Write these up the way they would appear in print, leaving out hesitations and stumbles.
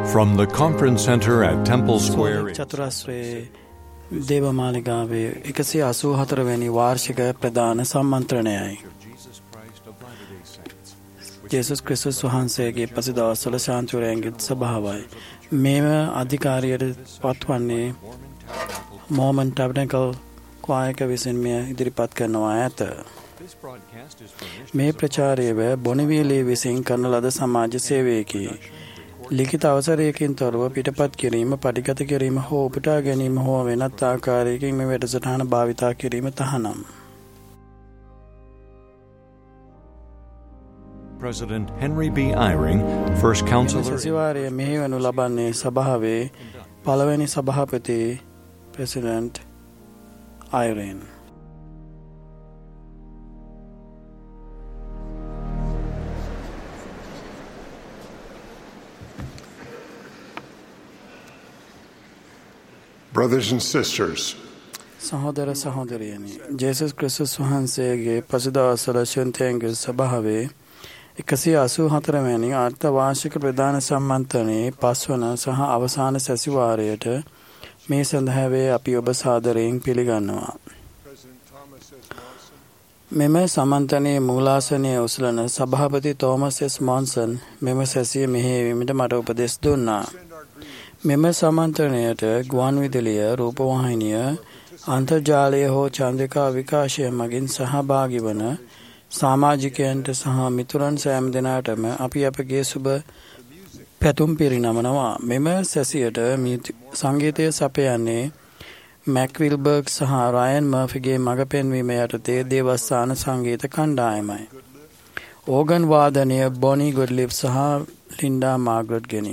From the conference center at Temple Square චතුරස්‍රයේ දේවමාලිගාවේ 184 වෙනි වාර්ෂික ප්‍රධාන සම්මන්ත්‍රණයයි. ජේසුස් ක්‍රිස්තුස් වහන්සේගේ පසුදවස්වල ශාන්තිවරයන්ගේ සභාවයි. මේව අධිකාරියට පත්වන්නේ මෝමන් ටැබර්නකල් ක්වායක විසින් මෙය ඉදිරිපත් කරනවා ඇත. මේ ප්‍රචාරය බොනවිලේ විසින් කරන ලද සමාජ සේවයකි. ලිඛිත අවසරයකින් තොරව පිටපත් කිරීම, පටිගත කිරීම හෝ උපුටා ගැනීම හෝ වෙනත් ආකාරයකින් මේ වැඩසටහන භාවිතා කිරීම තහනම්. President Henry B. Eyring, first counselor. සතිವಾರයේ මෙහෙවනු ලබන්නේ සභාවේ පළවෙනි සභාපති president Eyring. Brothers and sisters, සහෝදර සහෝදරියනි, ජේසුස් ක්‍රිස්තුස් වහන්සේගේ පසුදවස්වල ශාන්තිවරයන්ගේ සභාවේ 184 වැනි අර්ථවාර්ෂික ප්‍රධාන සම්මන්ත්‍රණයේ පස්වන සහ අවසාන සැසිවාරයට මේ සඳහාවේ අපි ඔබ සාදරයෙන් පිළිගන්නවා. මෙම සම්මන්ත්‍රණයේ මූලාසනයේ උසලන සභාපති තෝමස් එස් මොන්සන් මෙම සැසිය මෙහෙයවීමට මට උපදෙස් දුන්නා. මෙම සම්මන්ත්‍රණයට ගුවන්විදුලිය, රූපවාහිනිය, අන්තර්ජාලය හෝ චන්ද්‍රිකා විකාශය මගින් සහභාගී වන සමාජිකයන්ට සහ මිතුරන් සෑම දෙනාටම අපි අපගේ සුබ පැතුම් පිරිනමනවා. මෙම සැසියට සංගීතය සපයන්නේ මැක් විල්බර්ග් සහ රයන් මර්ෆිගේ මඟ පෙන්වීම යටතේ දේවස්ථාන සංගීත කණ්ඩායමයි. ඕගන් වාදනය බොනි ගොඩ්ලිප් සහ ලින්ඩා මාග්‍රට් ගෙනි.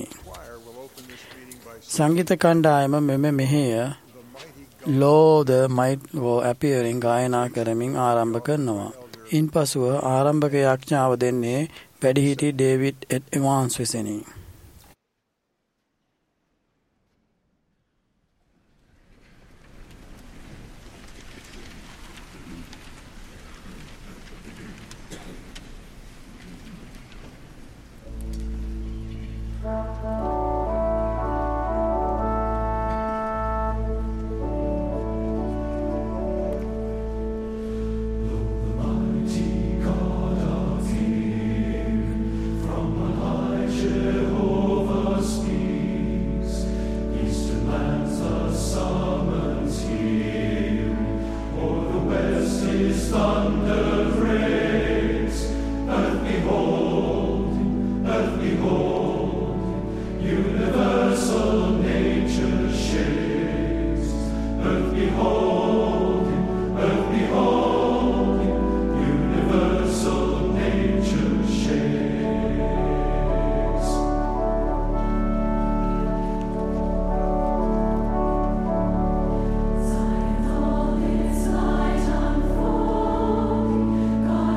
සංගීත කණ්ඩායම මෙම මෙහෙය Lo the Might Go Appearing ගායනා කරමින් ආරම්භ කරනවා. ඉන්පසුව ආරම්භක යාඥාව දෙන්නේ වැඩිහිටි ඩේවිඩ් එවාන්ස් විසිනි. God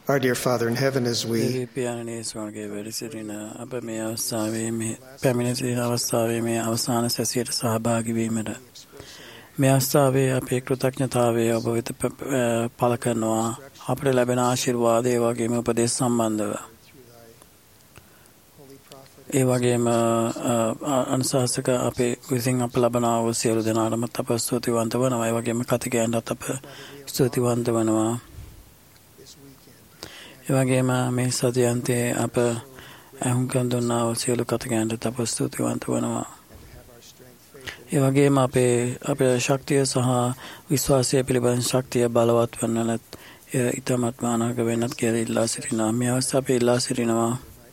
Our dear Father in heaven, as we පියාණනේ ස්වර්ගයේ වැඩ සිටින අප මේ අවස්ථාවේ මේ පැමිණ සිටින අවස්ථාවේ මේ අවසාන සැසියට සහභාගී වීමට මේ අවස්ථාවේ අපේ කෘතඥතාවය ඔබ වෙත පළ කරනවා අපට ලැබෙන ආශිර්වාදය වගේම උපදෙස් සම්බන්ධව ඒ වගේම අනුශාසක අපේ විසින් අප ලබනා වූ සියලු දෙනාටම අප ස්තුතිවන්ත වනවා ඒ වගේම කතිකයන්ටත් අප ස්තුතිවන්ත වනවා ඒ වගේම මේ සතියන්තයේ අප අහුම්කම් දුන්නා වූ සියලු කතිකයන්ටත් අප ස්තුතිවන්ත වනවා ඒ වගේම අපේ ශක්තිය සහ විශ්වාසය පිළිබඳ ශක්තිය බලවත් වන්නලත් ඊටමත් මානක වෙන්නත් කියලා ඉල්ලා සිටිනවා මේ අවස්ථාවේ ඉල්ලා සිටිනවා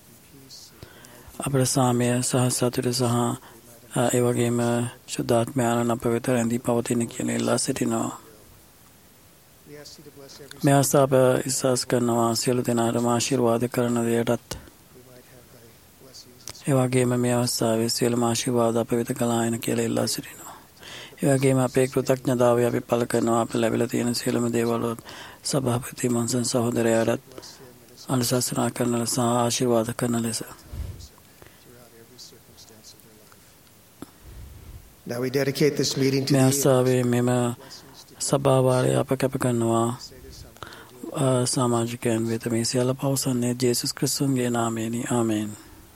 අපේ සාමය සහ සතුට සහ ඒ වගේම සුද්ධාත්මයන් අප වෙත රැඳී පවතින කියලා ඉල්ලා සිටිනවා මේ අවස්ථාව ඉස්සස් කරනවා සියලු දෙනාටම ආශිර්වාද කරන දෙයටත් ඒ වගේම මේ අවස්ථාවේ සියලුම ආශිර්වාද අප වෙත ගලායන කියලා ඉල්ලා සිටිනවා ඒ වගේම අපේ කෘතඥතාවය අපි පළ කරනවා අප ලැබිලා තියෙන සියලුම දේවල් සභාපති මොන්සන් සහෝදරයාට අනුශාසනා කරන ලෙස ආශිර්වාද කරන ලෙස Now we dedicate this meeting to the මෙම සභාවාරය අප කැප කරනවා සමාජිකයන් වෙත මේ සියල්ල පවසන්නේ ජේසුස් ක්‍රිස්තුන්ගේ නාමයෙනි ආමේන්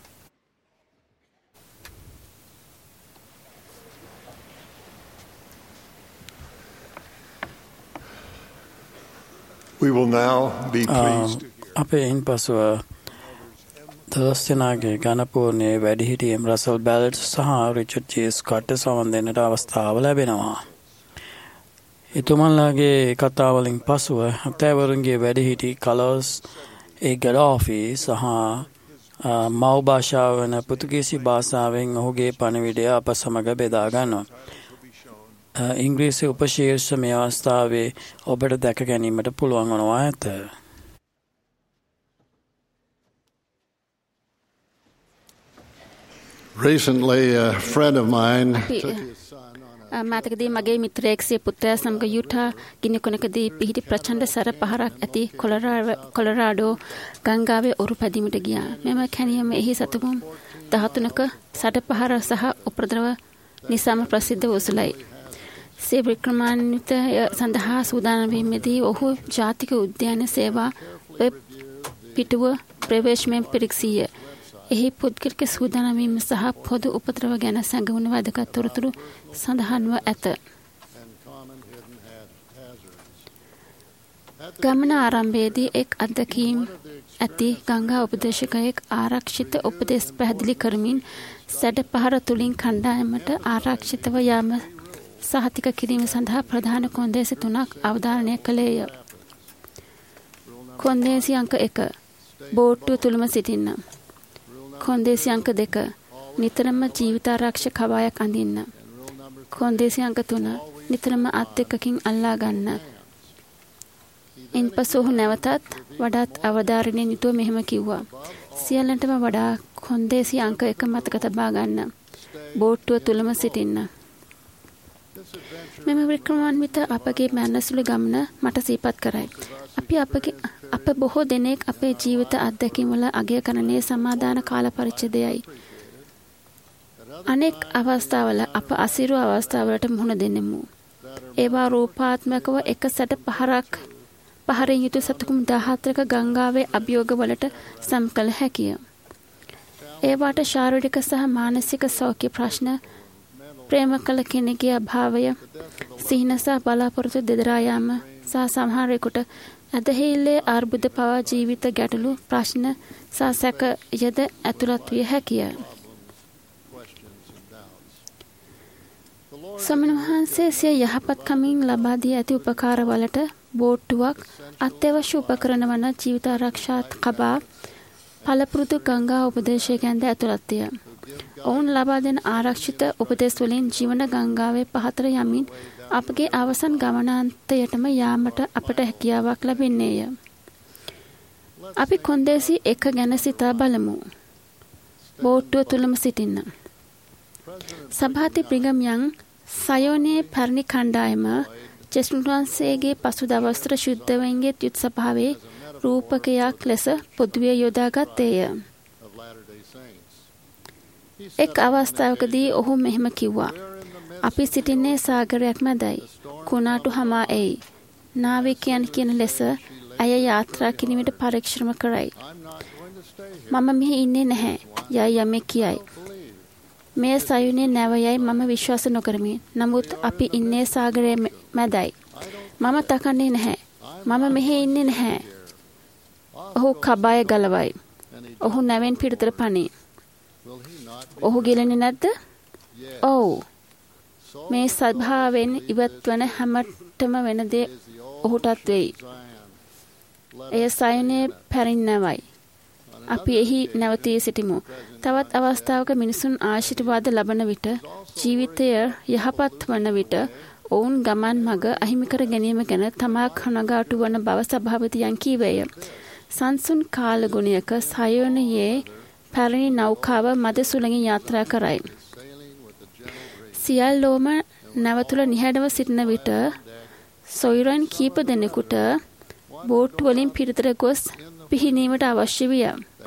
We will now be pleased අපේ ඉන්පසුව දලස්තනාගේ ගණපූර්ණයේ වැඩිහිටියම් රසල් බැලට් සහ රිචඩ් ජේ ස්කොට් සවන් දෙන්නට අවස්ථාව ලැබෙනවා. එතුමන්ලාගේ කතාවලින් පසුව අතෑවරුන්ගේ වැඩිහිටි කලෝස් ගඩෝෆි සහ මව් භාෂාව වන පෘතුගීසි භාෂාවෙන් ඔහුගේ පණිවිඩය අප සමග බෙදා ගන්නවා. ඉංග්‍රීසි උපශීර්ෂ මේ අවස්ථාවේ ඔබට දැක ගැනීමට පුළුවන් වනවා ඇත. Recently, a friend of mine මාතකදී මගේ මිත්‍රයෙක්ගේ පුත්‍රයා සමග යුටා ගිනිකොනකදී පිහිටි ප්‍රචණ්ඩ සැර පහරක් ඇති කොලරාඩෝ ගංගාවේ ඔරු පැදීමට ගියා. මෙම කැණියම එහි සතුමුම් 13ක සැඩපහර සහ උපද්‍රව නිසාම ප්‍රසිද්ධ වූසුලයි. සේ වික්‍රමාන්විතය සඳහා සූදානම් වීමේදී ඔහු ජාතික උද්‍යාන සේවා වෙබ් පිටුව ප්‍රවේශමෙන් පිරික්සීය. එහි පුද්ගලික සූදානම් වීම සහ පොදු උපද්‍රව ගැන සැඟවුණු වැදගත් තොරතුරු සඳහන්ව ඇත. ගමන ආරම්භයේදී එක් අත්දැකීම් ඇති ගංගා උපදේශකයෙක් ආරක්ෂිත උපදෙස් පැහැදිලි කරමින් සැඩපහර තුලින් කණ්ඩායමට ආරක්ෂිතව යාම සහතික කිරීම සඳහා ප්‍රධාන කොන්දේසි 3ක් අවධාරණය කළේය. කොන්දේසි අංක 1 බෝට්ටුව තුලම සිටින්න. කොන්දේසි අංක 2 නිතරම ජීවිතාරක්ෂක කවායක් අඳින්න. කොන්දේසි අංක 3 නිතරම අත් දෙකකින් අල්ලා ගන්න. ඉන්පසු ඔහු නැවතත් වඩාත් අවධාරණයෙන් යුතුව මෙහෙම කිව්වා. සියල්ලන්ටම වඩා කොන්දේසි අංක 1 මතක තබා ගන්න. බෝට්ටුව තුලම සිටින්න. මෙම වික්‍රමාන්විත අපගේ මැන්නසුළු ගමන මට සිහිපත් කරයි. අප බොහෝ දෙනෙක් අපේ ජීවිත අත්දැකීම් වල අගය කරන්නේ සමාදාන කාල පරිච්ඡේදයයි. අනෙක් අවස්ථාවල අප අසිරු අවස්ථාවලට මුහුණ දෙන්නෙමු. ඒවා රූපාත්මකව එක සැට පහරින් යුතු සතුකුම් 14ක ගංගාවේ අභියෝග වලට සම් කළ හැකිය. ඒවාට ශාරීරික සහ මානසික සෞඛ්‍ය ප්‍රශ්න, ප්‍රේම කළ කෙනෙකුගේ අභාවය, සිහින සහ බලාපොරොත්තු දෙදරා යාම සහ සමහරෙකුට ඇදහිල්ලේ අර්බුද පවා ජීවිත ගැටලු ප්‍රශ්න සහ සැකයද ඇතුළත් විය හැකිය. ස්වාමීන් වහන්සේ සිය යහපත් කමින් ලබා දී ඇති උපකාරවලට බෝට්ටුවක්, අත්‍යවශ්‍ය උපකරණ වන ජීවිත ආරක්ෂා කබා, පළපුරුදු ගංගා උපදේශකයන්ද ඇතුළත්ය. ඔවුන් ලබා දෙන ආරක්ෂිත උපදෙස් වලින් ජීවන ගංගාවේ පහතට යමින් අපගේ අවසන් ගමනාන්තයටම යාමට අපට හැකියාවක් ලැබෙන්නේය. අපි කොන්දේසි 1 ගැන සිතා බලමු. බෝට්ටුව තුලම සිටින්න. සභාපති බ්‍රිගම් යන් සයෝනේ පැරණි කණ්ඩායම ජෙස්නුන්වන්සේගේ පසු දවස්වල ශුද්ධවෙන්ගේ යුත් සභාවේ රූපකයක් ලෙස පොදුවේ යොදාගත්තේය. එක් අවස්ථාවකදී ඔහු මෙහෙම කිව්වා. අපි සිටින්නේ සාගරයක් මැදයි. කුණාටු හමා එයි. නාවිකයන් කියන ලෙස ඇය යාත්‍රා කිරීමට පරීක්ෂණ කරයි. මම මෙහි ඉන්නේ නැහැ. යයි යමෙක් කියයි. මේ සයුනේ නැවයයි මම විශ්වාස නොකරමි. නමුත් අපි ඉන්නේ සාගරයේ මැදයි. මම තකන්නේ නැහැ. මම මෙහි ඉන්නේ නැහැ. ඔහු කබාය ගලවයි. ඔහු නැවෙන් පිටතට පනී. ඔහු ගිලෙන්නේ නැද්ද? ඔව්. මේ සභාවෙන් ඉවත් වන හැමතෙම වෙන දේ ඔහුටත් වෙයි. එය සයුනේ පැරින්නවයි. අපි එහි නැවතී සිටිමු. තවත් අවස්ථාවක මිනිසුන් ආශිර්වාද ලබන විට, ජීවිතය යහපත් වන විට ඔවුන් ගමන් මඟ අහිමි කර ගැනීම ගැන තමා කනගාටු වන බව සභාපතියන් කීවේය. සංසුන් කාල ගුණයක සයුනයේ පැරණි නෞකාව මද සුළඟින් යාත්‍රා කරයි. සියල්ලෝම නැවතුල නිහඬව සිටින විට සොයුරන් කීප දෙනෙකුට බෝට්ටු වලින් පිටතට ගොස් පිහිනීමට අවශ්‍ය විය.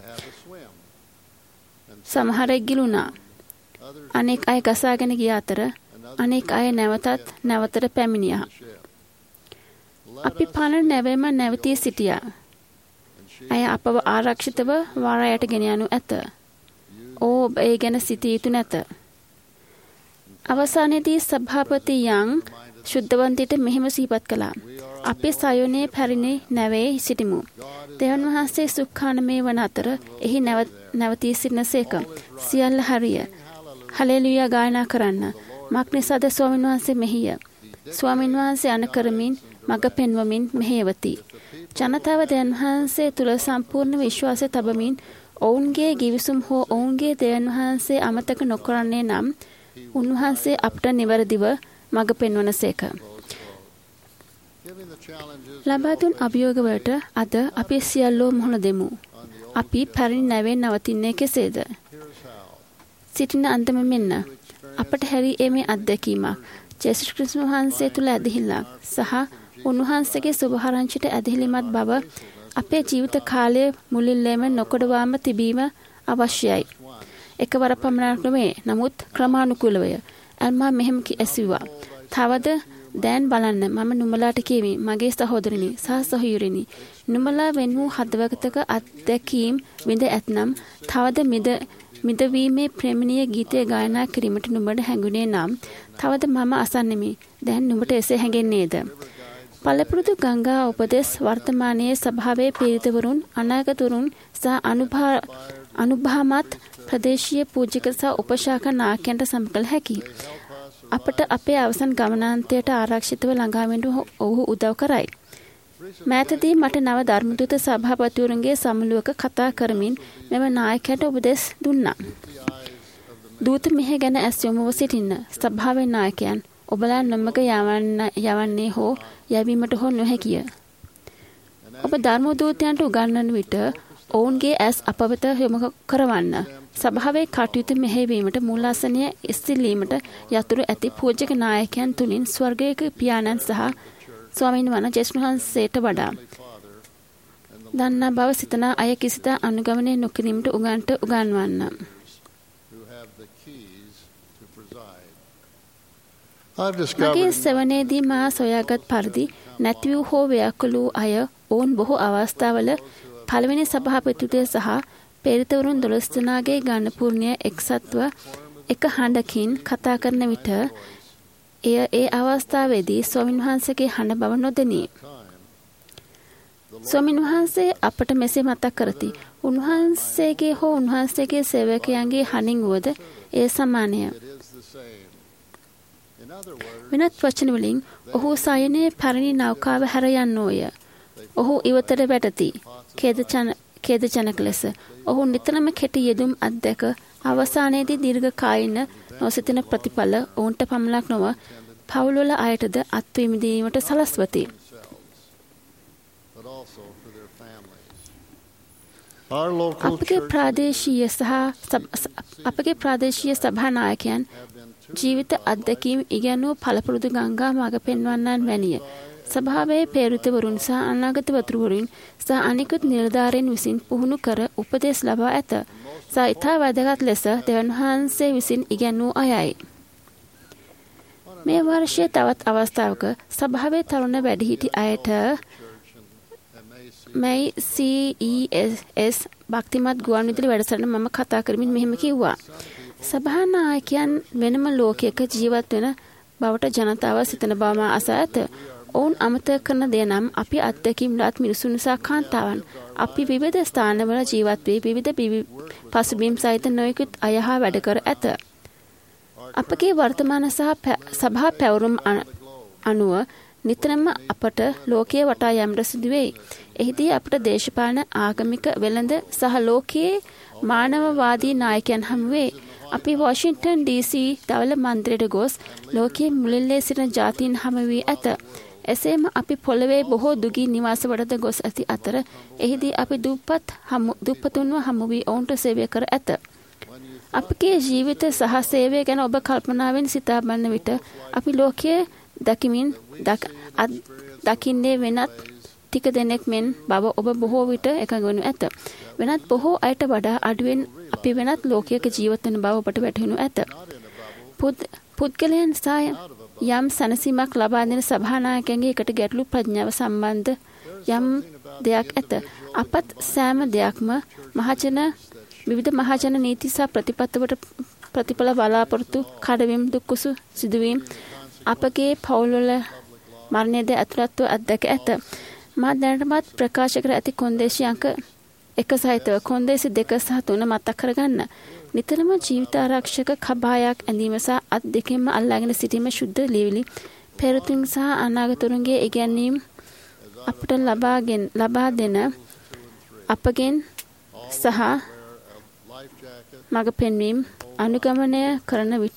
සමහරෙක් ගිලුණා. අනෙක් අය ගසාගෙන ගිය අතර අනෙක් අය නැවතට පැමිණියා. අපි පණ නැවෙම නැවතී සිටියා. ඇය අපව ආරක්ෂිතව වාරයට ගෙන යනු ඇත. ඔබ ඒ ගැන සිතිය යුතු නැත. අවසානයේදී සභාපති යන් ශුද්ධවන්තයට මෙහෙම සිහිපත් කළා. අපි සයුනේ පැරිණි නැවේ සිටිමු. දෙවන් වහන්සේ සුඛානමේ වන අතර එහි නැවතී සිටිනසේක. සියල්ල හරිය. හලෙලුයා ගායනා කරන්න. මක්නිසාද ස්වාමීන් වහන්සේ මෙහිය. ස්වාමීන් වහන්සේ අනකරමින් මඟ පෙන්වමින් මෙහෙයවති. ජනතාව දෙවන් වහන්සේ තුල සම්පූර්ණ විශ්වාසය තබමින් ඔවුන්ගේ ගිවිසුම් හෝ ඔවුන්ගේ දෙවන් වහන්සේ අමතක නොකරන්නේ නම් උන්වහන්සේ අපට නිවැරදිව මඟ පෙන්වනසේක. ලබා දුන් අභියෝගවලට අද අපි සියල්ලෝ මුහුණ දෙමු. අපි පැරණි නැවෙන් නවතින්නේ කෙසේද? සිටින අන්දම මෙන්න. අපට හැරී එමේ අත්දැකීමක්. ජේසුස් ක්‍රිස්තුස් වහන්සේ තුල ඇදහිල්ලක් සහ උන්වහන්සේගේ සුභාරංචිට ඇදහිලිමත් බව අපේ ජීවිත කාලයේ මුලින්ම නොකඩවාම තිබීම අවශ්‍යයි. එකවර පමණක් නොවේ. නමුත් ක්‍රමානුකූලව. අල්මා මෙහෙම ඇසුවා. තවද දැන් බලන්න මම නුඹලාට කියමි මගේ සහෝදරනි සහ සහෝයුරිනි නුඹලා වෙන් වූ හදවතක අත්දැකීම් විඳ ඇතනම් තවද මිදවීමේ ප්‍රේමණීය ගීතය ගායනා කිරීමට නුඹට හැඟුණේ නම් තවද මම අසන්නෙමි. දැන් නුඹට එසේ හැඟෙන්නේද? පළපුරුදු ගංගා උපදෙස් වර්තමානයේ සභාවේ පීඩිතවරුන් අනාගතවරුන් සහ අනුභාමත් ප්‍රදේශීය පූජක සහ උපශාඛ නායකයන්ට සමකල හැකි. අපට අපේ අවසන් ගමනාන්තයට ආරක්ෂිතව ළඟා වෙන්න ඔහු උදව් කරයි. මෑතදී මට නව ධර්මදූත සභාපතිවරුන්ගේ සමුළුවක කතා කරමින් මෙම නායකයට උපදෙස් දුන්නා. දූත මෙහෙ ගැන ඇස් යොමුව සිටින්න. සභාවේ නායකයන් ඔබලා නොමග යවන්නේ හෝ යැවීමට හෝ නොහැකිය. ඔබ ධර්මදූතයන්ට උගන්වන විට ඔවුන්ගේ ඇස් අප වෙත යොමු කරවන්න. සභාවේ කටයුතු මෙහෙයවීමට මූලාසනය ඉස්සිලීමට යතුරු ඇති පූජක නායකයන් තුලින් ස්වර්ගයක පියාණන් සහ ස්වාමීන් වහන්සේ වහන්සේට වඩා දන්නා බව සිතන අය කිසිදා අනුගමනය නොකිරීමට උගන්වන්න. මගේ සෙවනේදී මා සොයාගත් පරිදි නැති වූ හෝ ව්‍යාකුල වූ අය ඔවුන් බොහෝ අවස්ථාවල පළවෙනි සභාපතිතුමා සහ පෙරතවරුන් 12 දෙනාගේ ගණපූර්ණය එක්සත්ව එක හඬකින් කතා කරන විට එය ඒ අවස්ථාවේදී ස්වාමීන් වහන්සේගේ හඬ බව නොදෙනී. ස්වාමීන් වහන්සේ අපට මෙසේ මතක් කරති. උන්වහන්සේගේ හෝ උන්වහන්සේගේ සේවකයන්ගේ හඬින් වුවද ඒ සමානය. වෙනත් වචන වලින් ඔහු සයනේ පැරණි නෞකාව හැර යන්නෝය. ඔහු ඉවතට වැටති. ඛේදජනක ලෙස ඔහු නිතරම කෙටි යෙදුම් අධ්‍යක අවසානයේදී දීර්ඝ කායින නොසිතන ප්‍රතිඵල ඔවුන්ට පමණක් නොව පවුල් වල අයටද අත්විඳීමට සලස්වති. අපගේ ප්‍රාදේශීය සභා නායකයන් ජීවිත අත්දැකීම් ඉගෙනූ පළපුරුදු ගංගා මඟ පෙන්වන්නන් වැනිය. සභාවේ පේරුතවරුන් සහ අනාගත වතුරුවරුන් සහ අනිකුත් නිලධාරීන් විසින් පුහුණු කර උපදෙස් ලබා ඇත. සහ ඉතා වැදගත් ලෙස දෙවන් වහන්සේ විසින් ඉගැන්වූ අයයි. මේ වර්ෂයේ තවත් අවස්ථාවක සභාවේ තරුණ වැඩිහිටි අයට මේ CES භක්තිමත් ගුවන්විදුලි වැඩසටහන මම කතා කරමින් මෙහෙම කිව්වා. සභා නායකයන් වෙනම ලෝකයක ජීවත් වෙන බවට ජනතාව සිතන බව මා අසා ඇත. ඔවුන් අමතක කරන දේ නම් අපි අත්දැකීම්ලාත් මිනිසුන් නිසා කාන්තාවන්. අපි විවිධ ස්ථානවල ජීවත් වී විවිධ පසුබිම් සහිත නොයෙකුත් අය හා වැඩ කර ඇත. අපගේ වර්තමාන සභා පැවරුම් අනුව නිතරම අපට ලෝකයේ වටා යෑමට සිදුවේ. එහිදී අපට දේශපාලන ආගමික වෙළඳ සහ ලෝකයේ මානවවාදී නායකයන් හමු වේ. අපි වොෂින්ටන් DC දවල මන්දිරයට ගොස් ලෝකයේ මුලින්ලේ සිටින ජාතීන් හමු වී ඇත. එසේම අපි පොළවේ බොහෝ දුගී නිවාසවලට ගොස් ඇති අතර එහිදී අපි දුප්පතුන්ව හමු වී ඔවුන්ට සේවය කර ඇත. අපගේ ජීවිත සහ සේවය ගැන ඔබ කල්පනාවෙන් සිතා බලන විට අපි ලෝකයේ දකින්නේ වෙනත් ටික දෙනෙක් මෙන් බව ඔබ බොහෝ විට එකඟ වනු ඇත. වෙනත් බොහෝ අයට වඩා අඩුවෙන් අපි වෙනත් ලෝකයක ජීවත් වන බව ඔබට වැටහෙනු ඇත. පුද්ගලයන් සහ යම් සැනසීමක් ලබා දෙන සභානායකයන්ගේ එකට ගැටලු ප්‍රඥාව සම්බන්ධ යම් දෙයක් ඇත. අපත් සෑම දෙයක්ම විවිධ මහජන නීති සහ ප්‍රතිපල බලාපොරොත්තු කඩවීම් දුක්කුසු සිදුවීම් අපගේ පවුල්වල මරණයද ඇතුළත්ව අත්දැක ඇත. මා දැනටමත් ප්‍රකාශ කර ඇති කොන්දේසි අංක 1 සහිතව කොන්දේසි 2 සහ 3 මතක් කරගන්න. නිතරම ජීවිත ආරක්ෂක කබායක් ඇඳීම සහ අත් දෙකෙන්ම අල්ලාගෙන සිටීම ශුද්ධ ලියවිලි පෙරතුන් සහ අනාගතරුන්ගේ ඉගැන්වීම් අපට ලබා දෙන අපගෙන් සහ මඟ පෙන්වීම අනුගමනය කරන විට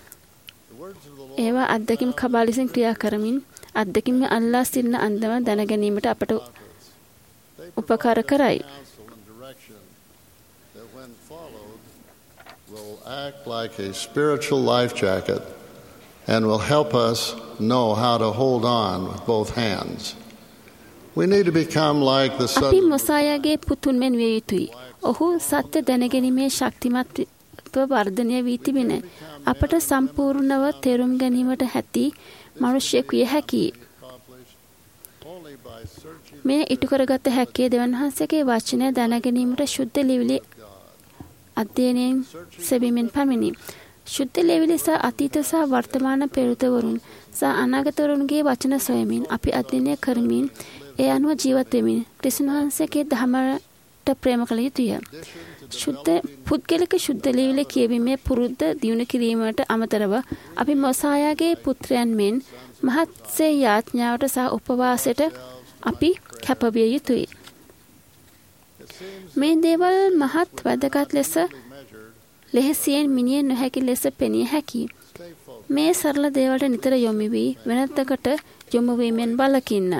ඒවා අත්දැකීම් කබා ලෙසින් ක්‍රියා කරමින් අත්දැකීම් අල්ලා සිටින අන්දම දැනගැනීමට අපට උපකාර කරයි. Will act like a spiritual life jacket and will help us know how to hold on with both hands. We need to become like the son. අපි මොසායාගේ පුතුන් මෙන් විය යුතුයි. ඔහු සත්‍ය දැනගැනීමේ ශක්තිමත්ව වර්ධනය වී තිබෙන අපට සම්පූර්ණව තේරුම් ගැනීමට හැකි මිනිසෙක් විය හැකියි. මේ ඉටු කරගත හැකි දෙවන් වහන්සේගේ වචනය දැනගැනීමට ශුද්ධ ලියවිලි අධ්‍යයනයෙන් සෙවීමෙන් පමණි. ශුද්ධ ලියවිලි සහ අතීත සහ වර්තමාන පෙරතවරුන් සහ අනාගතවරුන්ගේ වචන සොයමින් අපි අධ්‍යයනය කරමින් ඒ අනුව ජීවත් වෙමින් ක්‍රිස්තුන් වහන්සේගේ ධර්මයට ප්‍රේම කළ යුතුය. පුද්ගලික ශුද්ධ ලියවිලි කියවීමේ පුරුද්ද දියුණු කිරීමට අමතරව අපි මොසායාගේ පුත්‍රයන් මෙන් මහත්සේ යාඥාවට සහ උපවාසයට අපි කැපවිය යුතුයි. මේ දේවල් මහත් වැදගත් ලෙස ලෙහෙසියෙන් මිනිය නොහැකි ලෙස පෙනිය හැකියි. මේ සරල දේවල්ට නිතර යොමු වී වෙනතකට යොමු වීමෙන් වළකින්න.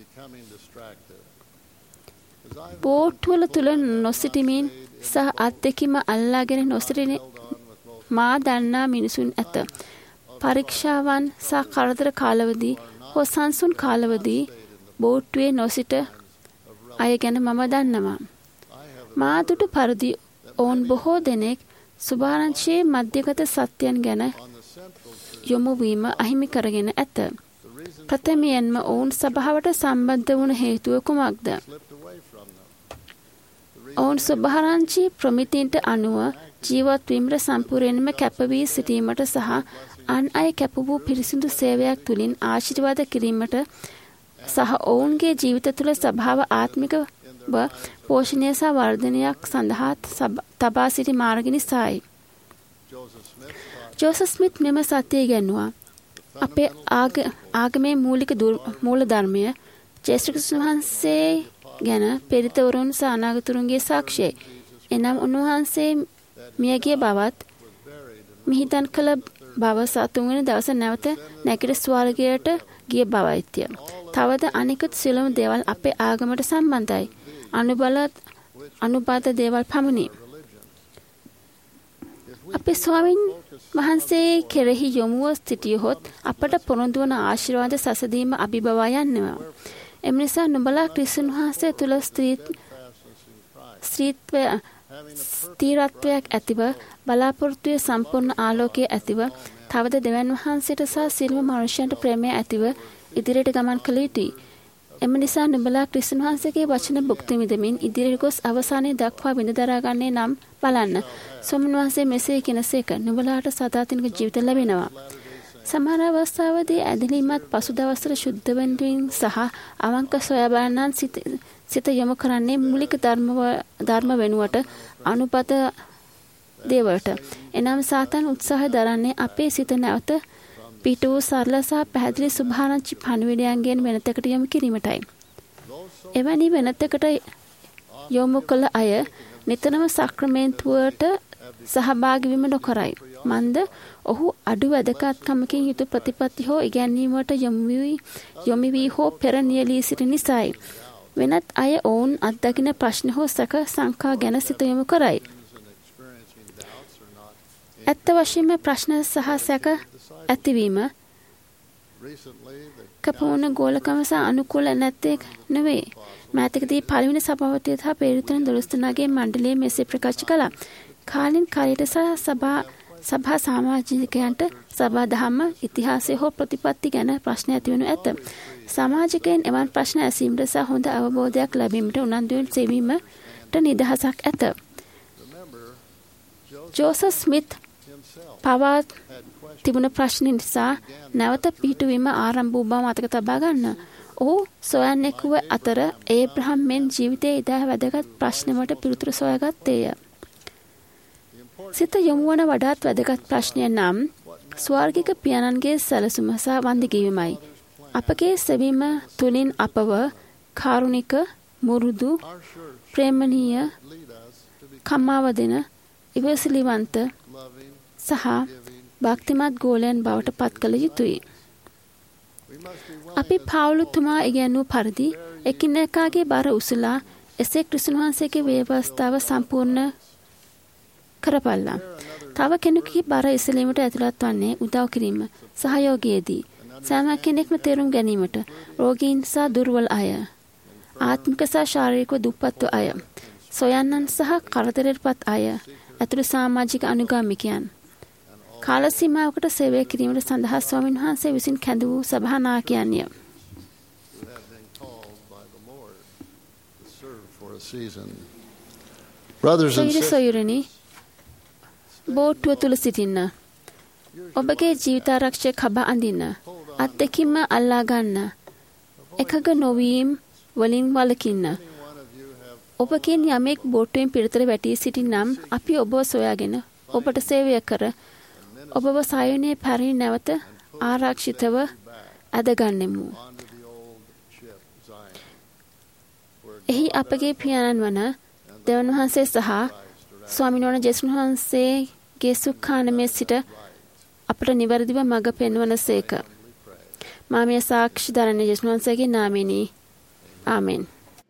බෝට්ටුවල තුල නොසිටීමෙන් සහ අත්දැකීම අල්ලාගෙන නොසිටින මා දන්නා මිනිසුන් ඇත. පරීක්ෂාවන් සහ කරදර කාලවදී හෝ සංසුන් කාලවදී බෝට්ටුවේ නොසිට අය ගැන මම දන්නවා. මා දුටු පරිදි ඔවුන් බොහෝ දෙනෙක් සුභාරංචියේ මධ්‍යගත සත්‍යයන් ගැන යොමු වීම අහිමි කරගෙන ඇත. ප්‍රථමයෙන්ම ඔවුන් සභාවට සම්බන්ධ වුණ හේතුව කුමක්ද? ඔවුන් සුභාරංචි ප්‍රමිතීන්ට අනුව ජීවත් වීමට සම්පූර්ණයෙන්ම කැප වී සිටීමට සහ අන් අය කැප වූ පිරිසිදු සේවයක් තුළින් ආශිර්වාද කිරීමට සහ ඔවුන්ගේ ජීවිත තුළ සභාව ආත්මික පෝෂණය සහ වර්ධනයක් සඳහා තබා සිටි මාර්ග නිසායි. ජෝසප් ස්මිත් මෙම සත්‍යය ඉගැන්වුවා. අපේ ආගමේ මූල ධර්මය ජේසුස් වහන්සේ ගැන පෙරිතවරුන් සහ අනාගතවරුන්ගේ සාක්ෂියයි. එනම් උන්වහන්සේ මියගිය බවත් මිහිදන් කළ බව සහ තුන්වෙනි දවස නැවත නැගිට ස්වර්ගයට ගිය බවයිත්‍ය. තවද අනිකුත් සියලුම දේවල් අපේ ආගමට සම්බන්ධයි. අනුබත දේවල් පමණි. අපි ස්වාමින් වහන්සේ කෙරෙහි යොමුව සිටියහොත් අපට පොරොන්දු වන ආශිර්වාද සැසදීම අභිබවා යන්නවා. එම නිසා නුඹලා ක්‍රිස්තුන් වහන්සේ තුල ස්ථීරත්වයක් ඇතිව බලාපොරොත්තුවේ සම්පූර්ණ ආලෝකයේ ඇතිව තවද දෙවියන් වහන්සේට සහ සියලුම මනුෂ්‍යයන්ට ප්‍රේමය ඇතිව ඉදිරියට ගමන් කළ යුතුයි. එම නිසා නුඹලා ක්‍රිස්තුන් වහන්සේගේ වචන භුක්ති විඳමින් ඉදිරියට ගොස් අවසානයේ දක්වා විඳ දරාගන්නේ නම් බලන්න. ස්වාමීන් වහන්සේ මෙසේ කියනසේක නුඹලාට සදාතනික ජීවිත ලැබෙනවා. සමහර අවස්ථාවදී ඇදහිලිමත් පසු දවස්වල ශුද්ධ වෙන්වීම සහ අවංක සොයා බලනන් සිත යොමු කරන්නේ මූලික ධර්ම වෙනුවට අනුපත දේවලට. එනම් සාතන් උත්සාහ දරන්නේ අපේ සිත නැවත පිට වූ සරල සහ පැහැදිලි සුභාරංචි පණිවිඩයන්ගෙන් වෙනතකට යොමු කිරීමටයි. එවැනි වෙනතකට යොමු කළ අය නිතරම සක්‍රමේන්තුවට සහභාගී වීම නොකරයි. මන්ද ඔහු අඩු වැදගත්කමකින් යුතු ප්‍රතිපත්ති හෝ ඉගැන්වීමට යොමු වී හෝ පෙර නියැලී සිටි නිසායි. වෙනත් අය ඔවුන් අත්දකින ප්‍රශ්න හෝ සැක සංකා ගැන සිත යොමු කරයි. ඇත්ත වශයෙන්ම ප්‍රශ්න සහ සැක ඇතිවීම කපවුන ගෝලකම සහ අනුකූල නැත්තේ නෙවේ. මෑතකදී පළවෙනි සභාපතිය සහ පෙරතුන 12 දෙනාගේ මණ්ඩලය මෙසේ ප්‍රකාශ කළා. කාලින් කාලයට සහ සභා සමාජිකයන්ට සභා දහම ඉතිහාසය හෝ ප්‍රතිපත්ති ගැන ප්‍රශ්න ඇතිවනු ඇත. සමාජිකයන් එවන් ප්‍රශ්න ඇසීමට සහ හොඳ අවබෝධයක් ලැබීමට උනන්දුවෙන් සෙවීමට නිදහසක් ඇත. ජෝසප් ස්මිත් පවා තිබුණ ප්‍රශ්න නිසා නැවත පිහිටුවීම ආරම්භ වූ බව මතක තබා ගන්න. ඔහු සොයන්නෙකුව අතර ඒබ්‍රහම් මෙන් ජීවිතයේ ඉදා වැදගත් ප්‍රශ්නවලට පිළිතුරු සොයාගත්තේය. සිත යොමු වන වඩාත් වැදගත් ප්‍රශ්නය නම් ස්වර්ගික පියාණන්ගේ සැලසුම සහ වන්දිගීමයි. අපගේ සෙවීම තුලින් අපව කාරුණික, මුරුදු, ප්‍රේමණීය, කම්මාව දෙන, ඉවසිලිවන්ත සහ භක්තිමත් ගෝලයන් බවට පත් කළ යුතුයි. අපි පාවුලුතුමා ඉගැන්වූ පරිදි එකිනෙකාගේ බර උසලා එසේ ක්‍රිස්තුන් වහන්සේගේ ව්‍යවස්ථාව සම්පූර්ණ කරපල්ලා. තව කෙනෙකුගේ බර ඉසලීමට ඇතුළත් වන්නේ උදව් කිරීම, සහයෝගයේදී සෑම කෙනෙක්ම තේරුම් ගැනීමට රෝගීන් සහ දුර්වල අය, ආත්මික සහ ශාරීරික දුප්පත් අය, සොයන්නන් සහ කරදරයටපත් අය, ඇතුළු සමාජික අනුගාමිකයන් කාල සීමාවකට සේවය කිරීමට සඳහා ස්වාමීන් වහන්සේ විසින් කැඳ වූ සභා නායකයන්ය. සොයුරනි, බෝට්ටුව තුල සිටින්න. ඔබගේ ජීවිතාරක්ෂක කබ අඳින්න. අත්දැකීම අල්ලා ගන්න. එකග නොවීම වලින් වළකින්න. ඔබකින් යමෙක් බෝට්ටුවෙන් පිටතට වැටී සිටිනම් අපි ඔබව සොයාගෙන ඔබට සේවය කර ඔබව සයනේ පරිණි නැවත ආරක්ෂිතව ඇදගන්නෙමු. එහි අපගේ පියාණන් වන දෙවියන් වහන්සේ සහ ස්වාමීන් වහන්සේ ජේසුස් වහන්සේගේ සුඛානමේ සිට අපට නිවැරදිව මඟ පෙන්වන සේක. මා මේ සාක්ෂි දරන්නේ ජේසුස් වහන්සේගේ නාමයෙනි. ආමෙන්.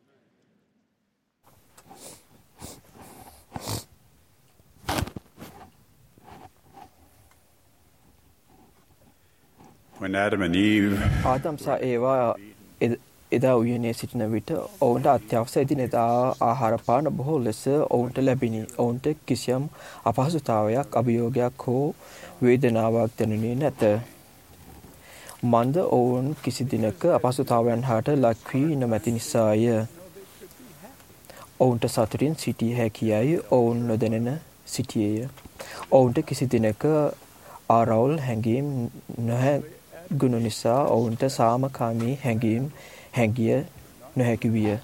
When Adam and Eve Adam සහ ඒවා එදා උයනේ සිටින විට ඔවුන්ට අත්‍යවශ්‍ය එදිනෙදා ආහාර පාන බොහෝ ලෙස ඔවුන්ට ලැබිනි. ඔවුන්ට කිසියම් අපහසුතාවයක්, අභියෝගයක් හෝ වේදනාවක් දැනුනේ නැත. මන්ද ඔවුන් කිසි දිනක අපහසුතාවයන් හට ලක් වී නොමැති නිසාය. ඔවුන්ට සතුටින් සිටිය හැකියයි ඔවුන් නොදැනෙන සිටියේය. ඔවුන්ට කිසි දිනක ආරවුල් හැඟීම් නොහැගුණු නිසා ඔවුන්ට සාමකාමී හැඟීම් හැඟිය නොහැකි විය.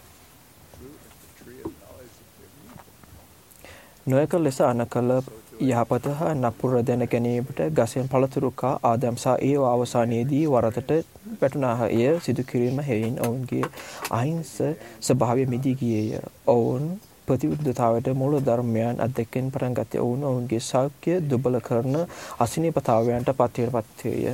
නොයෙක් ලෙස අනකල යහපත හා නපුර දැන ගැනීමට ගසෙන් පළතුරු කා ආදම් සහ ඒවා අවසානයේදී වරදට වැටුණාහ. එය සිදු කිරීම හේයින් ඔවුන්ගේ අහිංස ස්වභාවය මිදී ගියේය. ඔවුන් ප්‍රතිවිරුද්ධතාවයට මූල ධර්මයන් අධ්‍යක්ෂෙන් පටන් ගත්තේ ඔවුන් ඔවුන්ගේ සෞඛ්‍ය දුබල කරන අසනීපතාවයන්ට පත්වේය.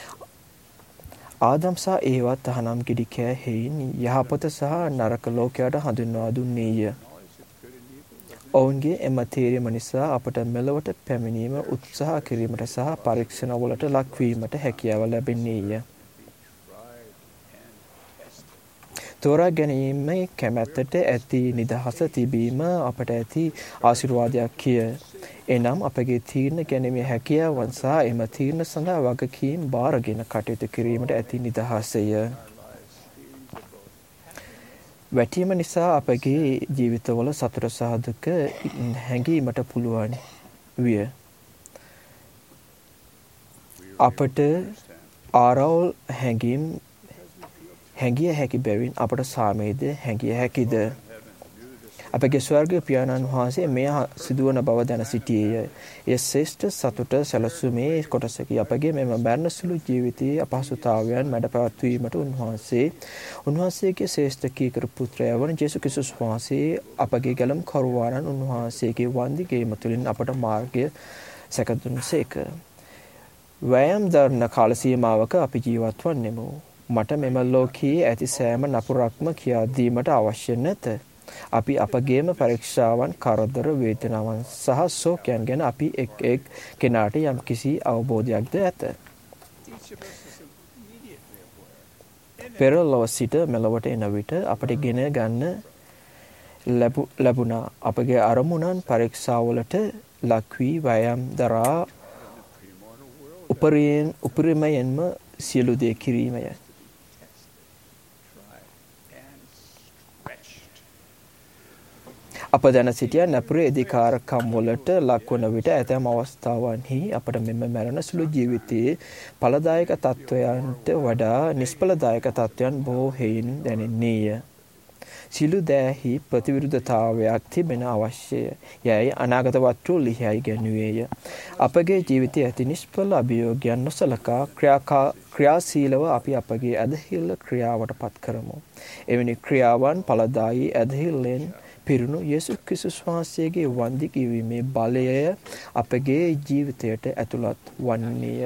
ආදම් සහ ඒවා තහනම් කිඩි කෑ හේයින් යහපත සහ නරක ලෝකයට හඳුන්වා දුන්නේය. ඔවුන්ගේ එම තේරීම නිසා අපට මෙලොවට පැමිණීම උත්සාහ කිරීමට සහ පරීක්ෂණවලට ලක්වීමට හැකියාව ලැබෙන්නේය. තෝරා ගැනීමේ කැමැත්තට ඇති නිදහස තිබීම අපට ඇති ආශිර්වාදයක් කිය. එනම් අපගේ තීරණ ගැනීමේ හැකියාවන් සහ එම තීරණ සඳහා වගකීම් බාරගෙන කටයුතු කිරීමට ඇති නිදහසය. වැටීම නිසා අපගේ ජීවිතවල සතුට සහ දුක හැඟීමට පුළුවන් විය. අපට ආරවුල් හැඟිය හැකි බැවින් අපට සාමයේද හැඟිය හැකිද? අපගේ ස්වර්ගීය පියාණන් වහන්සේ මෙය සිදුවන බව දැන සිටියේය. ඒ ශ්‍රේෂ්ඨ සතුට සැලසුමේ කොටසකි. අපගේ මෙම මරණ සුළු ජීවිතයේ අපහසුතාවයන් මැඩ පැවැත්වීමට උන්වහන්සේගේ ශ්‍රේෂ්ඨ කීකරු පුත්‍රයා වන ජේසුස් ක්‍රිස්තුස් වහන්සේ අපගේ ගැලම් කරුවාණන් උන්වහන්සේගේ වන්දිගේම තුළින් අපට මාර්ගය සැකදුන්සේක. වෑයම් දරන කාල සීමාවක අපි ජීවත් වන්නෙමු. මට මෙම ලෝකයේ ඇති සෑම නපුරක්ම කියා දීමට අවශ්‍ය නැත. අපි අපගේම පරීක්ෂාවන්, කරදර, වේදනාවන් සහ ශෝකයන් ගැන අපි එක් කෙනාට යම්කිසි අවබෝධයක්ද ඇත. පෙර ලොව සිට මෙලොවට එන විට අපට ගෙන ගන්න ලැබුණා. අපගේ අරමුණන් පරීක්ෂාවලට ලක් වී වෑයම් දරා උපරිමයෙන්ම සියලු දේ කිරීමය. අප දැන සිටිය නැපුරේ අධිකාරකම් වලට ලක්වන විට ඇතැම් අවස්ථාවන්හි අපට මෙම මරණ සුළු ජීවිතයේ ඵලදායක තත්වයන්ට වඩා නිෂ්ඵලදායක තත්වයන් බොහෝ හේයින් දැනෙන්නේය. සිළු දෑහි ප්‍රතිවිරුද්ධතාවයක් තිබෙන අවශ්‍යය යැයි අනාගත වත්රු ලියයි ගැනුවේය. අපගේ ජීවිතයේ ඇති නිෂ්ඵල අභියෝගයන් නොසලකා ක්‍රියාශීලව අපි අපගේ ඇදහිල්ල ක්‍රියාවට පත් කරමු. එවැනි ක්‍රියාවන් ඵලදායී ඇදහිල්ලෙන් පිරුණු යේසුස් ක්‍රිස්තුස් වහන්සේගේ වන්දි කිරීමේ බලය අපගේ ජීවිතයට ඇතුළත් වන්නේය.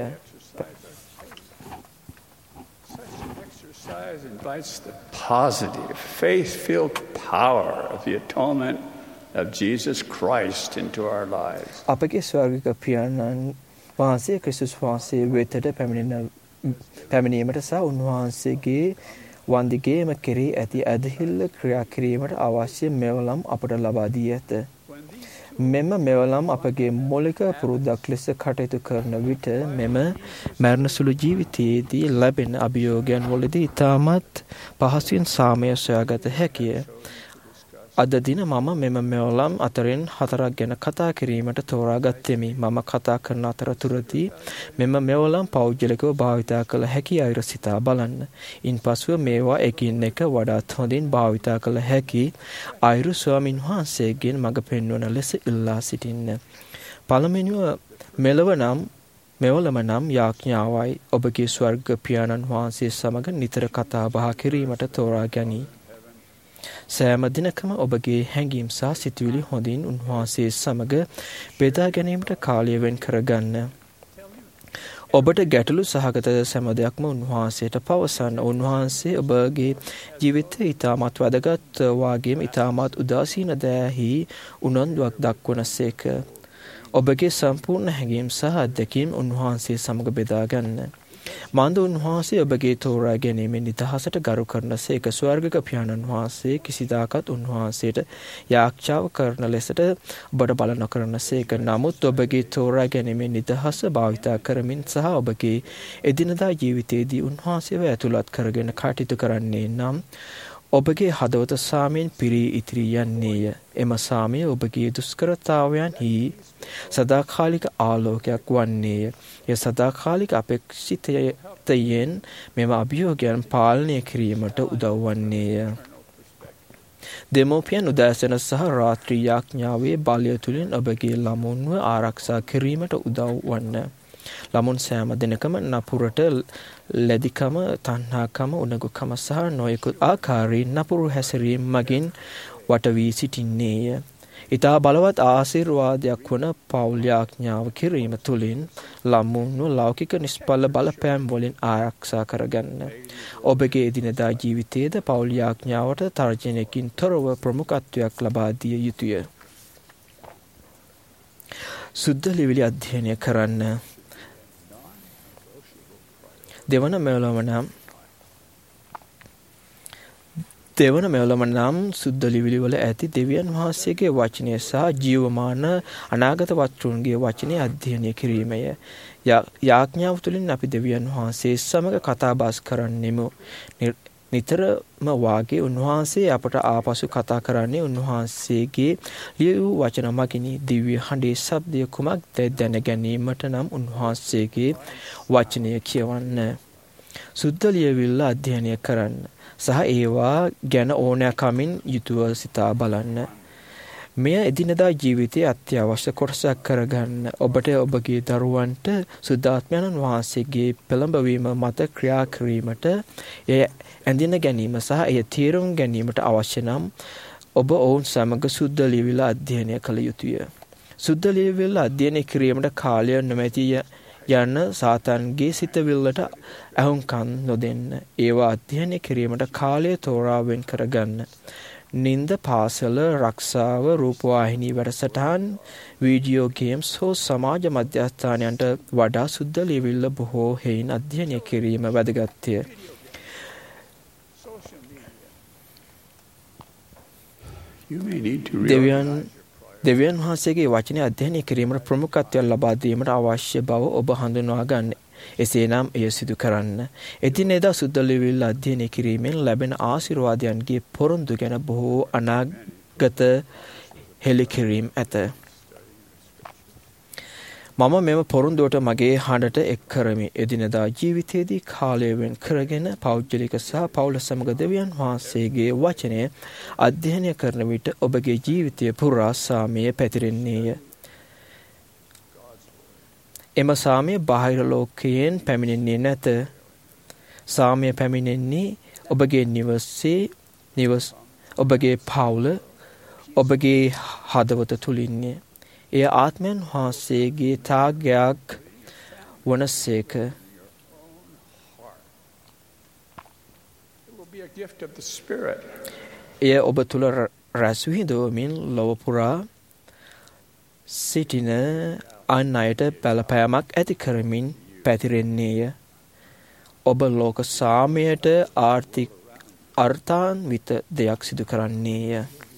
Exercise invites the positive, faith-filled power of the atonement of Jesus Christ into our lives. අපගේ ස්වර්ගික පියාණන් වහන්සේ ක්‍රිස්තුස් වහන්සේ වෙතට පැමිණීමට සහ උන්වහන්සේගේ වන්දිගේම කෙරෙහි ඇති ඇදහිල්ල ක්‍රියා කිරීමට අවශ්‍ය මෙවලම් අපට ලබා දී ඇත. මෙම මෙවලම් අපගේ මූලික පුරුද්දක් ලෙස කටයුතු කරන විට මෙම මරණ සුළු ජීවිතයේදී ලැබෙන අභියෝගයන් වලදී ඉතාමත් පහසුවෙන් සාමය සොයාගත හැකිය. අද දින මම මෙම මෙවලම් අතරින් 4ක් ගැන කතා කිරීමට තෝරාගත්තෙමි. මම කතා කරන අතරතුරදී මෙම මෙවලම් පෞද්ගලිකව භාවිතා කළ හැකි අයුර සිතා බලන්න. ඉන්පසුව මේවා එකින් එක වඩාත් හොඳින් භාවිතා කළ හැකි අයුරු ස්වාමින් වහන්සේගෙන් මඟ පෙන්වන ලෙස ඉල්ලා සිටින්න. පළමුවෙනිව මෙවලම නම් යාඥාවයි. ඔබගේ ස්වර්ග පියාණන් වහන්සේ සමග නිතර කතා බහ කිරීමට තෝරා ගනී. සෑම දිනකම ඔබගේ හැඟීම් සහ සිතුවිලි හොඳින් උන්වහන්සේ සමග බෙදා ගැනීමට කාලය වෙන් කරගන්න. ඔබට ගැටලු සහගත සෑම දෙයක්ම උන්වහන්සේට පවසන්න. උන්වහන්සේ ඔබගේ ජීවිතය ඉතාමත් වැදගත් වාගේම ඉතාමත් උදාසීන දෑහි උනන්දුවක් දක්වනසේක. ඔබගේ සම්පූර්ණ හැඟීම් සහ අත්දැකීම් උන්වහන්සේ සමග බෙදා ගන්න. මන්ද උන්වහන්සේ ඔබගේ තෝරා ගැනීමේ නිදහසට ගරු කරන සේක. ස්වර්ගික පියාණන් වහන්සේ කිසිදාකත් උන්වහන්සේට යාච්ඡාව කරන ලෙසට ඔබට බල නොකරන සේක. නමුත් ඔබගේ තෝරා ගැනීමේ නිදහස භාවිතා කරමින් සහ ඔබගේ එදිනදා ජීවිතයේදී උන්වහන්සේව ඇතුළත් කරගෙන කටයුතු කරන්නේ නම් ඔබගේ හදවත සාමයෙන් පිරී ඉතිරී යන්නේය. එම සාමය ඔබගේ දුෂ්කරතාවයන්හි සදාකාලික ආලෝකයක් වන්නේය. එය සදාකාලික අපේක්ෂිතයෙන් මෙම අභියෝගයන් පාලනය කිරීමට උදව් වන්නේය. දෙමෝපියන් උදෑසන සහ රාත්‍රී යාඥාවේ බලය තුළින් ඔබගේ ළමුන්ව ආරක්ෂා කිරීමට උදව් වන්න. ළමුන් සෑම දිනකම නපුරට ලැබිකම, තණ්හාකම, උණගුකම සහ නොයෙකුත් ආකාරයෙන් නපුරු හැසිරීම මගින් වට වී සිටින්නේය. ඉතා බලවත් ආශිර්වාදයක් වන පෞල් යාඥාව කිරීම තුළින් ළමුන්ව ලෞකික නිෂ්ඵල බලපෑම් වලින් ආරක්ෂා කරගන්න. ඔබගේ එදිනදා ජීවිතයේද පෞල් යාඥාවට තර්ජනයකින් තොරව ප්‍රමුඛත්වයක් ලබා දිය යුතුය. සුද්ධ ලිවිලි අධ්‍යයනය කරන්න. දෙවන මෙවලම නම් සුද්ධ ලිවිලි වල ඇති දෙවියන් වහන්සේගේ වචනය සහ ජීවමාන අනාගත වස්තුන්ගේ වචනය අධ්‍යයනය කිරීමය. යාඥාව තුළින් අපි දෙවියන් වහන්සේ සමග කතා බස් කරන්නෙමු. නිතරම වාගේ උන්වහන්සේ අපට ආපසු කතා කරන්නේ උන්වහන්සේගේ ලියූ වචන මගිනි. දිව්‍ය හඬේ ශබ්දය කුමක්ද දැන ගැනීමට නම් උන්වහන්සේගේ වචනය කියවන්න. සුද්ධ ලියවිල්ල අධ්‍යයනය කරන්න සහ ඒවා ගැන ඕනෑකමින් යුතුව සිතා බලන්න. මෙය එදිනදා ජීවිතයේ අත්‍යවශ්‍ය කොටසක් කරගන්න. ඔබට ඔබගේ දරුවන්ට සුද්ධාත්මයන් වහන්සේගේ පෙළඹවීම මත ක්‍රියා කිරීමට එය ඇඳින ගැනීම සහ එය තේරුම් ගැනීමට අවශ්‍ය නම් ඔබ ඔවුන් සමග සුද්ධ ලියවිල්ල අධ්‍යයනය කළ යුතුය. සුද්ධ ලියවිල්ල අධ්‍යයනය කිරීමට කාලය නොමැති යන සාතන්ගේ සිතවිල්ලට ඇහුම්කන් නොදෙන්න. ඒවා අධ්‍යයනය කිරීමට කාලය තෝරා වෙන් කරගන්න. නින්ද පාසල රක්ෂාව රූපවාහිනී වැඩසටහන් වීඩියෝ ගේම්ස් හෝ සමාජ මධ්‍යස්ථානයන්ට වඩා සුද්ධ ලියවිල්ල බොහෝ හේයින් අධ්‍යයනය කිරීම වැදගත්ය. දෙවියන් වහන්සේගේ වචනය අධ්‍යයනය කිරීමට ප්‍රමුඛත්වය ලබා දීමට අවශ්‍ය බව ඔබ හඳුනා ගන්න. එසේනම් එය සිදු කරන්න. එදිනෙදා සුද්ධ ලියවිල්ල අධ්‍යයනය කිරීමෙන් ලැබෙන ආශිර්වාදයන්ගේ පොරොන්දු ගැන බොහෝ අනාගත හෙළිකිරීම් ඇත. මම මෙම පොරොන්දුවට මගේ හඬට එක් කරමි. එදිනෙදා ජීවිතයේදී කාලය වෙන් කරගෙන පෞද්ගලික සහ පවුල සමග දෙවියන් වහන්සේගේ වචනය අධ්‍යයනය කරන විට ඔබගේ ජීවිතය පුරා සාමය පැතිරෙන්නේය. එම සාමය බාහිර ලෝකයෙන් පැමිණෙන්නේ නැත. සාමය පැමිණෙන්නේ ඔබගේ ඔබගේ පවුල ඔබගේ හදවත තුලින්ය. එය ආත්මයන් වහන්සේගේ ත්‍යාගයක් වනසේක. එය ඔබ තුල රැස් විහිදුවමින් ලොව පුරා සිටින අන් අයට බලපෑමක් ඇති කරමින් පැතිරෙන්නේය. ඔබ ලෝක සාමයට අර්ථාන්විත දෙයක් සිදු කරන්නේය.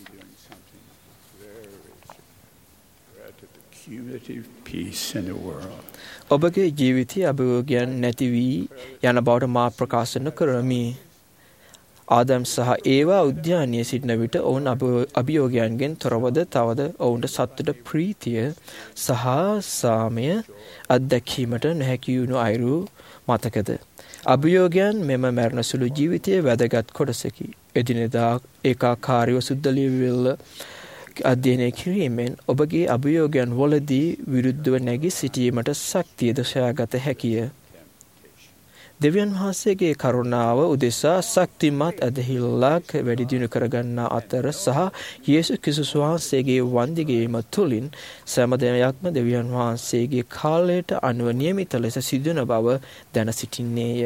ඔබගේ ජීවිතයේ අභියෝගයන් නැති වී යන බවට මා ප්‍රකාශ කරමි. ආදම් සහ ඒවා උද්‍යානයේ සිටින විට ඔවුන් අභියෝගයන්ගෙන් තොරවද තවද ඔවුන්ට සතුට ප්‍රීතිය සහ සාමය අත්දැකීමට නොහැකි වුණු අයුරු මතකද? අභියෝගයන් මෙම මරණ සුළු ජීවිතයේ වැදගත් කොටසකි. එදිනෙදා ඒකාකාරීව සුද්ධ ලියවිල්ල අධ්‍යයනය කිරීමෙන් ඔබගේ අභියෝගයන් වලදී විරුද්ධව නැගී සිටීමට ශක්තියද සොයාගත හැකිය. දෙවියන් වහන්සේගේ කරුණාව උදෙසා ශක්තිමත් ඇදහිල්ලක් වැඩි දියුණු කරගන්නා අතර සහ යේසුස් ක්‍රිස්තුස් වහන්සේගේ වන්දිගීම තුළින් සෑම දෙයක්ම දෙවියන් වහන්සේගේ කාලයට අනුව නියමිත ලෙස සිදුවන බව දැන සිටින්නේය.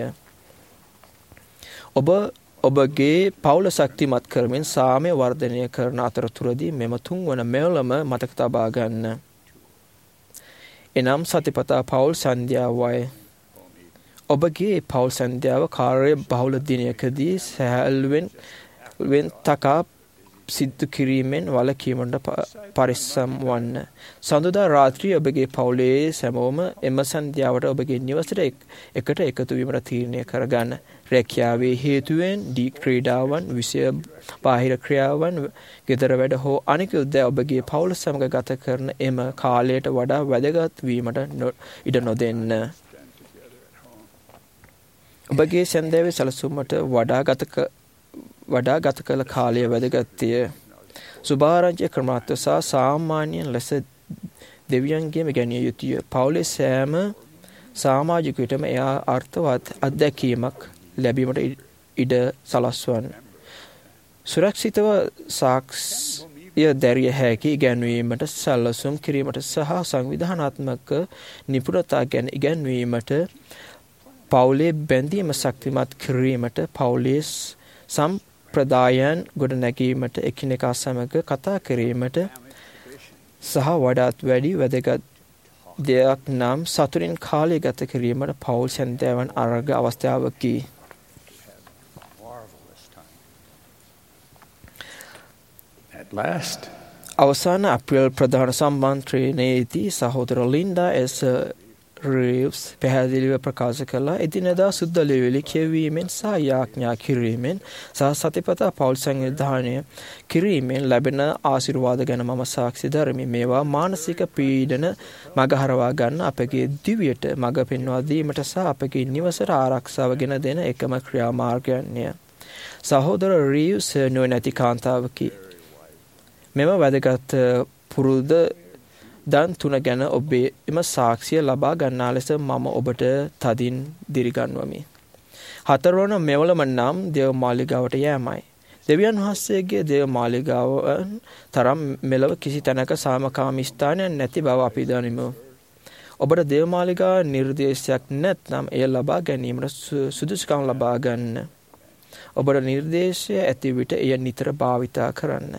ඔබගේ පවුල ශක්තිමත් කරමින් සාමය වර්ධනය කරන අතරතුරදී මෙම තුන්වන මෙවලම මතක තබා ගන්න. එනම් සතිපතා පවුල් සන්ධ්‍යාවයි. ඔබගේ පවුල් සන්ධ්‍යාව කාර්ය බහුල දිනයකදී සැහැල්ලුවෙන් තකා සිදු කිරීමෙන් වළකීමට පරිස්සම් වන්න. සඳුදා රාත්‍රියේ ඔබගේ පවුලේ සැමෝම එම සන්ධ්‍යාවට ඔබගේ නිවසට එකට එකතු වීමට තීරණය කරගන්න. රැකියාවේ හේතුවෙන් ක්‍රීඩාවන්, විෂය බාහිර ක්‍රියාවන්, ගෙදර වැඩ හෝ අනෙකුත් ඔබගේ පවුල සමග ගත කරන එම කාලයට වඩා වැදගත් වීමට ඉඩ නොදෙන්න. ඔබගේ සැන්දෑවේ සැලසුමට වඩා ගත කළ කාලය වැදගත්ය. සුභාරංචි ක්‍රමාත්ව සහ සාමාන්‍යයෙන් ලෙස දෙවියන්ගේම ගැනිය යුතුය. පවුලේ සෑම සමාජිකයටම එයා අර්ථවත් අත්දැකීමක් ලැබීමට ඉඩ සලස්වන්න. සුරක්ෂිතව සාක්ෂිය දැරිය හැකි ඉගැන්වීමට සැලසුම් කිරීමට සහ සංවිධානාත්මක නිපුණතා ගැන ඉගැන්වීමට, පවුලේ බැඳීම ශක්තිමත් කිරීමට, පවුලේ සම්ප්‍රදායන් ගොඩනැගීමට, එකිනෙකා සමග කතා කිරීමට සහ වඩාත් වැඩි වැදගත් දෙයක් නම් සතුටින් කාලය ගත කිරීමට පෞල් සැන්දෑවන් අරග අවස්ථාවකි. අවසාන අප්‍රේල් ප්‍රධාන සම්මන්ත්‍රණයේදී සහෝදර ලින්ඩා එස් රීව්ස් පැහැදිලිව ප්‍රකාශ කළා එදිනෙදා සුද්ධ ලියවිලි කියවීමෙන් සහ යාඥා කිරීමෙන් සහ සතිපතා පෞල් සංවිධානය කිරීමෙන් ලැබෙන ආශිර්වාද ගැන මම සාක්ෂි දරමි. මේවා මානසික පීඩන මගහරවා ගන්න අපගේ දිවියට මඟ පෙන්වා දීමට සහ අපගේ නිවසට ආරක්ෂාව ගෙන දෙන එකම ක්‍රියාමාර්ගයන්ය. සහෝදර රීව්ස් නුවණැති කාන්තාවකි. මෙම වැදගත් පුරුද්ද දන් 3 ගැන ඔබේම සාක්ෂිය ලබා ගන්නා ලෙස මම ඔබට තදින් දිරිගන්වමි. 4 වන මෙවලම නම් දේව මාලිගාවට යෑමයි. දෙවියන් වහන්සේගේ දේව මාලිගාවන් තරම් මෙලව කිසි තැනක සාමකාමී ස්ථානයක් නැති බව අපි දනිමු. ඔබට දේව මාලිගාව නිර්දේශයක් නැත්නම් එය ලබා ගැනීමට සුදුසුකම් ලබා ගන්න. ඔබට නිර්දේශය ඇති විට එය නිතර භාවිතා කරන්න.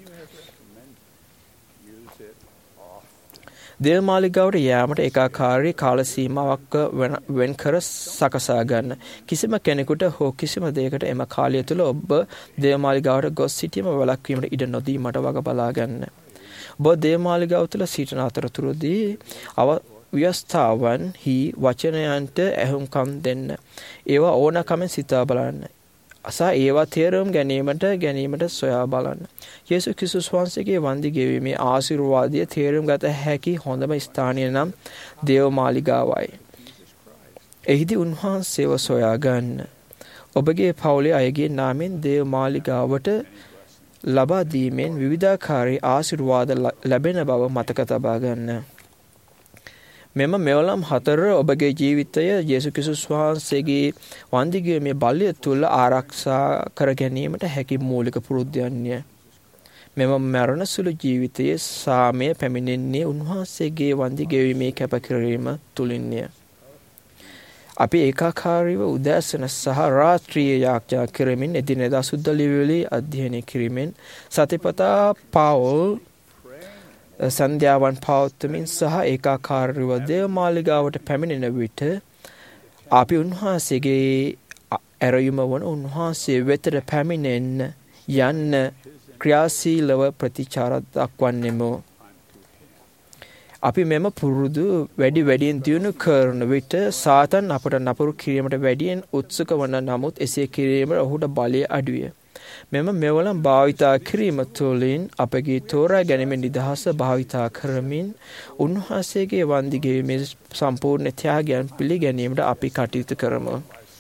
දේව මාලිගාවට යාමට ඒකාකාරී කාල සීමාවක් වෙන් කර සකසා ගන්න. කිසිම කෙනෙකුට හෝ කිසිම දෙයකට එම කාලය තුළ ඔබ දේව මාලිගාවට ගොස් සිටීම වළක්වීමට ඉඩ නොදීමට වග බලා ගන්න. ඔබ දේව මාලිගාව තුළ සිටින අතරතුරදී අව්‍යවස්ථාවන්හි වචනයන්ට ඇහුම්කම් දෙන්න. ඒවා ඕනකමෙන් සිතා බලන්න. අසා ඒවා තේරුම් ගැනීමට සොයා බලන්න. යේසුස් ක්‍රිස්තුස් වහන්සේගේ වන්දි ගෙවීමේ ආශිර්වාදය තේරුම් ගත හැකි හොඳම ස්ථානය නම් දේව මාලිගාවයි. එහිදී උන්වහන්සේව සොයා ගන්න. ඔබගේ පවුලේ අයගේ නාමයෙන් දේව මාලිගාවට ලබා දීමෙන් විවිධාකාරී ආශිර්වාද ලැබෙන බව මතක තබා ගන්න. මෙම මෙවලම් 4 ඔබගේ ජීවිතය යේසුස් ක්‍රිස්තුස් වහන්සේගේ වන්දිගීමේ බලය තුල ආරක්ෂා කර ගැනීමට හැකි මූලික පුරුද්දයන්ය. මෙම මරණ සුළු ජීවිතයේ සාමය පැමිණෙන්නේ උන්වහන්සේගේ වන්දිගීමේ කැපකිරීම තුලින්ය. අපි ඒකාකාරීව උදෑසන සහ රාත්‍රියේ යාඥා කරමින් එදිනෙදා සුද්ධ ලියවිලි අධ්‍යයනය කිරීමෙන් සතිපතා පවුල් සන්ධ්‍යාවන් පවත්වමින් සහ ඒකාකාරීව දේව මාලිගාවට පැමිණෙන විට අපි උන්වහන්සේගේ ඇරයුම වන උන්වහන්සේ වෙතට පැමිණෙන්න යන්න ක්‍රියාශීලව ප්‍රතිචාර දක්වන්නෙමු. අපි මෙම පුරුදු වැඩියෙන් දියුණු කරන විට සාතන් අපට නපුරු කිරීමට වැඩියෙන් උත්සුක වන නමුත් එසේ කිරීමට ඔහුට බලය අඩුය. මෙම මෙවලම් භාවිතා කිරීම තුළින් අපගේ තෝරා ගැනීමේ නිදහස භාවිතා කරමින් උන්වහන්සේගේ වන්දිගීමේ සම්පූර්ණ ත්‍යාගයන් පිළිගැනීමට අපි කටයුතු කරමු.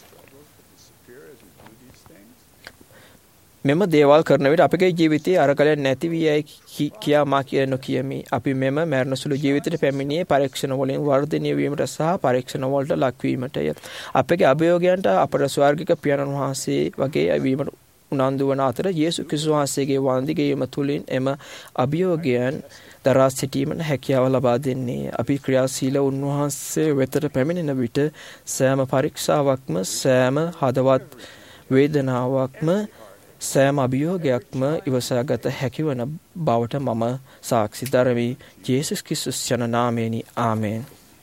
මෙම දේවල් කරන විට අපගේ ජීවිතයේ අරගලයක් නැති වී යයි කියා මා නොකියමි. අපි මෙම මරණ සුළු ජීවිතයට පැමිණියේ පරීක්ෂණ වලින් වර්ධනය වීමට සහ පරීක්ෂණ වලට ලක්වීමටය. අපගේ අභියෝගයන්ට අපට ස්වර්ගික පියාණන් වහන්සේ වගේ වීමට උනන්දු වන අතර යේසුස් ක්‍රිස්තුස් වහන්සේගේ වන්දිගීම තුළින් එම අභියෝගයන් දරා සිටීමට හැකියාව ලබා දෙන්නේ. අපි ක්‍රියාශීල උන්වහන්සේ වෙතට පැමිණෙන විට සෑම පරීක්ෂාවක්ම සෑම හදවත් වේදනාවක්ම සෑම අභියෝගයක්ම ඉවසාගත හැකිවන බවට මම සාක්ෂි දරමි. යේසුස් ක්‍රිස්තුස් යන නාමයෙනි. ආමේන්.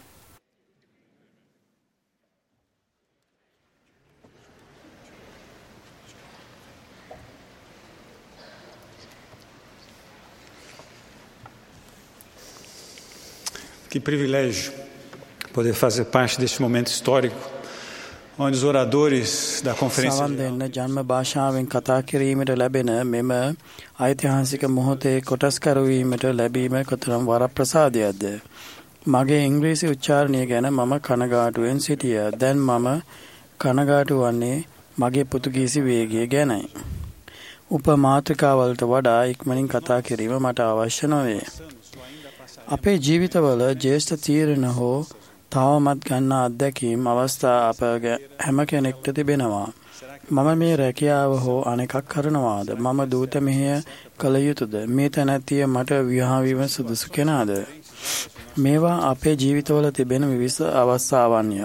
Que privilégio poder fazer parte deste momento histórico, onde os oradores da conferência සවන් ජන්ම භාෂාවෙන් කතා කිරීමට ලැබෙන මෙම ඓතිහාසික මොහොතේ කොටස්කරු වීමට ලැබීම කොතරම් වරප්‍රසාදයක්ද. මගේ ඉංග්‍රීසි උච්චාරණය ගැන මම කනගාටුවෙන් සිටියා. දැන් මම කනගාටු වන්නේ මගේ පෘතුගීසි වේගය ගැනයි. උපමාතෘකාවලට වඩා ඉක්මනින් කතා කිරීම මට අවශ්‍ය නොවේ. අපේ ජීවිතවල ජ්‍යෙෂ්ඨ තීරණ හෝ තවමත් ගන්නා අත්දැකීම් අවස්ථා අප හැම කෙනෙක්ට තිබෙනවා. මම මේ රැකියාව හෝ අනෙකක් කරනවාද? මම දූත මෙහෙය කළ යුතුද? මේ තැනැත්තිය මට විවාහ වීම සුදුසු කෙනාද? මේවා අපේ ජීවිතවල තිබෙන විවිධ අවස්ථාවන්ය.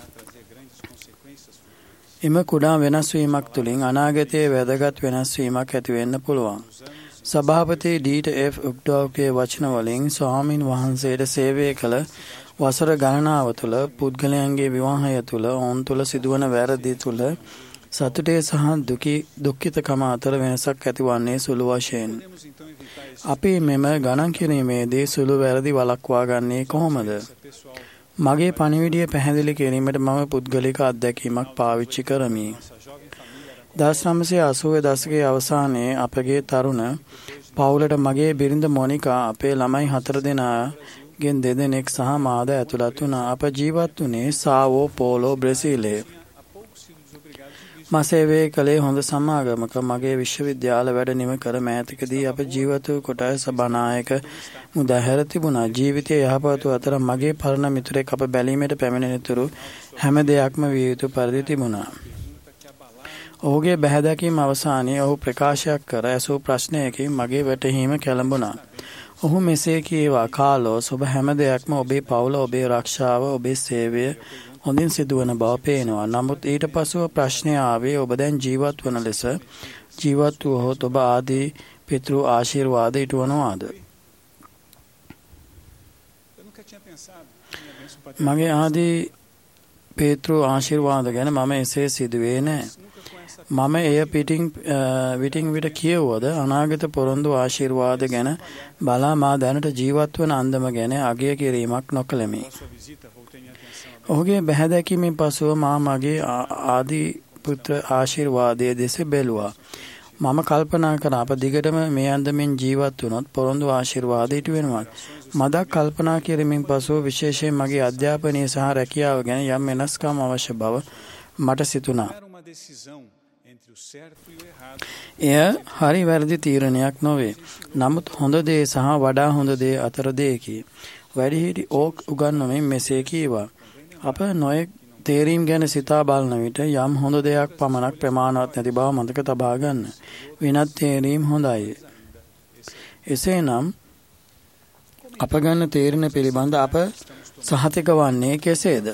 එම කුඩා වෙනස් වීමක් තුළින් අනාගතයේ වැදගත් වෙනස් වීමක් ඇති වෙන්න පුළුවන්. සභාපති ඩීට එෆ් උක්ඩෝව්ගේ වචන වලින් ස්වාමින් වහන්සේට සේවය කළ වසර ගණනාව තුළ පුද්ගලයන්ගේ විවාහය තුළ ඔවුන් තුළ සිදුවන වැරදි තුළ සතුටේ සහ දුක්ඛිතකම අතර වෙනසක් ඇතිවන්නේ සුළු වශයෙන්. අපි මෙම ගණන් කිරීමේදී සුළු වැරදි වළක්වා ගන්නේ කොහොමද? මගේ පණිවිඩය පැහැදිලි කිරීමට මම පුද්ගලික අත්දැකීමක් පාවිච්චි කරමි. 1980 දශකයේ අවසානයේ අපගේ තරුණ පවුලට මගේ බිරිඳ මොනිකා අපේ ළමයි 4 දෙනාගෙන් 2 දෙනෙක් සහ මාද ඇතුළත් වුණා. අප ජීවත් වුණේ සාවෝ පෝලෝ බ්‍රසීලයේ. මා සේවය කළේ හොඳ සමාගමක. මගේ විශ්වවිද්‍යාල වැඩ නිම කර මෑතකදී අප ජීවත් වූ කොටස් සභානායක මුදාහැර තිබුණා. ජීවිතයේ යහපත් අතර මගේ පරණ මිතුරෙක් අප බැලීමට පැමිණෙනතුරු හැම දෙයක්ම විය යුතු පරිදි තිබුණා. ඔහුගේ බැහැදැකීම් අවසානයේ ඔහු ප්‍රකාශයක් කර ඇසූ ප්‍රශ්නයකින් මගේ වැටහීම කැළඹුණා. ඔහු මෙසේ කීවා, කාලෝස්, ඔබ හැම දෙයක්ම ඔබේ පවුල, ඔබේ ආරක්ෂාව, ඔබේ සේවය හොඳින් සිදුවන බව පේනවා. නමුත් ඊට පසුව ප්‍රශ්නය ආවේ ඔබ දැන් ජීවත් වන ලෙස ජීවත් වුවහොත් ඔබ ආදී පිතෘ ආශිර්වාද ඉටුවනවාද? මගේ ආදී පිතෘ ආශිර්වාද ගැන මම එසේ සිදුවේ නැහැ. මම එය විටින් විට කියවුවද අනාගත පොරොන්දු ආශිර්වාද ගැන බලා මා දැනට ජීවත් වන අන්දම ගැන අගය කිරීමක් නොකළෙමි. ඔහුගේ බැහැදැකීමෙන් පසුව මා මගේ ආදී පුත්‍ර ආශිර්වාදයේ දෙස බැලුවා. මම කල්පනා කළා අප දිගටම මේ අන්දමින් ජීවත් වුණොත් පොරොන්දු ආශිර්වාද ඉටු වෙනවා. මදක් කල්පනා කිරීමෙන් පසුව විශේෂයෙන් මගේ අධ්‍යාපනය සහ රැකියාව ගැන යම් වෙනස්කම් අවශ්‍ය බව මට සිතුණා. එය හරි වැරදි තීරණයක් නොවේ. නමුත් හොඳ දේ සහ වඩා හොඳ දේ අතර දෙකකි. වැඩිහිටි ඕක් උගන්වමින් මෙසේ කීවා, අප නොයෙක් තේරීම් ගැන සිතා බලන විට යම් හොඳ දෙයක් පමණක් ප්‍රමාණවත් නැති බව මතක තබා ගන්න. වෙනත් තේරීම් හොඳයි. එසේනම් අප ගන්න තීරණ පිළිබඳ අප සහතික වන්නේ කෙසේද?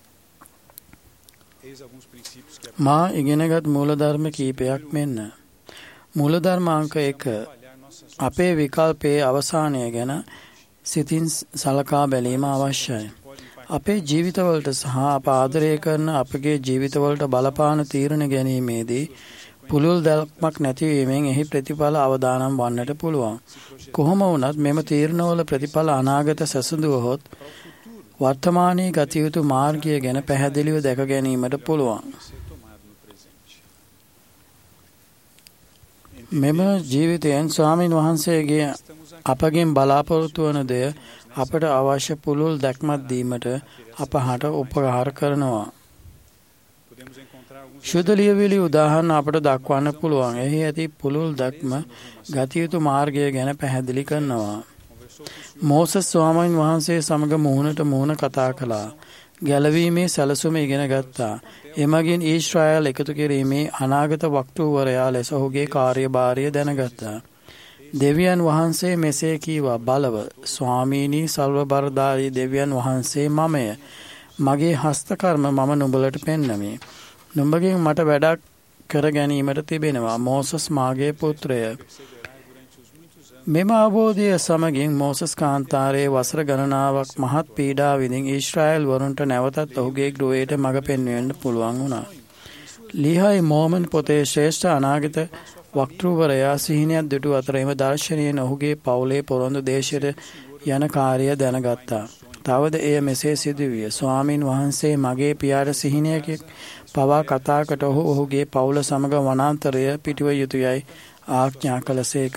මා ඉගෙනගත් මූලධර්ම කීපයක් මෙන්න. මූලධර්ම අංක 1. අපේ විකල්පයේ අවසානය ගැන සිතින් සලකා බැලීම අවශ්‍යයි. අපේ ජීවිතවලට සහ අප ආදරය කරන අපගේ ජීවිතවලට බලපාන තීරණ ගැනීමේදී පුළුල් දැක්මක් නැතිවීමෙන් එහි ප්‍රතිඵල අවදානම් වන්නට පුළුවන්. කොහොම වුණත් මෙම තීරණවල ප්‍රතිඵල අනාගත සැසඳුවහොත් වර්තමානයේ ගත යුතු මාර්ගය ගැන පැහැදිලිව දැක ගැනීමට පුළුවන්. මෙම ජීවිතයෙන් ස්වාමීන් වහන්සේගේ අපගෙන් බලාපොරොත්තු වන දෙය අපට අවශ්‍ය පුළුල් දැක්මක් දීමට අපහට උපකාර කරනවා. ශුද්ධ ලියවිලි උදාහරණ අපට දක්වන්න පුළුවන්. එහි ඇති පුළුල් දැක්ම ගත යුතු මාර්ගය ගැන පැහැදිලි කරනවා. මෝසස් ස්වාමීන් වහන්සේ සමග මුහුණට මුහුණ කතා කළා. ගැලවීමේ සැලසුම ඉගෙන ගත්තා. එමගින් ඊශ්‍රායල් එකතු කිරීමේ අනාගත වක්තෘවරයා ලෙස ඔහුගේ කාර්යභාරය දැනගත්තා. දෙවියන් වහන්සේ මෙසේ කීවා, බලව ස්වාමීනී සර්වබලධාරී දෙවියන් වහන්සේ මමය. මගේ හස්තකර්ම මම නුඹලට පෙන්නමි. නුඹගෙන් මට වැඩක් කර ගැනීමට තිබෙනවා. මෝසස් මාගේ පුත්‍රය. මෙම අවබෝධය සමගින් මෝසස් කාන්තාරයේ වසර ගණනාවක් මහත් පීඩා විඳින් ඊශ්‍රායල් වරුන්ට නැවතත් ඔහුගේ ගෘහයට මඟ පෙන්වන්න පුළුවන් වුණා. ලීහයි මෝමන් පොතේ ශ්‍රේෂ්ඨ අනාගත වක්තෘවරයා සිහිනයක් දුටු අතර එම දර්ශනයෙන් ඔහුගේ පවුලේ පොරොන්දු දේශයට යන කාර්යය දැනගත්තා. තවද එය මෙසේ සිදුවිය. ස්වාමීන් වහන්සේ මගේ පියාට සිහිනයක පවා කතාකට ඔහුගේ පවුල සමග වනාන්තරය පිටුව යුතුයයි ආඥා කළසේක.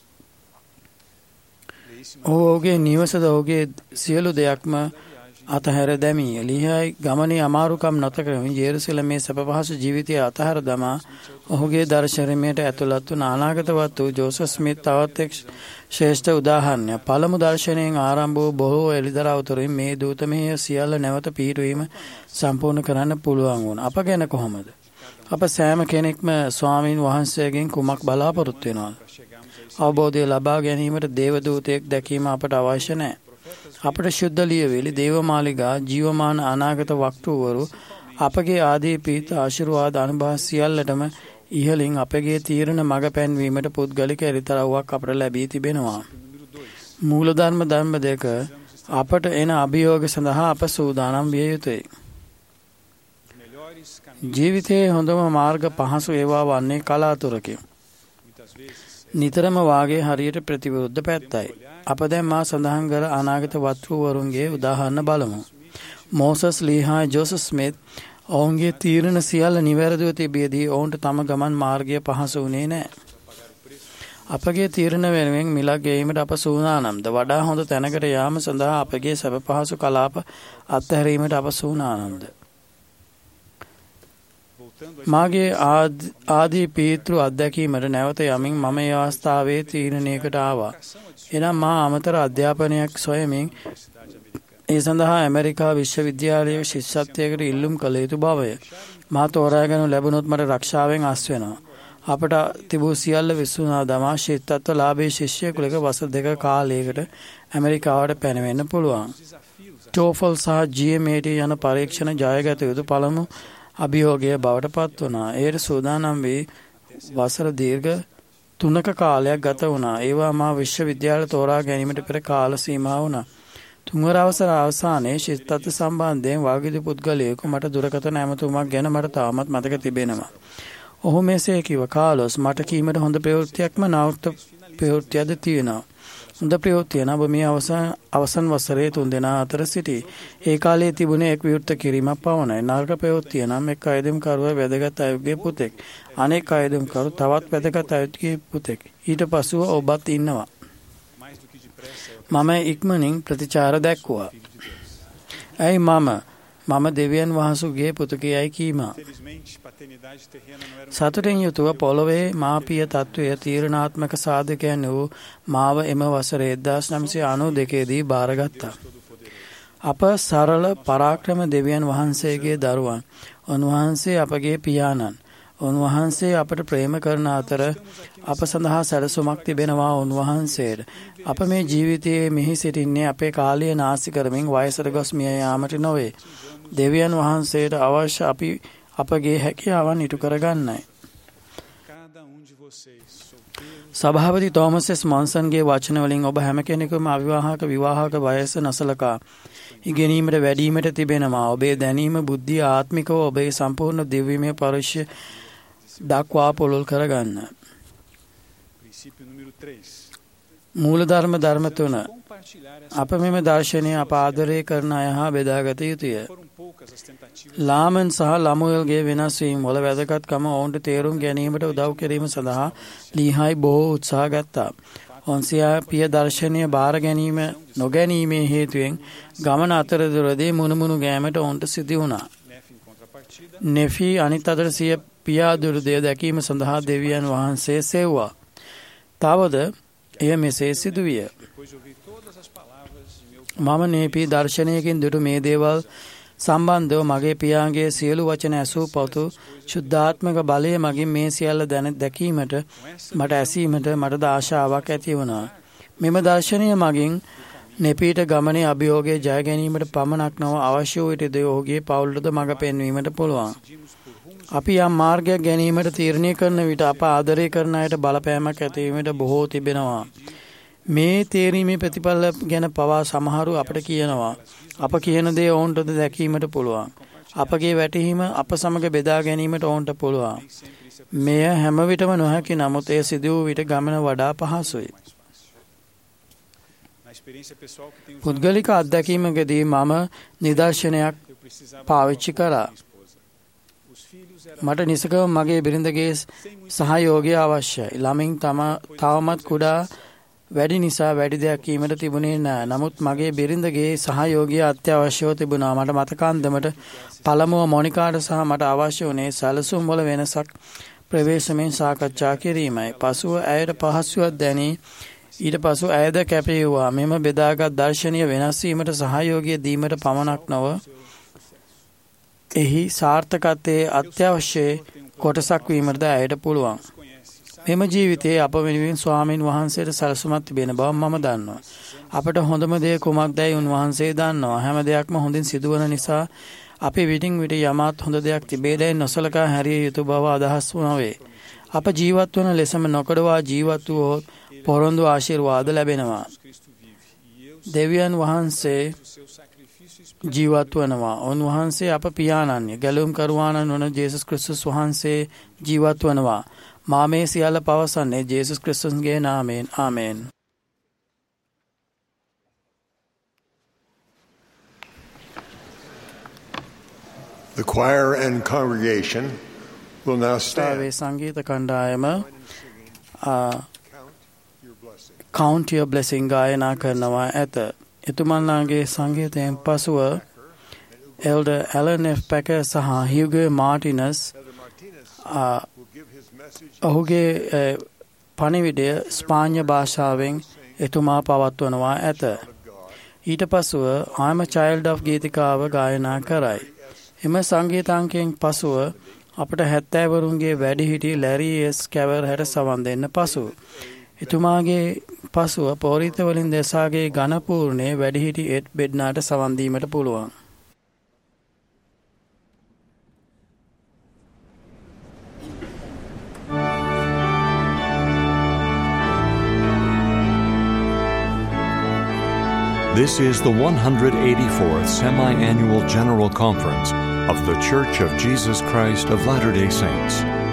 ඔහුගේ නිවසද ඔහුගේ සියලු දෙයක්ම අතහැර දැමී ලීහයි ගමනේ අමාරුකම් නැත කරමින් ජෙරුසලමේ සැප පහසු ජීවිතය අතහැර දමා ඔහුගේ දර්ශනයට ඇතුළත් වූ අනාගතවත් වූ ජෝසප් ස්මිත් තවත් එක් ශ්‍රේෂ්ඨ උදාහරණයක්. පළමු දර්ශනයෙන් ආරම්භ වූ බොහෝ එළිදරව් තුරින් මේ දූතමය සියල්ල නැවත පිහිටුවීම සම්පූර්ණ කරන්න පුළුවන් වුණා. අප ගැන කොහොමද? අප සෑම කෙනෙක්ම ස්වාමීන් වහන්සේගෙන් කුමක් බලාපොරොත්තු වෙනවද? අවබෝධය ලබා ගැනීමට දේවදූතයෙක් දැකීම අපට අවශ්‍ය නැහැ. අපට ශුද්ධ ලියවිලි, දේවමාලිගා, ජීවමාන අනාගත වක්තෘවරු, අපගේ ආදී පීත ආශිර්වාද අනුභව සියල්ලටම ඉහළින් අපගේ තීරණ මඟ පැන්වීමට පුද්ගලික එරිතරව්වක් අපට ලැබී තිබෙනවා. මූලධර්ම ධර්ම දෙක අපට එන අභියෝග සඳහා අප සූදානම් විය යුතුයි. ජීවිතයේ හොඳම මාර්ග පහසු ඒවා වන්නේ කලාතුරකින්. නිතරම වාගේ හරියට ප්‍රතිවිරුද්ධ පැත්තයි. අප දැන් මා සඳහන් කර අනාගත වත්රුවරුන්ගේ උදාහරණ බලමු. මෝසස් ලීහා ජෝසප් ස්මිත් ඔවුන්ගේ තීරණ සියල්ල නිවැරදිව තිබියදී ඔවුන්ට තම ගමන් මාර්ගය පහසු වුණේ නැහැ. අපගේ තීරණ වෙනුවෙන් මිලක් ගෙවීමට අප සූදානම්ද? වඩා හොඳ තැනකට යාම සඳහා අපගේ සැප පහසු කලාප අත්හැරීමට අප සූදානම්ද? මාගේ ආදී පීතෘ අත්දැකීමට නැවත යමින් මම ඒ අවස්ථාවේ තීරණයකට ආවා. එනම් මා අමතර අධ්‍යාපනයක් සොයමින් ඒ සඳහා ඇමරිකා විශ්වවිද්‍යාලයේ ශිෂ්‍යත්වයකට ඉල්ලුම් කළ යුතු බවය. මා තෝරාගනු ලැබුණොත් මට රක්ෂාවෙන් අස් වෙනවා. අපට තිබූ සියල්ල විසුණා දමා ශිෂ්‍යත්ව ලාභී ශිෂ්‍යයෙකු ලෙස වසර 2 කාලයකට ඇමරිකාවට පැනවෙන්න පුළුවන්. TOEFL සහ GMAT යන පරීක්ෂණ ජයගත යුතු පළමු අභියෝගය බවට පත් වුණා. ඒට සූදානම් වී වසර දීර්ඝ 3ක කාලයක් ගත වුණා. ඒවා මා විශ්වවිද්‍යාල තෝරා ගැනීමට පෙර කාල සීමා වුණා. 3 වර අවසර අවසානයේ ශිෂ්‍යත්ව සම්බන්ධයෙන් වාග්විදි පුද්ගලයෙකු මට දුරකථන ඇමතුමක් ගැන මට තාමත් මතක තිබෙනවා. ඔහු මෙසේ කිව්ව, කාලොස් මට කීමට හොඳ ප්‍රවෘත්තියක්ම නාවෘත්ත ප්‍රවෘත්තියක්ද තියෙනවා. හොඳ ප්‍රවෘත්තිය නම් මේ අවසන් වසරේ 3 දෙනා අතර සිටී. ඒ කාලයේ තිබුණේ එක් විවෘත කිරීමක් පමණයි. නරක ප්‍රවෘත්තිය නම් එක් අයදුම්කරුවා වැදගත් අයෙකුගේ පුතෙක්. අනෙක් අයදුම්කරු තවත් වැදගත් අයෙකුගේ පුතෙක්. ඊට පසුව ඔබත් ඉන්නවා. මම ඉක්මනින් ප්‍රතිචාර දැක්වුවා. ඇයි මම දෙවියන් වහන්සේගේ පුතුකයයි කීමා. සතුටින් යුතුව පොළොවේ මාපිය තත්වය තීරණාත්මක සාධකයන් වූ මාව එම වසර 1992 දී බාරගත්තා. අප සරල පරාක්‍රම දෙවියන් වහන්සේගේ දරුවන්. උන්වහන්සේ අපගේ පියාණන්. උන්වහන්සේ අපට ප්‍රේම කරන අතර අප සඳහා සැලසුමක් තිබෙනවා උන්වහන්සේට. අප මේ ජීවිතයේ මෙහි සිටින්නේ අපේ කාලය නාස්ති කරමින් වයසට ගොස් මිය යාමට නොවේ. දෙවියන් වහන්සේට අවශ්‍ය අපි අපගේ හැකියාවන් ඉටු කරගන්නයි. සභාපති තෝමස් එස් මොන්සන්ගේ වචන වලින් ඔබ හැම කෙනෙකුම අවිවාහක විවාහක වයස නසලකා ඉගෙනීමට වැඩිවීමට තිබෙනවා. ඔබේ දැනීම බුද්ධිය ආත්මිකව ඔබේ සම්පූර්ණ දිව්‍යමය පරිශ්‍ය දක්වා පුළුල් කරගන්න. මූලධර්ම ධර්ම 3. අප මෙම දර්ශනය අප ආදරය කරන අය හා බෙදාගත යුතුය. ලාමන් සහ ලමුවෙල්ගේ වෙනස් වීම වල වැදගත්කම ඔවුන්ට තේරුම් ගැනීමට උදව් කිරීම සඳහා ලීහායි බොහෝ උත්සාහ ගත්තා. ඔන්සියා පිය දර්ශනය බාර ගැනීම නොගැනීමේ හේතුවෙන් ගමන අතරතුරදී මුණුමුණු ගෑමට ඔවුන්ට සිදු වුණා. නෙෆී අනිත් අතට සිය පියා දුර්දය දැකීම සඳහා දෙවියන් වහන්සේ සෙව්වා. තවද එය මෙසේ සිදුවිය. මම නේපී දර්ශනයකින් දුටු මේ දේවල් සම්බන්ධව මගේ පියාගේ සියලු වචන ඇසූ පසු ශුද්ධාත්මක බලය මගින් මේ සියල්ල දැකීමට මට ඇසීමට මටද ආශාවක් ඇති වුණා. මෙම දර්ශනය මගින් නෙපීට ගමනේ අභියෝගයේ ජය ගැනීමට පමණක් නොව අවශ්‍ය වූ විට ඔහුගේ පවුලටද මඟ පෙන්වීමට පුළුවන්. අපි යම් මාර්ගයක් ගැනීමට තීරණය කරන විට අප ආදරය කරන අයට බලපෑමක් ඇතිවීමට බොහෝ තිබෙනවා. මේ තේරීමේ ප්‍රතිඵල ගැන පවා සමහරු අපට කියනවා. අප කියන දේ ඔවුන්ටද දැකීමට පුළුවන්. අපගේ වැටහීම අප සමග බෙදා ගැනීමට ඔවුන්ට පුළුවන්. මෙය හැම විටම නොහැකි, නමුත් එය සිදු වූ විට ගමන වඩා පහසුයි. පුද්ගලික අත්දැකීමකදී මම නිදර්ශනයක් පාවිච්චි කරා. මට නිසකව මගේ බිරිඳගේ සහයෝගය අවශ්‍යයි. ළමින් තවමත් කුඩා වැඩි නිසා වැඩි දෙයක් කීමට තිබුණේ නැහැ. නමුත් මගේ බිරිඳගේ සහයෝගය අත්‍යවශ්‍යව තිබුණා. මට මතක අන්දමට පළමුව මොනිකාට සහ මට අවශ්‍ය වුණේ සැලසුම් වල වෙනසක් ප්‍රවේශමෙන් සාකච්ඡා කිරීමයි. පසුව ඇයට පහසුවක් දැනී ඊට පසු ඇයද කැපෙව්වා. මෙම බෙදාගත් දර්ශනීය වෙනස් වීමට සහයෝගය දීමට පමණක් නොව එහි සාර්ථකත්වයේ අත්‍යවශ්‍ය කොටසක් වීමටද ඇයට පුළුවන්. මෙම ජීවිතයේ අප වෙනුවෙන් ස්වාමීන් වහන්සේට සැලසුමක් තිබෙන බව මම දන්නවා. අපට හොඳම දේ කුමක්දයි උන්වහන්සේ දන්නවා. හැම දෙයක්ම හොඳින් සිදුවන නිසා අපි විටින් විට යමත් හොඳ දෙයක් තිබේදැයි නොසලකා හැරිය යුතු බව අදහස් නොවේ. අප ජීවත් වන ලෙසම නොකඩවා ජීවත් වූ පොරොන්දු ආශිර්වාද ලැබෙනවා. දෙවියන් වහන්සේ ජීවත් වනවා. උන්වහන්සේ අප පියාණන්ය. ගැලුම් කරුවාණන් වන ජේසුස් ක්‍රිස්තුස් වහන්සේ ජීවත් වනවා. මා මේ සියල්ල පවසන්නේ ජේසුස් ක්‍රිස්තුස්ගේ නාමයෙන්. ආමේන්. The choir and congregation will now stand. සංගීත කණ්ඩායම Count Your Blessing ගායනා කරනවා ඇත. එතුමන්ලාගේ සංගීතයෙන් පසුව Elder Alan F. Packer සහ Hugo Martinez ඔහුගේ පණිවිඩය ස්පාඤ්ඤ භාෂාවෙන් එතුමා පවත්වනවා ඇත. ඊට පසුව I'm a Child of ගීතිකාව ගායනා කරයි. එම සංගීතාංකයෙන් පසුව අපට 70 වරුන්ගේ වැඩිහිටි ලැරි එස් කැවර්හට සවන් දෙන්න පසු. එතුමාගේ පසුව පෝරිත වලින් දෙසාගේ ඝනපූර්ණයේ වැඩිහිටි එඩ් බෙඩ්නාට සවන් දීමට පුළුවන්. This is the 184th Semi-Annual General Conference of The Church of Jesus Christ of Latter-day Saints.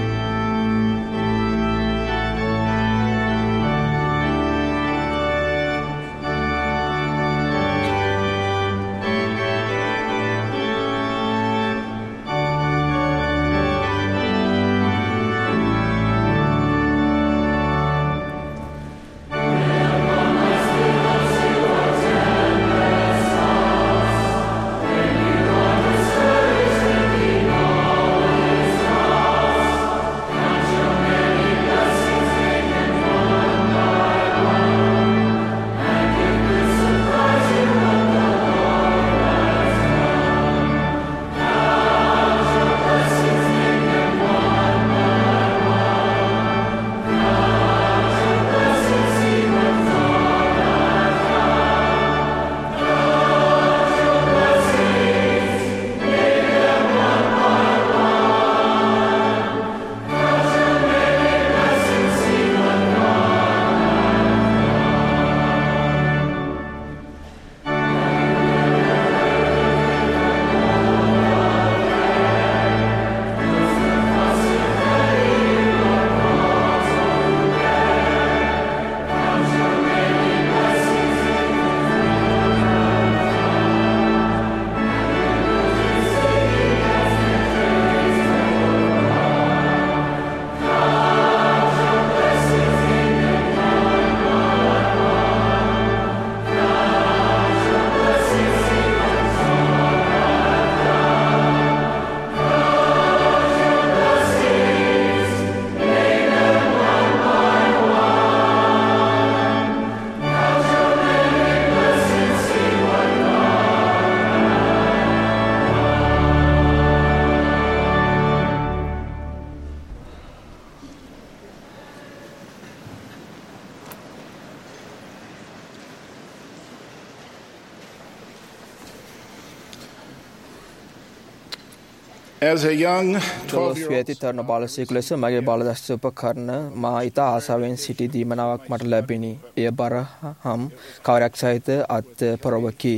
As a young 12-year-old තරුණ බාලසියෙකු ලෙස මගේ බාලදස්ස උපකරණ මා ඉතා ආසාවෙන් සිටි දීමනාවක් මට ලැබිණි. එය බරහම් කාර්යයක් සහිත අත් පොරවකි.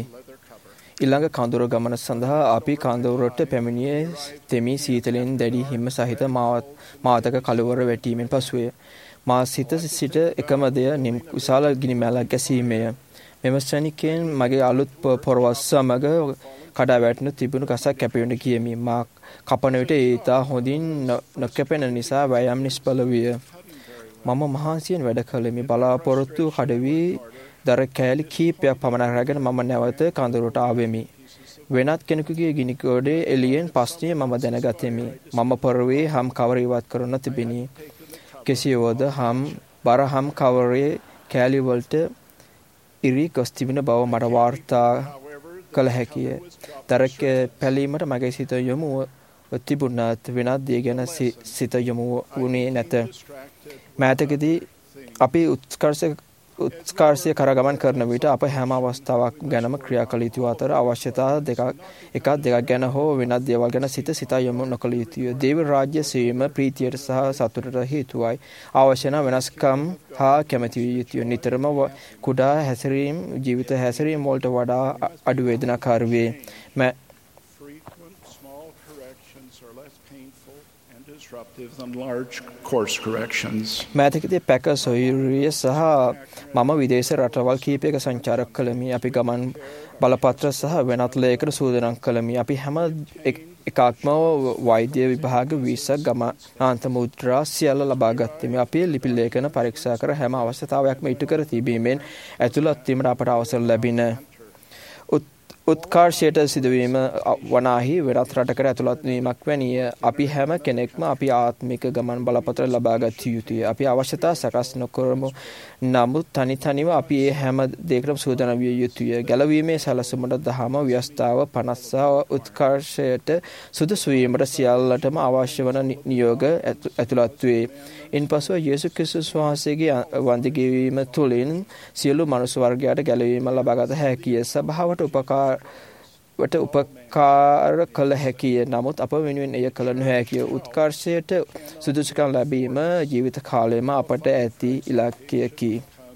ඊළඟ කඳුර ගමන සඳහා අපි කඳුරට පැමිණියේ තෙමි සීතලෙන් දැඩි හිම සහිත මාතක කළුවර වැටීමෙන් පසුය. මා සිට එකම දෙය විශාල ගිනිමැලක් ගැසීමය. මෙම ශ්‍රණිකයෙන් මගේ අලුත් පොරවස් සමග කඩා වැටෙනු තිබුණු ගසක් කැපෙන්න ගියමි. මා කපන විට ඒ ඉතා හොඳින් නොකැපෙන නිසා වෑයම් නිෂ්ඵල විය. මම මහන්සියෙන් වැඩ කළෙමි. බලාපොරොත්තු කඩවී දර කෑලි කීපයක් පමණ රැගෙන මම නැවත කඳුරට ආවෙමි. වෙනත් කෙනෙකුගේ ගිනි ගොඩේ එළියෙන් පස්සේ මම දැනගතෙමි. මම පොරවේ හම් කවර ඉවත් කරන තිබිනි. කෙසේ වුවද බරහම් කවරේ කෑලි වලට ඉරි ගොස් තිබෙන බව මට වාර්තා කළ හැකිය. දර පැලීමට මගේ සිත යොමු තිබුණත් වෙනත් දේ ගැන සිත යොමු වුණේ නැත. මෑතකදී අපි උත්කර්ෂ උත්කර්ෂය කරගමන් කරන විට අප හැම අවස්ථාවක් ගැනම ක්‍රියා කළ යුතු අතර අවශ්‍යතා දෙකක් ගැන හෝ වෙනත් දේවල් ගැන සිතා යොමු නොකළ යුතුය. දේව රාජ්‍ය සේවීම ප්‍රීතියට සහ සතුටට හේතුවයි. අවශ්‍ය නම් වෙනස්කම් හා කැමැති විය යුතුය. නිතරම කුඩා හැසිරීම් ජීවිත හැසිරීම් වලට වඩා අඩු වේදනාකාරී වේ. මෑතකදී පැක සොයුරිය සහ මම විදේශ රටවල් කීපයක සංචාරක කළමි. අපි ගමන් බලපත්‍ර සහ වෙනත් ලේඛන සූදානම් කළමි. අපි හැම එකක්ම වෛද්‍ය විභාග වීසා ගමනාන්ත මුද්‍රා සියල්ල ලබා ගත්තෙමි. අපි ලිපි ලේඛන පරීක්ෂා කර හැම අවශ්‍යතාවයක්ම ඉටු කර තිබීමෙන් ඇතුළත් වීමට අපට අවසර ලැබින උත්කර්ෂයට සිදුවීම වනාහි වෙනත් රටකට ඇතුළත් වීමක් වැනිය. අපි හැම කෙනෙක්ම අපි ආත්මික ගමන් බලපත්‍ර ලබාගත යුතුය. අපි අවශ්‍යතා සකස් නොකරමු. නමුත් තනිව අපි ඒ හැම දෙයකටම සූදානම් විය යුතුය. ගැලවීමේ සැලසුමට දහම ව්‍යවස්ථාව 50 උත්කර්ෂයට සුදුසු වීමට සියල්ලටම අවශ්‍ය වන නියෝග ඇතුළත් වේ. ඉන්පසුව යේසුස් ක්‍රිස්තුස් වහන්සේගේ වන්දි ගෙවීම තුළින් සියලු මනුස්ස වර්ගයාට ගැලවීම ලබාගත හැකිය. සභාවට උපකාර කළ හැකිය. නමුත් අප වෙනුවෙන් එය කළ නොහැකිය. උත්කර්ෂයට සුදුසුකම් ලැබීම ජීවිත කාලයම අපට ඇති ඉලක්කයකි.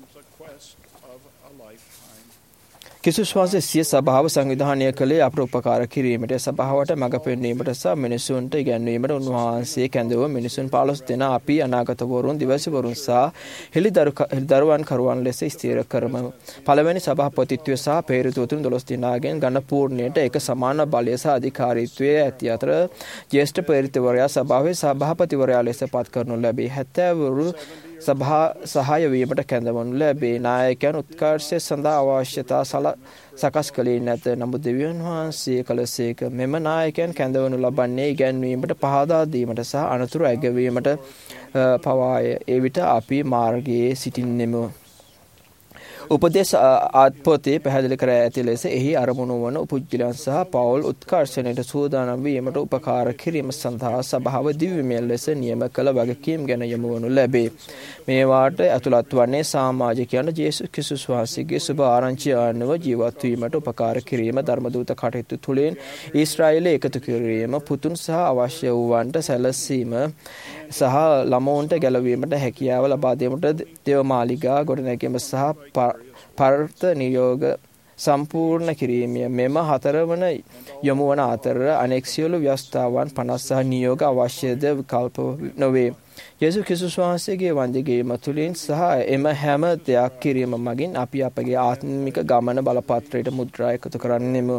ක්‍රිස්තුස් වහන්සේ සිය සභාව සංවිධානය කළේ අපට උපකාර කිරීමට, සභාවට මඟ පෙන්වීමට සහ මිනිසුන්ට ඉගැන්වීමට. උන්වහන්සේ කැඳව මිනිසුන් 15 දෙනා අපි අනාගතවරුන්, දිවසිවරුන් සහ හෙළිදරුවන් කරුවන් ලෙස ස්ථිර කරමු. පළවෙනි සභාපතිත්වය සහ පේරිතුතුන් 12 දෙනාගෙන් ගණ පූර්ණයට එක සමාන බලය සහ අධිකාරීත්වය ඇති අතර ජ්‍යෙෂ්ඨ පේරිතවරයා සභාවේ සභාපතිවරයා ලෙස පත් කරනු ලැබේ. 70 වරු සහාය වීමට කැඳවනු ලැබේ. නායකයන් උත්කර්ෂය සඳහා අවශ්‍යතා සකස් කළේ නැත. නමුත් දෙවියන් වහන්සේ කළසේක. මෙම නායකයන් කැඳවනු ලබන්නේ ඉගැන්වීමට, පහදා දීමට සහ අනතුරු ඇගවීමට පවාය. එවිට අපි මාර්ගයේ සිටින්නෙමු. උපදේශ ආත්පොතේ පැහැදිලි කර ඇති ලෙස එහි අරමුණු වන උපුජ්ජලයන් සහ පවුල් උත්කර්ෂණයට සූදානම් වීමට උපකාර කිරීම සඳහා සභාව දිව්‍යමය ලෙස නියම කළ වගකීම් ගැන යොමු වනු ලැබේ. මේවාට ඇතුළත් වන්නේ සමාජිකයන්ට යේසුස් ක්‍රිස්තුස් වහන්සේගේ සුබ ආරංචිය අනුව ජීවත් වීමට උපකාර කිරීම, ධර්මදූත කටයුතු තුළින් ඊශ්‍රායලයේ එකතු කිරීම, පුතුන් සහ අවශ්‍ය වූවන්ට සැලසීම සහ ළමුන්ට ගැලවීමට හැකියාව ලබා දීමට දේවමාලිගා ගොඩනැගීම සහ පර්ත නියෝග සම්පූර්ණ කිරීමය. මෙම 4 වන යොමු වන අතර අනෙක් සියලු ව්‍යවස්ථාවන් 50 නියෝග අවශ්‍යද විකල්ප නොවේ. යේසුස් ක්‍රිස්තුස් වහන්සේගේ වන්දිගීම තුළින් සහ එම හැම දෙයක් කිරීම මගින් අපි අපගේ ආත්මික ගමන බලපත්‍රයට මුද්‍රා එකතු කරන්නෙමු.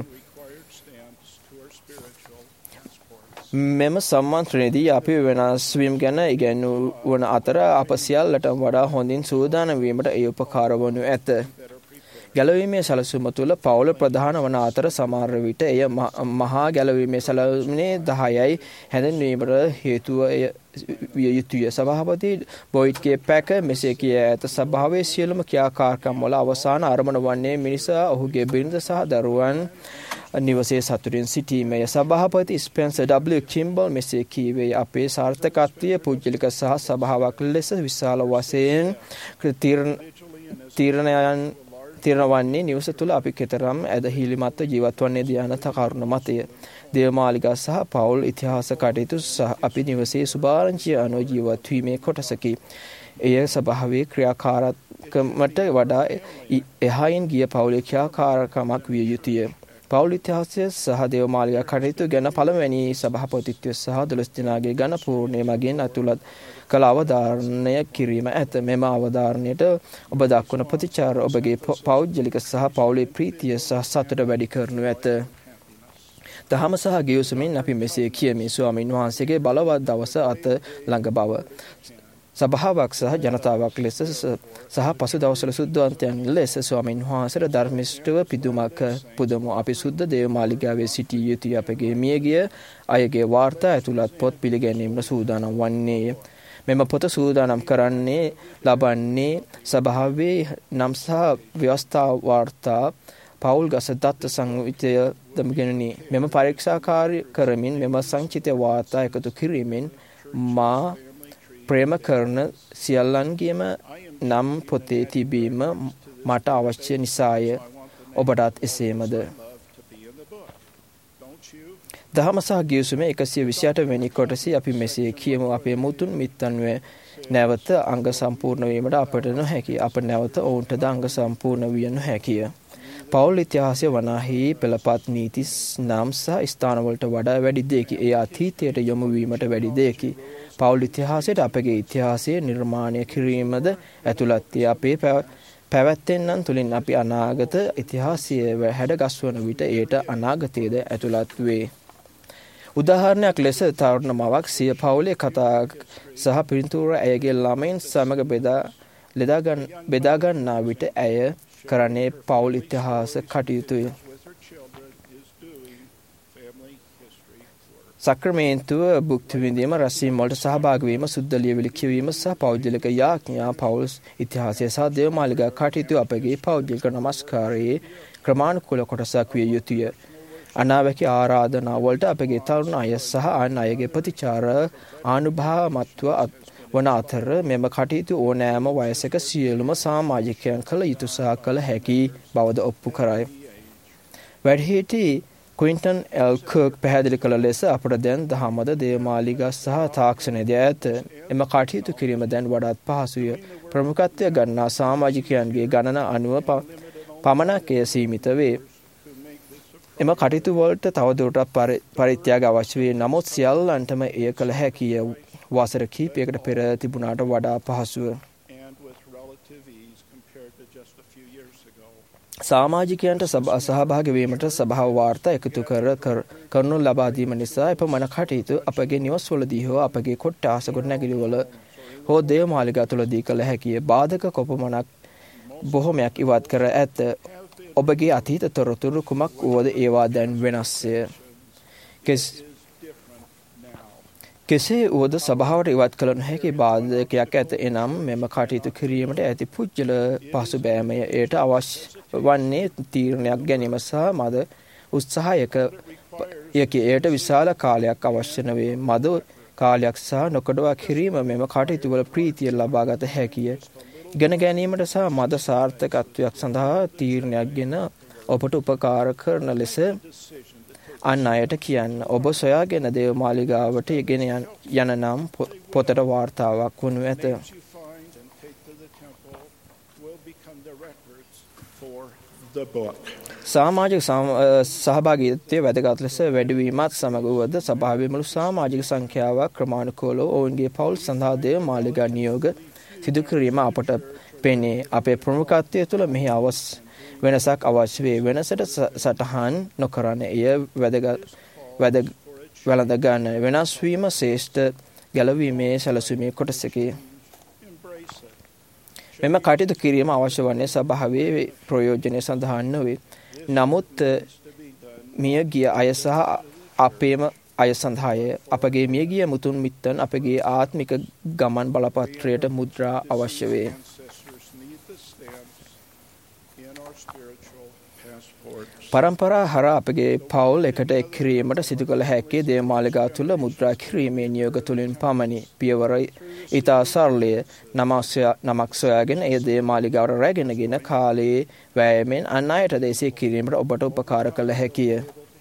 මෙම සම්මන්ත්‍රණයේදී අපි වෙනස් වීම ගැන ඉගැන්වන අතර අප සියල්ලට වඩා හොඳින් සූදානම් වීමට ඒ උපකාර වනු ඇත. ගැලවීමේ සැලසුම තුළ පවුල ප්‍රධාන වන අතර සමහර විට එය මහා ගැලවීමේ සැලසුමේ 10යි හැඳින්වීමට හේතුව විය යුතුය. සභාපති බොයිඩ්ගේ පැක මෙසේ කිය ඇත. සභාවේ සියලුම ක්‍රියාකාරකම් වල අවසාන අරමුණ වන්නේ මිනිසා, ඔහුගේ බිරිඳ සහ දරුවන් නිවසේ සතුටින් සිටීමය. සභාපති ස්පෙන්සර් W. කිම්බල් මෙසේ කීවේ, අපේ සාර්ථකත්වය පුද්ගලික සහ සභාවක් ලෙස විශාල වශයෙන් තීරණ වන්නේ නිවස තුළ අපි කෙතරම් ඇදහිලිමත්ව ජීවත් වන්නේද යන කරුණ මතය. දේවමාලිගා සහ පවුල් ඉතිහාස කටයුතු සහ අපි නිවසේ සුභාරංචිය අනුව ජීවත් වීමේ කොටසකි. එය සභාවේ ක්‍රියාකාරකමට වඩා එහායින් ගිය පවුලේ ක්‍රියාකාරකමක් විය යුතුය. පවුල් ඉතිහාසය සහ දේවමාලිගා කටයුතු ගැන පළමුවැනි සභාපතිත්වය සහ 12 දෙනාගේ ගණ පූර්ණය මගින් ඇතුළත් කළ අවධාරණය කිරීම ඇත. මෙම අවධාරණයට ඔබ දක්වන ප්‍රතිචාර ඔබගේ පෞද්ගලික සහ පවුලේ ප්‍රීතිය සහ සතුට වැඩි කරනු ඇත. දහම සහ ගිවිසුමින් අපි මෙසේ කියමි. ස්වාමීන් වහන්සේගේ බලවත් දවස අත ළඟ බව. සභාවක් සහ ජනතාවක් ලෙස සහ පසු දවසවල සුද්ධවන්තයන් ලෙස ස්වාමීන් වහන්සේට ධර්මිෂ්ඨව පිදුමක් පුදමු. අපි සුද්ධ දේවමාලිගාවේ සිටිය යුතුය. අපගේ මියගිය අයගේ වාර්තා ඇතුළත් පොත් පිළිගැනීමට සූදානම් වන්නේය. මෙම පොත සූදානම් කරන්නේ ලබන්නේ සභාවේ නම් සහ ව්‍යවස්ථා වාර්තා පවුල් ගස දත්ත සංවිතය දමගෙනනි. මෙම පරීක්ෂාකාරී කරමින් මෙම සංචිත වාර්තා එකතු කිරීමෙන් මා ප්‍රේම කරන සියල්ලන්ගේම නම් පොතේ තිබීම මට අවශ්‍ය නිසාය. ඔබටත් එසේමද? දහම සහ ගිවිසුමේ 128 වෙනි කොටසේ අපි මෙසේ කියමු. අපේ මුතුන් මිත්තන් නැවත අංග සම්පූර්ණ වීමට අපට නොහැකි. අප නැවත ඔවුන්ටද අංග සම්පූර්ණ විය නොහැකිය. පෞල් ඉතිහාසය වනාහි පෙළපත් නීති නම් සහ ස්ථානවලට වඩා වැඩි දෙයකි. ඒ අතීතයට යොමු වීමට වැඩි දෙයකි. පෞල් ඉතිහාසයට අපගේ ඉතිහාසය නිර්මාණය කිරීමද ඇතුළත්ය. අපේ පැවැත්තෙන්නන් තුළින් අපි අනාගත ඉතිහාසය හැඩගස්වන විට එයට අනාගතයේද ඇතුළත් වේ. උදාහරණයක් ලෙස තරුණ මවක් සිය පවුලේ කතා සහ පින්තූර ඇයගේ ළමයින් සමග බෙදාගන්නා විට ඇය කරන්නේ පවුල් ඉතිහාස කටයුතුය. සක්‍රමේන්තුව භුක්ති විඳීම, රැස්වීම වලට සහභාගී වීම, සුද්ධ ලියවිලි කියවීම සහ පෞද්ගලික යාඥා පවුල් ඉතිහාසය සහ දේවමාලිගා කටයුතු අපගේ පෞද්ගලික නමස්කාරයේ ක්‍රමානුකූල කොටසක් විය යුතුය. අනාවැකි ආරාධනා වලට අපගේ තරුණ අය සහ අන් අයගේ ප්‍රතිචාර ආනුභාවමත්ව වන අතර මෙම කටයුතු ඕනෑම වයසක සියලුම සමාජිකයන් කළ යුතු සහ කළ හැකි බවද ඔප්පු කරයි. වැඩිහිටි ක්වින්ටන් එල් කුක් පැහැදිලි කළ ලෙස අපට දැන් දහමද දේවමාලිගා සහ තාක්ෂණයද ඇත. එම කටයුතු කිරීම දැන් වඩාත් පහසුය. ප්‍රමුඛත්වය ගන්නා සමාජිකයන්ගේ ගණන අනුව පමණක් එය සීමිත වේ. එම කටයුතු වලට තවදුරටත් පරිත්‍යාග අවශ්‍ය වේ. නමුත් සියල්ලන්ටම එය කළ හැකිය. වසර කිහිපයකට පෙර තිබුණාට වඩා පහසුව. සමාජිකයන්ට සහභාගී වීමට සභාව වාර්තා එකතු කරනු ලබා දීම නිසා එපමණ කටයුතු අපගේ නිවස්වලදී හෝ අපගේ කොට්ටාස ගොඩනැගිලිවල හෝ දේවමාලිගා තුළදී කළ හැකිය. බාධක කොපමණක් බොහොමයක් ඉවත් කර ඇත. ඔබගේ අතීත තොරතුරු කුමක් වුවද ඒවා දැන් වෙනස්ය. කෙසේ වුවද සභාවට ඉවත් කළ නොහැකි බාධකයක් ඇත. එනම් මෙම කටයුතු කිරීමට ඇති පුද්ගල පසුබෑමය. එයට අවශ්‍ය වන්නේ තීරණයක් ගැනීම සහ මද උත්සාහයක එයට විශාල කාලයක් අවශ්‍ය නොවේ. මද කාලයක් සහ නොකඩවා කිරීම මෙම කටයුතු වල ප්‍රීතිය ලබාගත හැකිය. ඉගෙන ගැනීමට සහ මද සාර්ථකත්වයක් සඳහා තීරණයක් ගෙන ඔබට උපකාර කරන ලෙස අන් අයට කියන්න. ඔබ සොයාගෙන දේවමාලිගාවට ගෙන යන නම් පොතට වාර්තාවක් වනු ඇත. සමාජික සහභාගීත්වය වැදගත් ලෙස වැඩිවීමත් සමග වුවද සභාවේ මුළු සමාජික සංඛ්‍යාවක් ක්‍රමානුකූලව ඔවුන්ගේ පවුල් සඳහා දේවමාලිගා නියෝග සිදු කිරීම අපට පෙනේ. අපේ ප්‍රමුඛත්වය තුළ මෙහි වෙනසක් අවශ්‍ය වේ. වෙනසට සටහන් නොකරන එය වැළඳ ගන්න. වෙනස් වීම ශ්‍රේෂ්ඨ ගැලවීමේ සැලසුමේ කොටසකි. මෙම කටයුතු කිරීම අවශ්‍ය වන්නේ සභාවේ ප්‍රයෝජනය සඳහා නොවේ. නමුත් මිය ගිය අය සහ අපේම අය සඳහාය. අපගේ මියගිය මුතුන් මිත්තන් අපගේ ආත්මික ගමන් බලපත්‍රයට මුද්‍රා අවශ්‍ය වේ. පරම්පරා හරහා අපගේ පවුල් එකට එක් කිරීමට සිදු කළ හැකි දේවමාලිගා තුළ මුද්‍රා කිරීමේ නියෝග තුළින් පමණි. පියවර ඉතා සරලය. නමක් සොයාගෙන එය දේවමාලිගාවට රැගෙනගෙන කාලයේ වෑයමෙන් අන් අයට දේශය කිරීමට ඔබට උපකාර කළ හැකිය.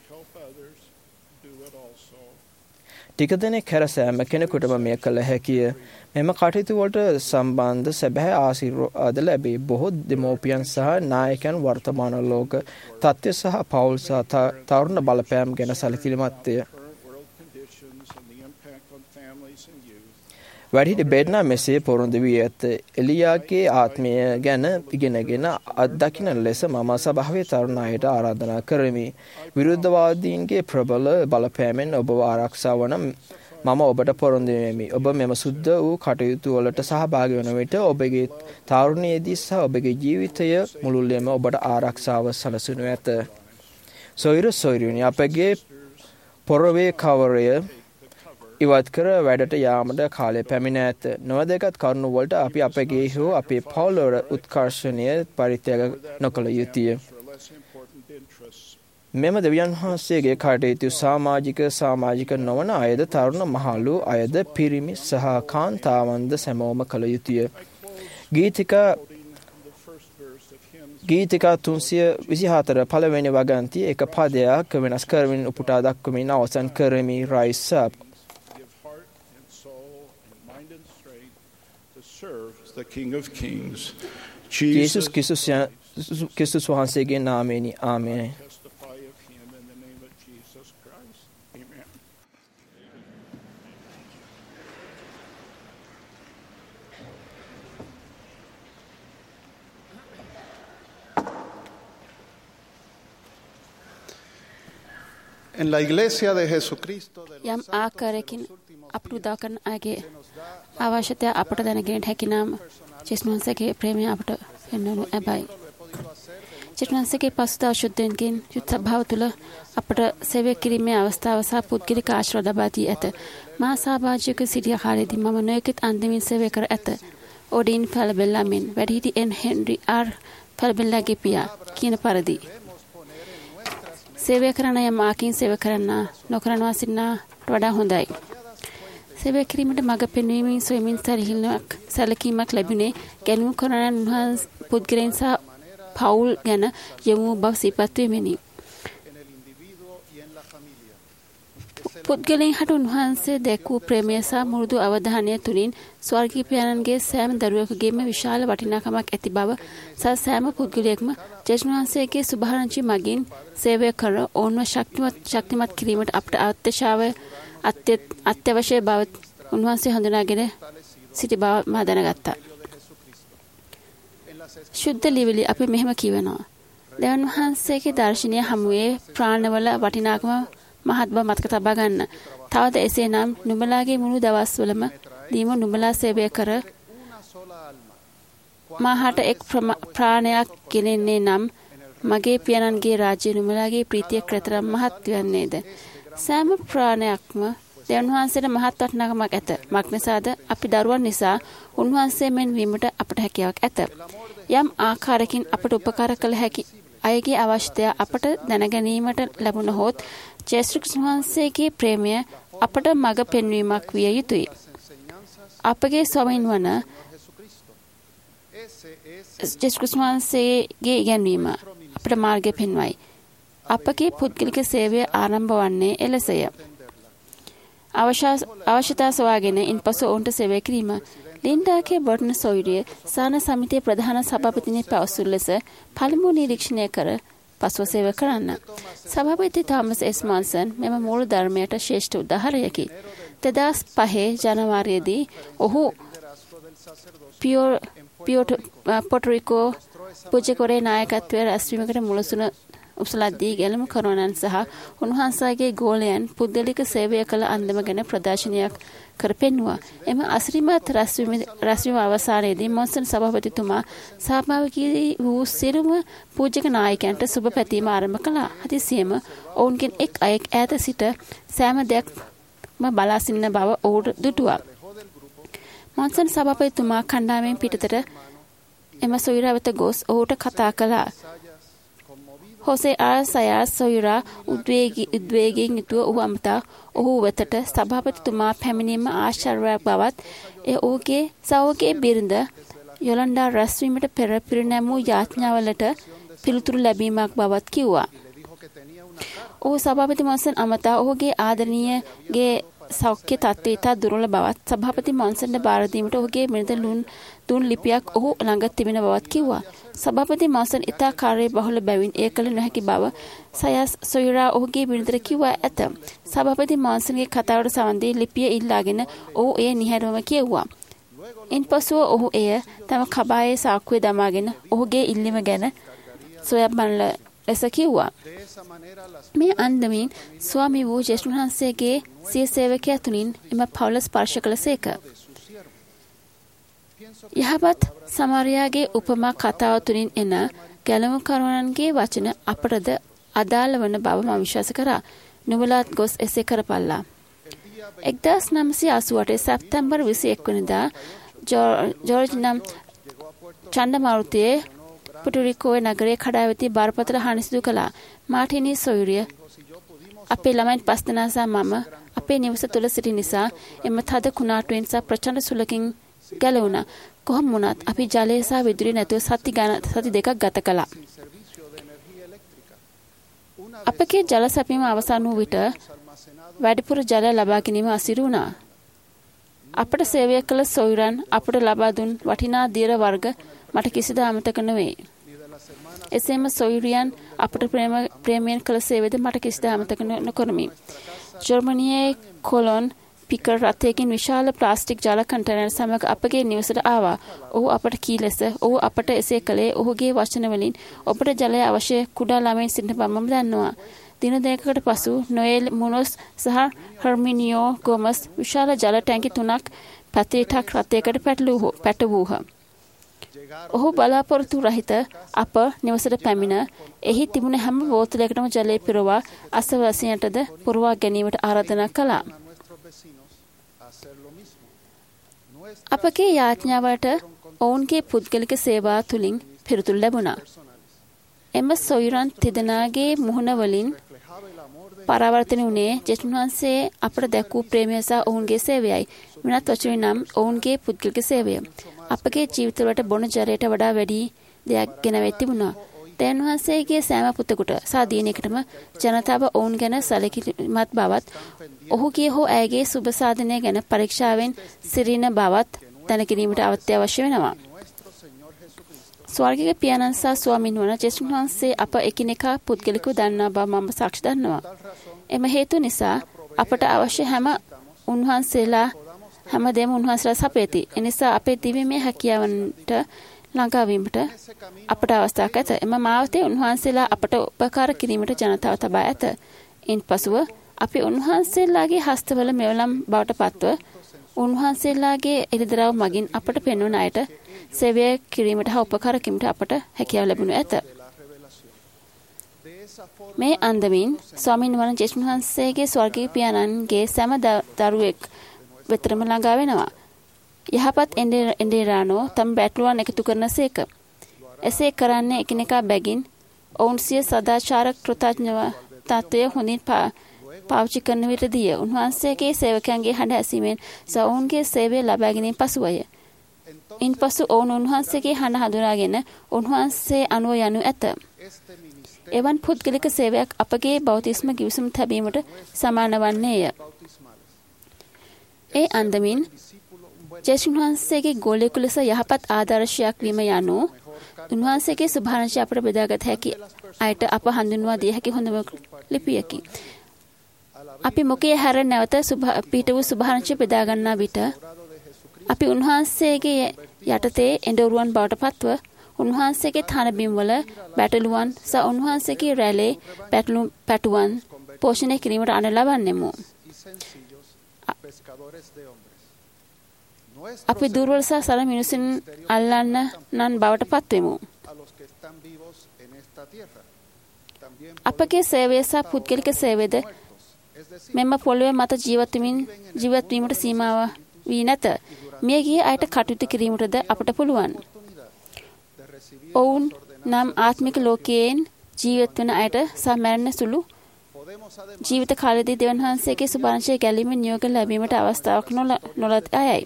ටික දෙනෙක් හැර සෑම කෙනෙකුටම මෙය කළ හැකිය. මෙම කටයුතු වලට සම්බන්ධ සැබෑ ආශිර්වාද ලැබේ. බොහෝ දෙමෝපියන් සහ නායකයන් වර්තමාන ලෝක තත්ත්වය සහ පවුල් සහ තරුණ බලපෑම් ගැන සැලකිලිමත්ය. වැඩිහිටි බෙඩ්නා මෙසේ පොරොන්දු වී ඇත. එලියාගේ ආත්මය ගැන ඉගෙනගෙන අත්දකින ලෙස මම සභාවේ තරුණ අයට ආරාධනා කරමි. විරුද්ධවාදීන්ගේ ප්‍රබල බලපෑමෙන් ඔබව ආරක්ෂා වන මම ඔබට පොරොන්දු වෙමි. ඔබ මෙම සුද්ධ වූ කටයුතු වලට සහභාගී වන විට ඔබගේ තරුණයේදී සහ ඔබගේ ජීවිතය මුළුල්ලේම ඔබට ආරක්ෂාව සැලසෙනු ඇත. සොයුරියනි අපගේ පොරවේ කවරය ඉවත් කර වැඩට යාමට කාලය පැමිණ ඇත. නොවැදගත් කරුණු වලට අපි අපගේ හෝ අපේ පවුලවල උත්කර්ෂණය පරිත්‍යාග නොකළ යුතුය. මෙම දෙවියන් වහන්සේගේ කටයුතු සමාජික නොවන අයද තරුණ මහලු අයද පිරිමි සහ කාන්තාවන්ද සැමෝම කළ යුතුය. ගීතිකා 324 පළවෙනි වගන්ති එක පදයක් වෙනස් කරමින් උපුටා දක්වමින් අවසන් කරමි. rise up. Jesus Kristus වහන්සේගේ නාමයෙනි. ආමේන්. En la iglesia de Jesucristo යම් ආකාරයකින් අපට උදා කරන අයගේ අවශ්‍යතාවය අපට දැනගෙන හැකිනම් ජේසුස්ගේ ප්‍රේමය අපට එන්නු ඇබයි. ජේසුස්ගේ පසුතා ශුද්ධෙන්ගෙන් යුත් ස්වභාව තුළ අපට සේවය කිරීමේ අවස්ථාව සහ පුද්ගලික ආශ්‍රය ලබා දී ඇත. මා සහභාගීව සිටිය කාලයේදී මම නොයෙකුත් අන්දමින් සේවය කර ඇත. ඕඩින් ෆැලබෙල්ලාමින් වැඩිහිටි එන් හෙන්රි ආර් ෆැලබෙල්ලාගේ පියා කියන පරිදි සේවය කරන අය මාකින් සේවය කරන්න නොකරනවා සිටිනාට වඩා හොඳයි. සේවය කිරීමට මඟ පෙන්වීමෙන් සොයමින් සැලකීමක් ලැබුණේ ගැලුම් කරන උන්වහන්සේ පුද්ගලයන් සහ පවුල් ගැන යොමු බව සිහිපත් වීමෙනි. පුද්ගලයන් හට උන්වහන්සේ දැක්වූ ප්‍රේමය සහ මුරුදු අවධානය තුළින් ස්වර්ගීය පියාණන්ගේ සෑම දරුවෙකුගේම විශාල වටිනාකමක් ඇති බව සහ සෑම පුද්ගලයෙක්ම ජේසුස් වහන්සේගේ සුභාරංචි මගින් සේවය කර ඔවුන්ව ශක්තිමත් කිරීමට අපට අත්‍යවශ්‍ය බව උන්වහන්සේ හඳුනාගෙන සිටි බව මා දැනගත්තා. ශුද්ධ ලිවිලි අපි මෙහෙම කියනවා. දෙවියන් වහන්සේගේ දර්ශනය හමුවේ ප්‍රාණවල වටිනාකම මහත් බව මතක තබා ගන්න. තවද එසේනම් නුඹලාගේ මුළු දවස්වලම දීම නුඹලා සේවය කර මාහට එක් ප්‍රාණයක් ගෙනෙන්නේ නම් මගේ පියාණන්ගේ රාජ්‍ය නුඹලාගේ ප්‍රීතිය කතරම් මහත් වන්නේද? සෑම ප්‍රාණයක්ම දෙවියන් වහන්සේට මහත් වටිනාකමක් ඇත. මක්නිසාද අපි දරුවන් නිසා උන්වහන්සේ මෙන් වීමට අපට හැකියාවක් ඇත. යම් ආකාරයකින් අපට උපකාර කළ හැකි අයගේ අවශ්‍යතාවය අපට දැනගැනීමට ලැබුණහොත් ජේසුස් වහන්සේගේ ප්‍රේමය අපට මඟ පෙන්වීමක් විය යුතුයි. අපගේ ස්වාමීන් වන ජේසුස් වහන්සේගේ ඉගැන්වීම අපට මාර්ගය පෙන්වයි. අපගේ පුද්ගලික සේවය ආරම්භ වන්නේ එලෙසය. අවශ්‍යතා සොයාගෙන ඉන්පසු ඔවුන්ට සේවය කිරීම. ලින්ඩාගේ බර්ටන් සොයුරිය සාන සමිතියේ ප්‍රධාන සභාපතිනි පැවසු ලෙස පළමු නිරීක්ෂණය කර පසුව සේවය කරන්න. සභාපති තෝමස් එස් මොන්සන් මෙම මූල ධර්මයට ශ්‍රේෂ්ඨ උදාහරණයකි. 2005 ජනවාරියේදී ඔහු පෝටරිකෝ පුජකෝරේ නායකත්වයේ රැස්වීමකට මුලසුන උසලද්දී ගැලුම් කරනන් සහ උන්වහන්සේගේ ගෝලයන් පුද්ගලික සේවය කළ අන්දම ගැන ප්‍රදර්ශනයක් කර පෙන්වුවා. එම අසිරිමත් රැස්වීම අවසානයේදී මොන්සන් සභාපතිතුමා සහභාගී වූ සියලුම පූජක නායකයන්ට සුබ පැතීම ආරම්භ කළා. හදිසියෙම ඔවුන්ගෙන් එක් අයෙක් ඈත සිට සෑම දෙයක්ම බලා සිටින බව ඔවුන්ට දුටුවා. මොන්සන් සභාපතිතුමා කණ්ඩායමෙන් පිටතට එම සොයුරා වෙත ගොස් ඔහුට කතා කළා. හොසේ ආසයා සොයුරා උද්වේගයෙන් යුතුව ඔහු අමතා ඔහු වෙතට සභාපතිතුමා පැමිණීම ආශ්චර්යයක් බවත් ඔහුගේ බිරිඳ යොලන්ඩා රැස්වීමට පෙර පිරිනැමූ යාඥාවලට පිළිතුරු ලැබීමක් බවත් කිව්වා. ඔහු සභාපති මොන්සන් අමතා ඔහුගේ ආදරණීයගේ සෞඛ්‍ය තත්ත්වය ඉතා දුර්වල බවත් සභාපති මොන්සන්ට බාර දීමට ඔහුගේ බිරිඳ දුන් ලිපියක් ඔහු ළඟ තිබෙන බවත් කිව්වා. සභාපති මොන්සන් ඉතා කාර්යබහුල බැවින් එය කළ නොහැකි බව සයස් සොයුරා ඔහුගේ බිරිඳට කිව්වා ඇත. සභාපති මොන්සන්ගේ කතාවට සවන් දී ලිපිය ඉල්ලාගෙන ඔහු එය නිහඬවම කියුවා. ඉන්පසුව ඔහු එය තම කබායේ සාක්කුවේ දමාගෙන ඔහුගේ ඉල්ලීම ගැන සොයා බලන ලෙස කිව්වා. මේ අන්දමින් ස්වාමී වූ ජේසුස් වහන්සේගේ සිය සේවකයා තුලින් එම පවුල ස්පර්ශ කළසේක. යහපත් සමාරියාගේ උපමා කතාව තුලින් එන ගැලමුකරුවන්ගේ වචන අපටද අදාළ වන බව මම විශ්වාස කරා. නුඹලාත් ගොස් එසේ කරපල්ලා. 1988 සැප්තැම්බර් 21 වෙනිදා ජෝර්ජ් නම් චණ්ඩමාරුතයේ පුටුරිකෝවේ නගරයේ කඩාවැටි බරපතල හානි සිදු කළා. මාටිනී සොයුරිය අපේ ළමයින් 5 දෙනා සහ මම අපේ නිවස තුල සිටි නිසා එම තද කුණාටුවෙන් සහ ප්‍රචණ්ඩ සුළකින් ගැලවුණා. කොහොම වුණත් අපි ජලය සහ විදුලිය නැතුව සති දෙකක් ගත කළා. අපගේ ජල සැපීම අවසන් වූ විට වැඩිපුර ජලය ලබා ගැනීම අසිරු වුණා. අපට සේවය කළ සොයුරන් අපට ලබා දුන් වටිනා දියර වර්ග මට කිසිදා අමතක නොවේ. එසේම සොයුරියන් අපට ප්‍රේමයෙන් කළ සේවයද මට කිසිදා අමතක නොකරමි. ජර්මනියේ කොලොන් පිකර් රථයකින් විශාල ප්ලාස්ටික් ජල කන්ටේනර් සමග අපගේ නිවසට ආවා. ඔහු අපට කී ලෙස ඔහු අපට එසේ කළේ ඔහුගේ වචන වලින් ඔබට ජලය අවශ්‍ය කුඩා ළමයින් සිටින බව මම දන්නවා. දින දෙකකට පසු නොයෙල් මුනොස් සහ හර්මිනියෝ ගොමස් විශාල ජල ටැංකි 3ක් පැතිරිටක් රථයකට පැටවූහ. ඔහු බලාපොරොත්තු රහිත අප නිවසට පැමිණ එහි තිබුණ හැම බෝතලයකටම ජලය පිරවා අසවැසියන්ටද පුරවා ගැනීමට ආරාධනා කළා. අපගේ යාඥාවට ඔවුන්ගේ පුද්ගලික සේවා තුලින් පිළිතුරු ලැබුණා. එම සොයුරන් තිදෙනාගේ මුහුණ වලින් පරාවර්තන වුණේ ජේසුස් වහන්සේ අපට දැක්වූ ප්‍රේමය සහ ඔවුන්ගේ සේවයයි. වෙනත් වචනින් නම් ඔවුන්ගේ පුද්ගලික සේවය. අපගේ ජීවිතවලට බොන ජලයට වඩා වැඩි දෙයක් ගෙනවෙත් තිබුණා. දෙවියන් වහන්සේගේ සෑම පුතෙකුට සහ දිනෙකටම ජනතාව ඔවුන් ගැන සැලකිලිමත් බවත් ඔහුගේ හෝ ඇයගේ සුබ සාධනය ගැන පරීක්ෂාවෙන් සිරින බවත් දැනගැනීමට අවශ්‍ය වෙනවා. ස්වර්ගික පියාණන් සහ ස්වාමින් වන ජේසුස් වහන්සේ අප එකිනෙකා පුද්ගලිකව දන්නා බව මම සාක්ෂි දන්නවා. එම හේතු නිසා අපට අවශ්‍ය හැම දෙම උන්වහන්සේලා සපයති. එනිසා අපේ දිව්‍යමය හැකියාවන්ට ළඟාවීමට අපට අවස්ථාවක් ඇත. එම මාවතේ උන්වහන්සේලා අපට උපකාර කිරීමට ජනතාව තබා ඇත. ඉන්පසුව අපි උන්වහන්සේලාගේ හස්තවල මෙවලම් බවට පත්ව උන්වහන්සේලාගේ එළිදරව් මගින් අපට පෙන්වන අයට සේවය කිරීමට හා උපකාර කිරීමට අපට හැකියාව ලැබුණු ඇත. මේ අන්දමින් ස්වාමීන් වහන්සේ ජේසුස් වහන්සේගේ ස්වර්ගීය පියාණන්ගේ සෑම දරුවෙක් වෙතරම ළඟා වෙනවා. යහපත් එන්ඩේරානෝ තම බැටළුවන් එකතු කරන සේක. එසේ කරන්නේ එකිනෙකා බැගින් ඔවුන් සිය සදාචාර කෘතඥව තත්ත්වය හොඳින් පාවිච්චි කරන විටදී උන්වහන්සේගේ සේවකයන්ගේ හඬ ඇසීමෙන් සහ ඔවුන්ගේ සේවය ලබා ගැනීම පසුවය. ඉන්පසු ඔවුන් උන්වහන්සේගේ හඬ හඳුනාගෙන උන්වහන්සේ අනුව යනු ඇත. එවන් පුද්ගලික සේවයක් අපගේ බෞතිස්ම ගිවිසුම් තැබීමට සමාන වන්නේය. ඒ අන්දමින් ජේසුස් වහන්සේගේ ගෝලයෙකු ලෙස යහපත් ආදර්ශයක් වීම යනු උන්වහන්සේගේ සුභාරංශය අපට බෙදාගත හැකි අයට අප හඳුන්වා දිය හැකි හොඳම ලිපියකි. අපි මොකේ හැර නැවත පිට වූ සුභාරංශය බෙදා ගන්නා විට අපි උන්වහන්සේගේ යටතේ එඬවරුවන් බවට පත්ව උන්වහන්සේගේ තනබිම්වල බැටළුවන් සහ උන්වහන්සේගේ රැළේ පැටුවන් පෝෂණය කිරීමට අණ ලබන්නෙමු. අපි දුර්වල සහ සරල මිනිසුන් අල්ලන්න නන් බවට පත්වෙමු. අපගේ සේවය සහ පුද්ගලික සේවයද මෙම පොළොවේ මත ජීවත් වීමට සීමාව වී නැත. මියගිය අයට කටයුතු කිරීමටද අපට පුළුවන්. ඔවුන් නම් ආත්මික ලෝකයෙන් ජීවත් වන අයට සහ මරණ සුළු ජීවිත කාලයේදී දෙවියන් වහන්සේගේ සුභාරංශය ගැලීමේ නියෝග ලැබීමට අවස්ථාවක් නොලත් අයයි.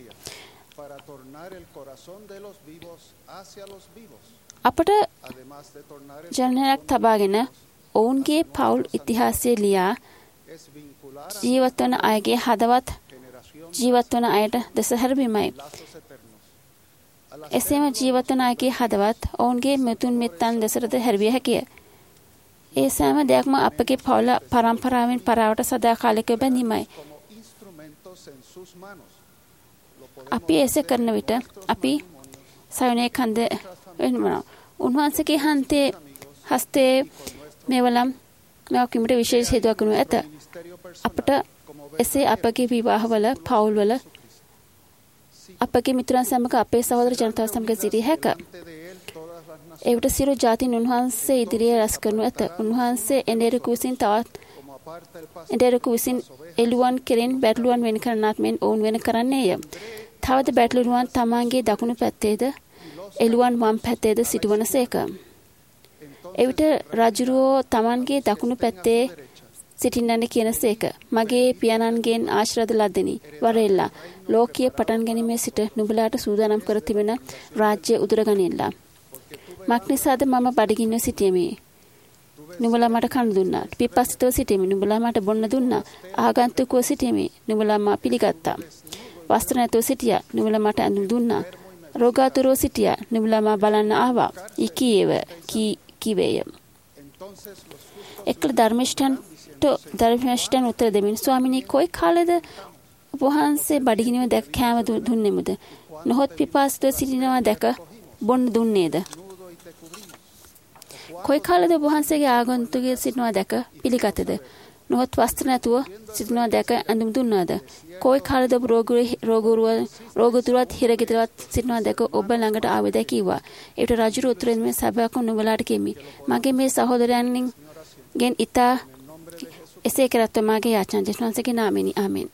අපට ජනනයක් තබාගෙන ඔවුන්ගේ පවුල් ඉතිහාසය ලියා ජීවත් වන අයගේ හදවත් ජීවත් වන අයට දෙස හැරවීමයි. එසේම ජීවත් වන අයගේ හදවත් ඔවුන්ගේ මෙතුන් මිත්තන් දෙසටද හැරවිය හැකිය. ඒ සෑම දෙයක්ම අපගේ පවුල පරම්පරාවෙන් පරාවට සදාකාලිකව බැඳීමයි. අපි එසේ කරන විට අපි සයුනේ කන්ද වෙනවා. උන්වහන්සේගේ හස්තේ මෙවලම් මෙවකීමට විශේෂ හේතුවක් වනු ඇත. අපට එසේ අපගේ විවාහවල පවුල්වල අපගේ මිතුරන් සමග අපේ සහෝදර ජනතාව සමග සිටිය හැක. එවිට සියලු ජාතීන් උන්වහන්සේ ඉදිරියේ රැස් කරනු ඇත. උන්වහන්සේ එඬෙරෙකු විසින් එළුවන් කෙරෙන් බැටළුවන් වෙන කරනාත් මෙන් ඔවුන් වෙන කරන්නේය. තවද බැටළුවන් තමන්ගේ දකුණු පැත්තේද එළුවන් වම් පැත්තේද සිටවන සේක. එවිට රජුරෝ තමන්ගේ දකුණු පැත්තේ සිටින්නට කියනසේක. මගේ පියාණන්ගෙන් ආශිර්වාද ලද්දෙනි. වරෙල්ලා ලෝකීය පටන් ගැනීමේ සිට නුඹලාට සූදානම් කර තිබෙන රාජ්‍ය උදුරගනිල්ලා. මක්නිසාද මම බඩගින්න සිටියෙමි. නුඹලා මට කන්න දුන්නා. පිපාසිතව සිටියෙමි. නුඹලා මට බොන්න දුන්නා. ආගන්තුකව සිටියෙමි. නුඹලා මා පිළිගත්තා. වස්ත්‍ර නැතුව සිටියා. නුඹලා මට ඇඳුම් දුන්නා. රෝගාතුරව සිටියා. නුඹලා මා බලන්න ආවා. ඉකීව කිවේය. එක්ල ධර්මනිෂ්ඨයන් උත්තර දෙමින් ස්වාමිනී කොයි කාලෙද ඔබ වහන්සේ බඩගිනිව දැක කෑම දුන්නේමුද? නොහොත් පිපාසිතව සිටිනවා දැක බොන්න දුන්නේද? කොයි කාලෙද ඔබ වහන්සේගේ ආගන්තුකයෙක් සිටිනවා දැක පිළිගත්තද? නොහොත් වස්ත්‍ර නැතුව සිටිනවා දැක ඇඳුම් දුන්නාද? කොයි කාලෙද ඔබ රෝගතුරවත් හිරගෙදරවත් සිටිනවා දැක ඔබ ළඟට ආවද කිව්වා. ඒට රජු උත්තර දෙමින් සභාවක නුඹලාට කෙමි. මගේ මේ සහෝදරයන්ගෙන් ඉතා එසේ කරත්ව මාගේ යාචනා ජේසුස්ගේ නාමයෙන් ආමෙන්.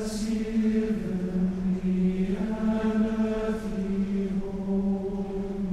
Home.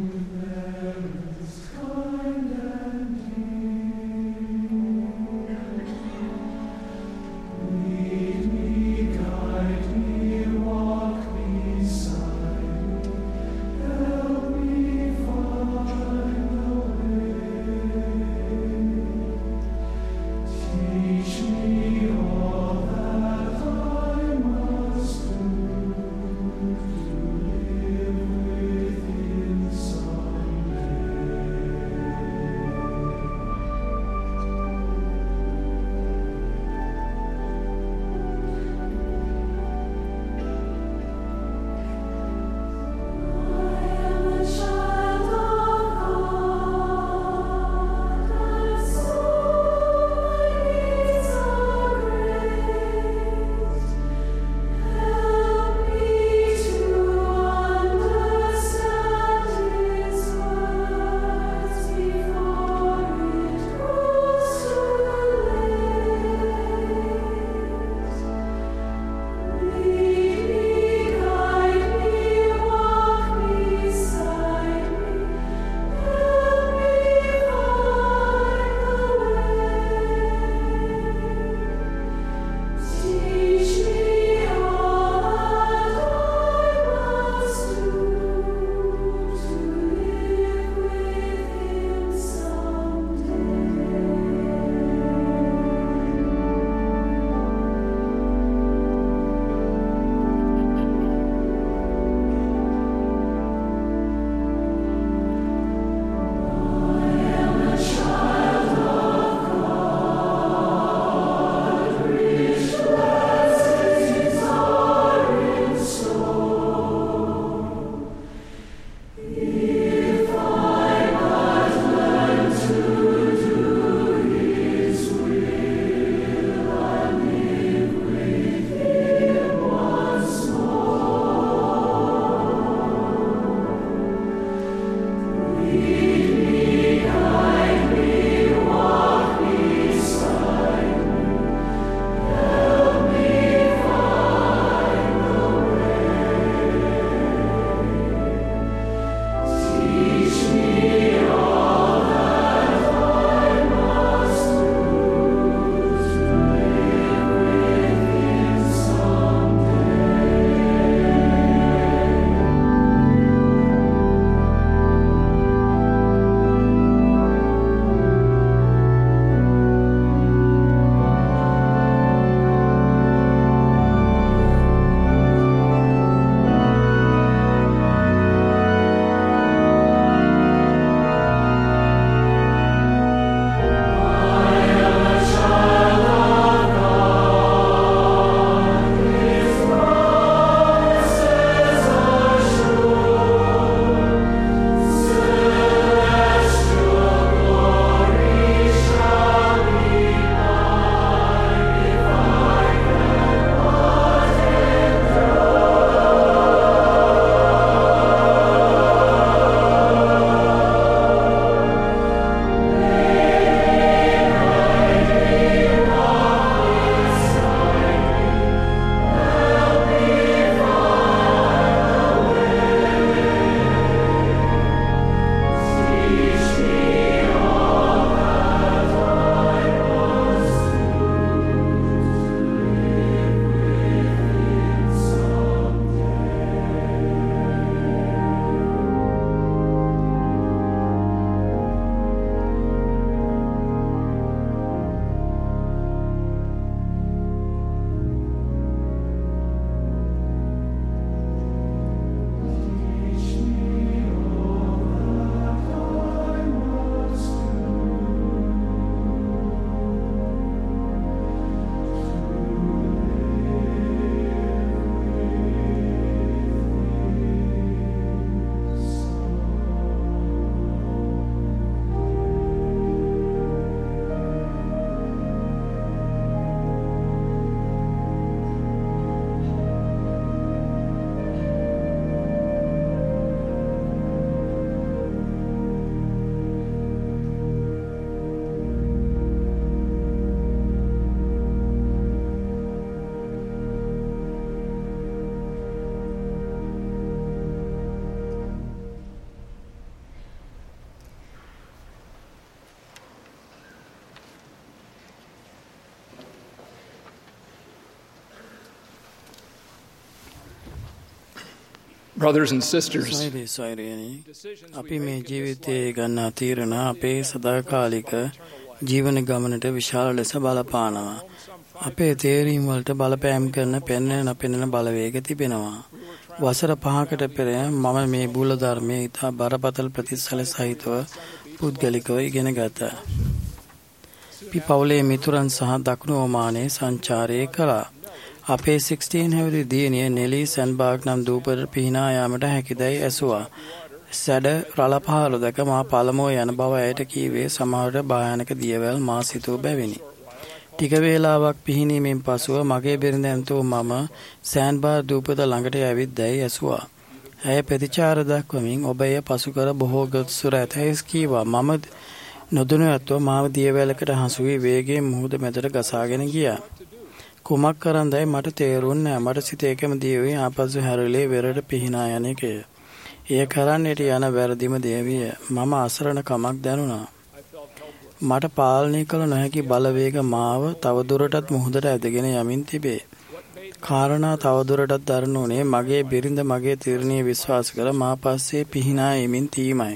Brothers and sisters, අපි මේ ජීවිතයේ ගන්නා තීරණ අපේ සදාකාලික ජීවන ගමනට විශාල ලෙස බලපානවා. අපේ තේරීම් වලට බලපෑම් කරන පෙනෙන බලවේග තිබෙනවා. වසර 5කට පෙර මම මේ බුල ධර්මයේ ඉතා බරපතල ප්‍රතිසල සහිතව පුද්ගලිකව ඉගෙන ගත්තා. අපි පවුලේ මිතුරන් සහ දකුණු ඔමානයේ සංචාරය කළා. අපේ 16 හැවිරි දියණිය නෙලි සැන්බර්ග් නම් දූපතට පිහිනා යාමට හැකිදැයි ඇසුවා. සැඩ රළ පහළ දැක මා පළමුව යන බව ඇයට කීවේ සමහරට භයානක දියවැල් මා සිතූ බැවිනි. ටික වේලාවක් පිහිනීමෙන් පසුව මගේ බිරිඳ ඇන්තෝ මම සැන්බර්ග් දූපත ළඟට ඇවිත් දැයි ඇසුවා. ඇය ප්‍රතිචාර දක්වමින් ඔබ එය පසු කර බොහෝ ගොත්සුර ඇතැයි කීවා. මම නොදැනුවත්ව මාව දියවැලකට හසු වී වේගයෙන් මුහුද මැදට ගසාගෙන ගියා. කුමක් කරන්නදයි මට තේරුන්නේ නැහැ. මට සිත එකම දිය වී ආපසු හැරිලේ වෙරට පිහිනා යන එකය. එය කරන්නට යන වැරදිම දේ විය. මම අසරණ කමක් දැනුණා. මට පාලනය කළ නොහැකි බලවේග මාව තවදුරටත් මුහුදට ඇදගෙන යමින් තිබේ. කාරණා තවදුරටත් දරනුනේ මගේ බිරිඳ මගේ තීරණය විශ්වාස කර මා පස්සේ පිහිනා යමින් තීමයි.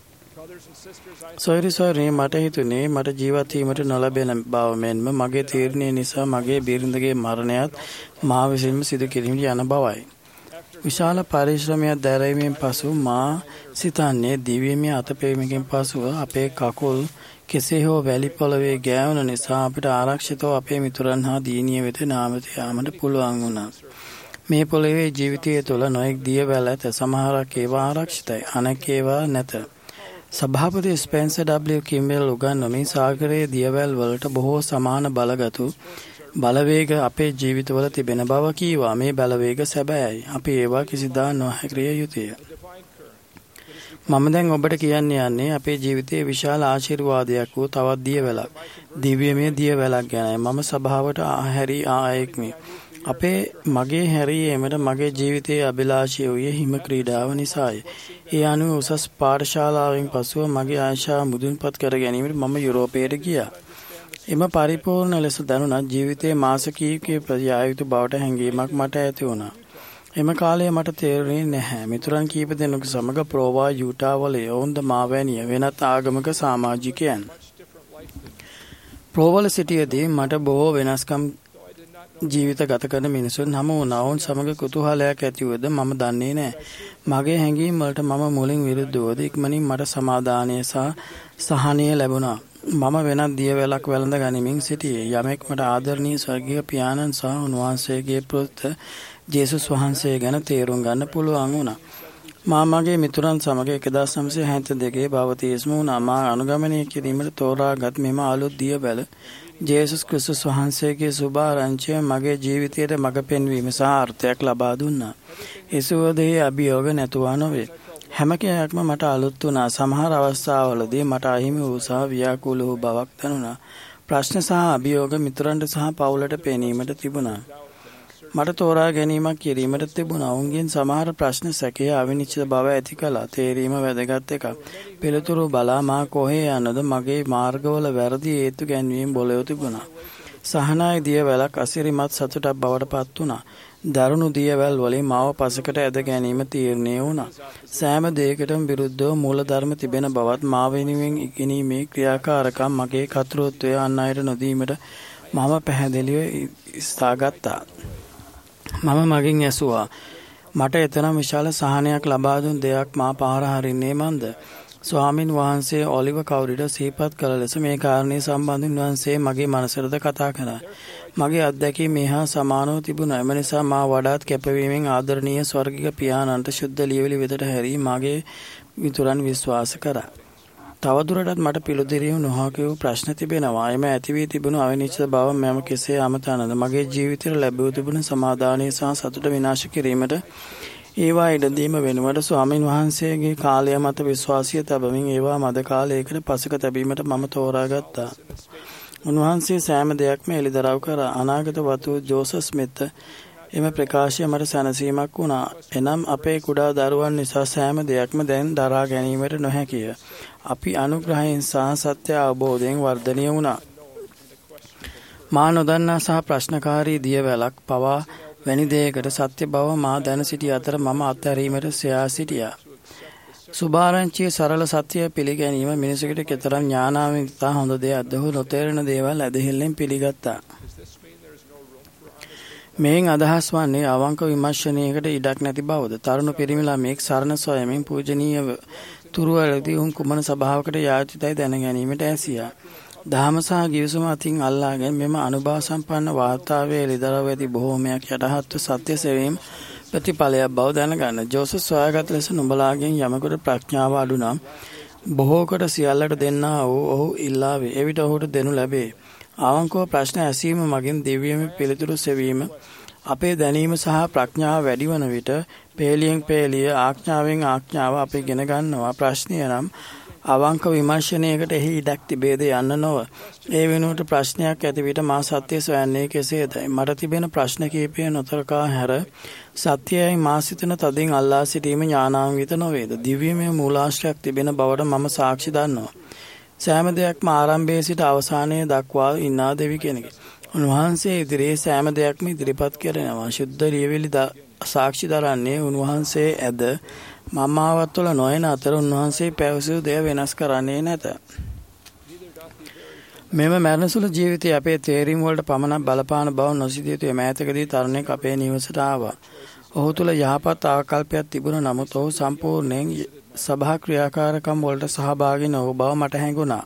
සොයරි මට හිතුනේ මට ජීවත් වීමට නොලැබෙන බව මෙන්ම මගේ තීරණය නිසා මගේ බිරිඳගේ මරණයත් මා විසින්ම සිදු කිරීමට යන බවයි. විශාල පරිශ්‍රමයක් දැරීමෙන් පසු මා සිතන්නේ දිව්‍යමය අතපෙවීමකින් පසුව අපේ කකුල් කෙසේ හෝ වැලි පොළවේ ගෑවුන නිසා අපිට ආරක්ෂිතව අපේ මිතුරන් හා දියණිය වෙත නාමත යාමට පුළුවන් වුණා. මේ පොළවේ ජීවිතය තුළ නොයෙක් දියවැල් ඇත. සමහරක් ඒවා ආරක්ෂිතයි, අනෙක් ඒවා නැත. සභාපති ස්පෙන්සර් W. කිම්බෙල් උගන්වමින් සාගරයේ දියවැල් වලට බොහෝ සමාන බලගතු බලවේග අපේ ජීවිතවල තිබෙන බව කීවා. මේ බලවේග සැබෑයි. අපි ඒවා කිසිදා නොහැක්‍රිය යුතුය. මම දැන් ඔබට කියන්න යන්නේ අපේ ජීවිතයේ විශාල ආශිර්වාදයක් වූ තවත් දියවැලක්, දිව්‍යමය දියවැලක් ගැනයි. මම සභාවට හැරී ආයෙක්මි. මගේ හැරීමට මගේ ජීවිතයේ අභිලාෂය වූයේ හිම ක්‍රීඩාව නිසායි. ඒ අනුව උසස් පාඨශාලාවෙන් පසුව මගේ ආශාව මුදුන්පත් කර ගැනීමට මම යුරෝපයට ගියා. එම පරිපූර්ණ ලෙස දැනුණත් ජීවිතයේ මාස කීපයක ප්‍රතිආ යුතු බවට හැඟීමක් මට ඇති වුණා. එම කාලයේ මට තේරුණේ නැහැ. මිතුරන් කීප දෙනෙකු සමග ප්‍රෝවා යුටා වල ඔවුන්ද මා වැනිය වෙනත් ආගමක සමාජිකයන්. ප්‍රෝවල සිටියදී මට බොහෝ වෙනස්කම් ජීවිත ගත කරන මිනිසුන් හමු වුණා. ඔවුන් සමග කුතුහලයක් ඇතිවද මම දන්නේ නැහැ. මගේ හැඟීම් වලට මම මුලින් විරුද්ධවද ඉක්මනින් මට සමාදානය සහ සහනය ලැබුණා. මම වෙනත් දියවැලක් වැළඳ ගනිමින් සිටියේ. යමෙක් මට ආදරණීය ස්වර්ගීය පියාණන් සහ උන්වහන්සේගේ පුත්‍ර ජේසුස් වහන්සේ ගැන තේරුම් ගන්න පුළුවන් වුණා. මා මගේ මිතුරන් සමග 1962 බවතිස්ම වුණා. මා අනුගමනය කිරීමට තෝරාගත් මෙම අලුත් දියවැල ජේසුස් ක්‍රිස්තුස් වහන්සේගේ සුභාරංචිය මගේ ජීවිතයට මඟ පෙන්වීම සහ අර්ථයක් ලබා දුන්නා. එසුවදෙහි අභියෝග නැතුවා නොවේ. හැම කෙනෙක්ම මට අලුත් වුණා. සමහර අවස්ථාවලදී මට අහිමි වූ සහ ව්‍යාකූල වූ බවක් දැනුණා. ප්‍රශ්න සහ අභියෝග මිතුරන්ට සහ පවුලට පෙනීමට තිබුණා. මට තෝරා ගැනීමක් කිරීමට තිබුණා. ඔවුන්ගෙන් සමහර ප්‍රශ්න සැකයේ අවිනිශ්චිත බව ඇති කළා. තේරීම වැදගත් එකක්. පිළිතුරු බලා මා කොහේ යන්නද මගේ මාර්ගවල වැරදි හේතු ගැන්වීම බොලව තිබුණා. සහනායි දියවැලක් අසිරිමත් සතුටක් බවට පත් වුණා. දරුණු දියවැල් වලින් මාව පසකට ඇද ගැනීම තීරණය වුණා. සෑම දෙයකටම විරුද්ධව මූලධර්ම තිබෙන බවත් මා වෙනුවෙන් ඉගෙනීමේ ක්‍රියාකාරකම් මගේ කර්තෘත්වය අන් අයට නොදීමට මම පැහැදිලිව ස්ථාගත්තා. මම මගෙන් ඇසුවා මට එතරම් විශාල සහනයක් ලබා දුන් දෙයක් මා පාර හරින්නේ මන්ද? ස්වාමින් වහන්සේ ඔලිව කවුරිට සිහිපත් කළ ලෙස මේ කාරණේ සම්බන්ධයෙන් වහන්සේ මගේ මනසට කතා කළා. මගේ අත්දැකීම් මෙහා සමානව තිබුණා. එම නිසා මා වඩාත් කැපවීමෙන් ආදරණීය ස්වර්ගික පියාණන්ට ශුද්ධ ලියවිලි වෙතට හැරී මගේ මිතුරන් විශ්වාස කරා. තවදුරටත් මට පිළිදිරියු නොහැකි වූ ප්‍රශ්න තිබෙනවා. එම ඇති වී තිබුණු අවිනිශ්චිත බව මම කෙසේ අමතනද? මගේ ජීවිතයට ලැබූ තිබුණු සමාදානය සහ සතුට විනාශ කිරීමට ඒවා ඉඩදීම වෙනුවට ස්වාමින් වහන්සේගේ කාලය මත විශ්වාසය තබමින් ඒවා මද කාලයකට පසුක තැබීමට මම තෝරාගත්තා. උන්වහන්සේ සෑම දෙයක්ම එළිදරව් කරා. අනාගත වතු ජෝසප් ස්මිත් එම ප්‍රකාශය මට සැනසීමක් වුණා. එනම් අපේ කුඩා දරුවන් නිසා සෑම දෙයක්ම දැන් දරා ගැනීමට නොහැකිය. අපි අනුග්‍රහයෙන් සහ සත්‍ය අවබෝධයෙන් වර්ධනය වුණා. මා නොදන්නා සහ ප්‍රශ්නකාරී දියවැලක් පවා වැනි දෙයකට සත්‍ය බව මා දැන සිටි අතර මම අත්හැරීමට සොයා සිටියා. සුභාරංචියේ සරල සත්‍ය පිළිගැනීම මිනිසෙකුට කෙතරම් ඥානාවෙන් ඉතා හොඳ දෙයක්ද ඔහු නොතේරෙන දේවල් ඇදහිල්ලෙන් පිළිගත්තා. මේන් අදහස් වන්නේ අවංක විමර්ශනයකට ඉඩක් නැති බවද. තරුණ පිරිමි ළමයෙක් සරණ සොයමින් පූජනීය තුරුවලදී උන් කුමන සභාවකට යාචිතයි දැන ගැනීමට ඇසියා. දහම සහ ගිවිසුම අතින් අල්ලාගෙන මෙම අනුභව සම්පන්න වාර්තාවේ එළිදරව් ඇති බොහෝමයක් යටහත්ව සත්‍ය සෙවීම ප්‍රතිඵලයක් බව දැනගන්න. ජෝසප් සොයාගත් ලෙස නුඹලාගෙන් යමකට ප්‍රඥාව අඩු නම් බොහෝකට සියල්ලට දෙන්නා වූ ඔහු ඉල්ලාවේ. එවිට ඔහුට දෙනු ලැබේ. අවංකව ප්‍රශ්න ඇසීම මගින් දිව්‍යමය පිළිතුරු සෙවීම අපේ දැනීම සහ ප්‍රඥාව වැඩි වන විට පේලියෙන් පේලිය ආඥාවෙන් ආඥාව අපි ගෙන ගන්නවා. ප්‍රශ්නය නම් අවංක විමර්ශනයකට එහි ඉඩක් තිබේද යන්න නොව. ඒ වෙනුවට ප්‍රශ්නයක් ඇති විට මා සත්‍ය සොයන්නේ කෙසේදයි. මට තිබෙන ප්‍රශ්න කීපය නොතරකා හැර සත්‍යයයි මා සිතන තදින් අල්ලා සිටීම ඥානාන්විත නොවේද. දිව්‍යමය මූලාශ්‍රයක් තිබෙන බවට මම සාක්ෂි දන්නවා. සෑම දෙයක්ම ආරම්භයේ සිට අවසානයේ දක්වා ඉන්නා දෙවි කෙනෙකි. උන්වහන්සේ ඉදිරියේ සෑම දෙයක්ම ඉදිරිපත් කරනවා. ශුද්ධ ලියවිලි සාක්ෂි දරන්නේ උන්වහන්සේ ඇද මමාවත් වල නොයන අතර උන්වහන්සේ පැවසූ දේ වෙනස් කරන්නේ නැත. මෙම මරණසුළු ජීවිතයේ අපේ තේරීම් වලට පමණක් බලපාන බව නොසිතිය යුතු මෑතකදී තරුණයෙක් අපේ නිවසට ආවා. ඔහු තුළ යහපත් ආකල්පයක් තිබුණ නමුත් ඔහු සම්පූර්ණයෙන් සභා ක්‍රියාකාරකම් වලට සහභාගී නොවූ බව මට හැඟුණා.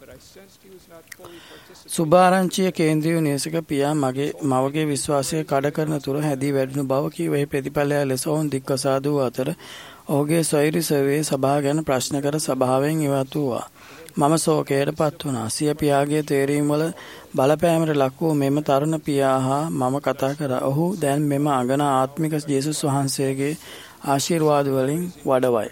සුභාරංචිය කේන්ද්‍රීය නිවසක පියා මවගේ විශ්වාසය කඩ කරන තුරු හැදී වැඩුණු බව කීව. එහි ප්‍රතිඵලය ලෙස ඔවුන් දික්කසා දූ අතර ඔහුගේ සොයිරි සර්වේ සභාව ගැන ප්‍රශ්න කර සභාවෙන් ඉවත් වූවා. මම ශෝකයට පත් වුණා. සිය පියාගේ තේරීම් වල බලපෑමට ලක් වූ මෙම තරුණ පියා හා මම කතා කරා. ඔහු දැන් මෙම අගනා ආත්මික ජේසුස් වහන්සේගේ ආශිර්වාද වලින් වඩවයි.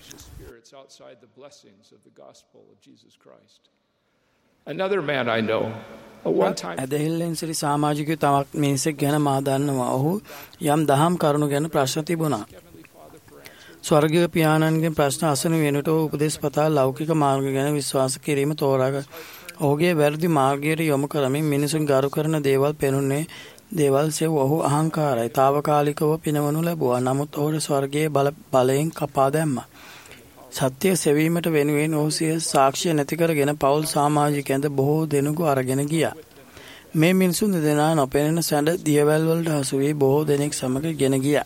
Another man I know, ඇදහිල්ලෙන් සිටි සමාජිකයෝ තවත් මිනිසෙක් ගැන මා දන්නවා. ඔහු යම් දහම් කරුණු ගැන ප්‍රශ්න තිබුණා. ස්වර්ගීය පියාණන්ගේ ප්‍රශ්න අසන වෙනට උපදේශ පතා ලෞකික මාර්ග ගැන විශ්වාස කිරීම තෝරාග. ඔහුගේ වැරදි මාර්ගයට යොමු කරමින් මිනිසුන් ගරු කරන දේවල් පෙනුනේ දේවල් සෙව්. ඔහු අහංකාරයි. తాවකාලිකව පිනවනු ලැබුවා. නමුත් ඔහුට ස්වර්ගයේ බලයෙන් කපා දැම්මා. සත්‍ය සෙවීමට වෙනුවෙන් ඔහු සිය සාක්ෂිය නැති කරගෙන පවුල් සමාජිකයන්ද බොහෝ දෙනෙකු අරගෙන ගියා. මේ මිනිසුන් දෙදෙනා නොපෙනෙන සැඬ දියවැල් වලට හසු වී බොහෝ දෙනෙක් සමග ගෙන ගියා.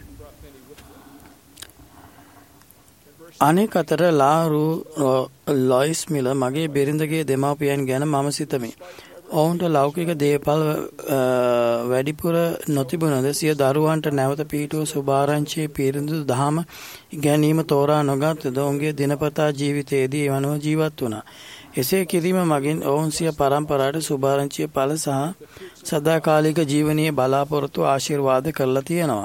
අනෙක් අතර ලොයිස් මිල මගේ බිරිඳගේ දෙමාපියන් ගැන මම සිතමි. ඔවුන්ට ලෞකික දේපල් වැඩිපුර නොතිබුණද සිය දරුවන්ට නැවත පිහිටුව සුභාරංචියේ පිරිඳු දහම ඉගැනීම තෝරා නොගත්තද ඔවුන්ගේ දිනපතා ජීවිතයේදී එවනව ජීවත් වුණා. එසේ කිරීම මගින් ඔවුන් සිය පරම්පරාවට සුභාරංචිය ඵල සහ සදාකාලික ජීවනීය බලාපොරොත්තු ආශිර්වාද කරලා තියෙනවා.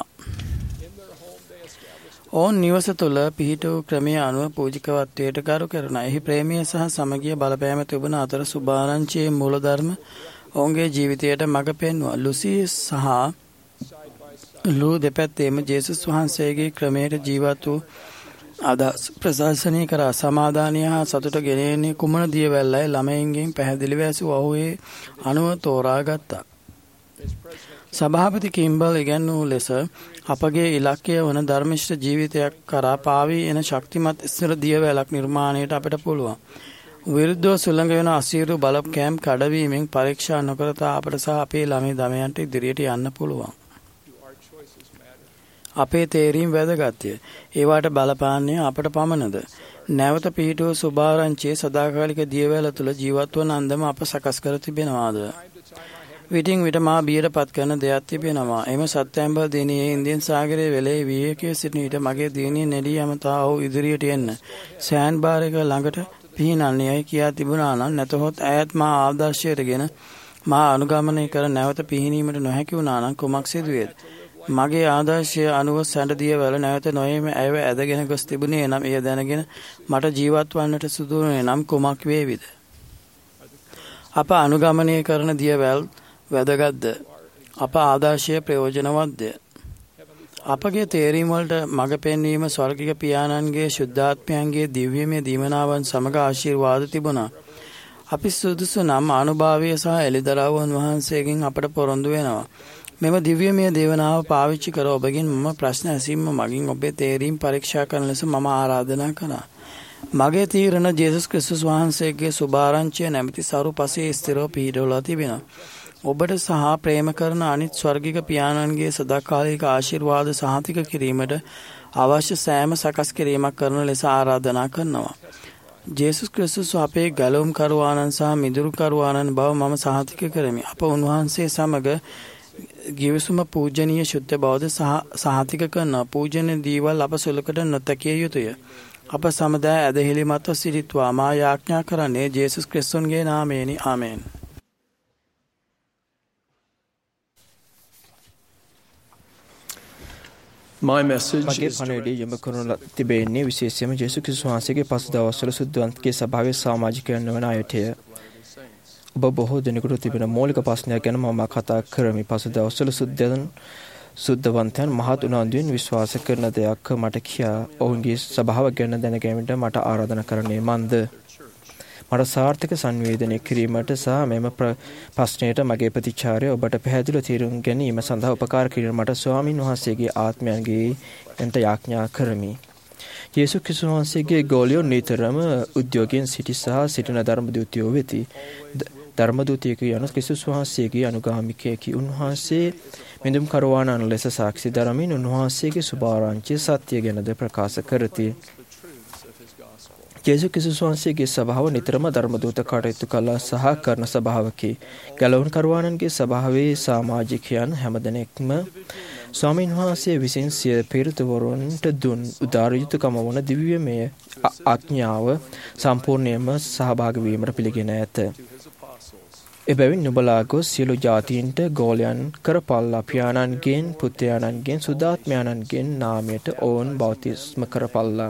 ඔවුන් නිවස තුළ පිහිටු ක්‍රමයේ අනුව පූජිකවත්වයට ගරු කරන. එහි ප්‍රේමය සහ සමගිය බලපෑම තිබුණ අතර සුභාරංචියේ මූලධර්ම ඔවුන්ගේ ජීවිතයට මඟ පෙන්වුවා. ලුසි සහ ලූ දෙපැත්තේම ජේසුස් වහන්සේගේ ක්‍රමයට ජීවත් වූ අදහස් ප්‍රශංසනය කරා. සමාදානය හා සතුට ගෙනෙන්නේ කුමන දියවැල්ලයි ළමයින්ගෙන් පැහැදිලිව ඇසූ ඔහු ඒ අනුව තෝරා ගත්තා. සභාපති කිම්බල් ඉගැන්වූ ලෙස අපගේ ඉලක්කය වන ධර්මිෂ්ඨ ජීවිතයක් කරා පාවී එන ශක්තිමත් ස්ථිර දියවැලක් නිර්මාණයට අපට පුළුවන්. විරුද්ධව සුළඟ වෙන අසීරු බලපෑම් කඩවීමෙන් පරීක්ෂා නොකරතා අපට සහ අපේ ළමයි දමයන්ට ඉදිරියට යන්න පුළුවන්. අපේ තේරීම් වැදගත්ය. ඒවාට බලපාන්නේ අපට පමණද? නැවත පිහිටුව සුභාරංචියේ සදාකාලික දියවැල තුළ ජීවත් වන අන්දම අප සකස් කර තිබෙනවාද? විටින් විට මා බියට පත් කරන දෙයක් තිබෙනවා. එම සැප්තැම්බර් දිනයේ ඉන්දියන් සාගරයේ වෙලේ විවේකයේ සිටින විට මගේ දියණිය නෙඩී ඇමතා ඔහු ඉදිරියට එන්න සෑන්ඩ් බාර් එක ළඟට පිහිනන්නේයි කියා තිබුණා නම් නැතහොත් ඇයත් මා ආදර්ශයටගෙන මා අනුගමනය කර නැවත පිහිනීමට නොහැකි වුණා නම් කුමක් සිදුවේද? මගේ ආදර්ශය අනුව සැඬ දියවැල නැවත නොයීම ඇයව ඇදගෙන ගොස් තිබුණේ නම් එය දැනගෙන මට ජීවත් වන්නට සුදුුනේ නම් කුමක් වේවිද? අප අනුගමනය කරන දියවැල් වැදගත්ද? අප ආදර්ශය ප්‍රයෝජනවත්ද? අපගේ තේරීම් වලට මඟ පෙන්වීම ස්වර්ගික පියාණන්ගේ ශුද්ධාත්මයන්ගේ දිව්‍යමය දීමනාවන් සමග ආශිර්වාද තිබුණා. අපි සුදුසු නම් අනුභවය සහ එළිදරව් වහන්සේගෙන් අපට පොරොන්දු වෙනවා. මෙම දිව්‍යමය දේවනාව පාවිච්චි කර ඔබගෙන් මම ප්‍රශ්න ඇසීම මගින් ඔබේ තේරීම් පරීක්ෂා කරන ලෙස මම ආරාධනා කළා. මගේ තීරණ ජේසුස් ක්‍රිස්තුස් වහන්සේගේ සුභාරංචිය නැමැති සරු පසේ ස්ථිරව පිහිටවලා තිබෙනවා. ඔබට සහ ප්‍රේම කරන අනිත් ස්වර්ගික පියාණන්ගේ සදාකාලික ආශිර්වාද සහතික කිරීමට අවශ්‍ය සෑම සකස් කිරීමක් කරන ලෙස ආරාධනා කරනවා. ජේසුස් ක්‍රිස්තුස් අපේ ගැලවුම් කරුවාණන් සහ මිදුරු කරුවාණන් බව මම සහතික කරමි. අප උන්වහන්සේ සමග ගිවිසුම පූජනීය ශුද්ධ බවද සහතික කරනවා. පූජනීය දීවල් අප සුළකට නොතැකිය යුතුය. අප සමදා ඇදහිලිමත්ව සිටිත්වා. මා යාඥා කරන්නේ ජේසුස් ක්‍රිස්තුන්ගේ නාමයෙනි. ආමේන්. මගේ පණිවිඩය යොමු කරනු තිබෙන්නේ විශේෂයෙන්ම ජේසුස් ක්‍රිස්තුස් වහන්සේගේ පසු දවස්වල සුද්ධවන්තගේ සභාවේ සමාජිකයන් වන අයටය. ඔබ බොහෝ දෙනෙකුට තිබෙන මූලික ප්‍රශ්නයක් ගැන මම කතා කරමි. පසු දවස්වල සුද්ධවන්තයන් මහත් උනන්දුවෙන් විශ්වාස කරන දෙයක් මට කියා ඔවුන්ගේ සභාව ගැන දැනගැනීමට මට ආරාධනා කරන්නේ මන්ද. මට සාර්ථක සංවේදනය කිරීමට සහ මෙම ප්‍රශ්නයට මගේ ප්‍රතිචාරය ඔබට පැහැදිලිව තේරුම් ගැනීම සඳහා උපකාර කිරීම මට ස්වාමින් වහන්සේගේ ආත්මයන්ගේ එන්ට යාඥා කරමි. යේසුස් ක්‍රිස්තුස් වහන්සේගේ ගෝලියෝ නිතරම උද්‍යෝගයෙන් සිටි සහ සිටින ධර්මදූතයෝ වෙති. ධර්මදූතයෙකු යනු ක්‍රිස්තුස් වහන්සේගේ අනුගාමිකයෙකි. උන්වහන්සේ මිදුම් කරවාණන් ලෙස සාක්ෂි දරමින් උන්වහන්සේගේ සුභාරංචිය සත්‍ය ගැනද ප්‍රකාශ කරති. ජේසුස් ක්‍රිස්තුස් වහන්සේගේ සභාව නිතරම ධර්මදූත කටයුතු කළා සහ කරන සභාවකි. ගැලවුම් කරවාණන්ගේ සභාවේ සමාජිකයන් හැමදෙනෙක්ම ස්වාමීන් වහන්සේ විසින් සිය පිරිතවරුන්ට දුන් උදාර යුතුකම වන දිව්‍යමය ආඥාව සම්පූර්ණයෙන්ම සහභාගී වීමට පිළිගෙන ඇත. එබැවින් නුඹලා ගොස් සියලු ජාතීන්ට ගෝලයන් කරපල්ලා. පියාණන්ගෙන් පුත්‍රයාණන්ගෙන් සුදාත්මයාණන්ගෙන් නාමයට ඔවුන් බෞතිස්ම කරපල්ලා.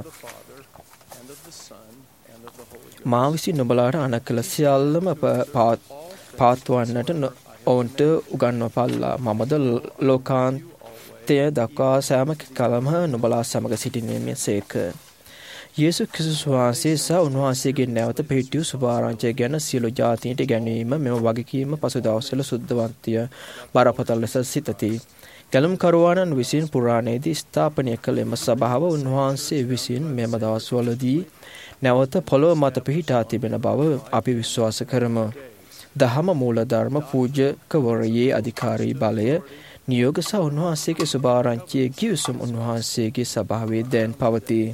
මා විසින් නුඹලාට අනකල සියල්ලම පාත්වන්නට ඔවුන්ට උගන්වපල්ලා. මමද ලෝකාන්තය දක්වා සෑම කලම නුඹලා සමග සිටින්නේ මෙසේක. යේසුස් ක්‍රිස්තුස් වහන්සේ සහ උන්වහන්සේගේ නැවත පිහිටියු සුභාරංචිය ගැන සියලු ජාතීන්ට ගැනීම මෙම වගකීම පසු දවස්වල සුද්ධවන්තිය බරපතල ලෙස සිතති. ගැලුම් කරුවාණන් විසින් පුරාණයේදී ස්ථාපනය කළ එම සභාව උන්වහන්සේ විසින් මෙම දවස්වලදී නැවත පොළොව මත පිහිටා තිබෙන බව අපි විශ්වාස කරමු. දහම මූලධර්ම පූජකවරයේ අධිකාරී බලය නියෝග සහ උන්වහන්සේගේ සුභාරංචියේ ගිවිසුම් උන්වහන්සේගේ සභාවේ දැන් පවතී.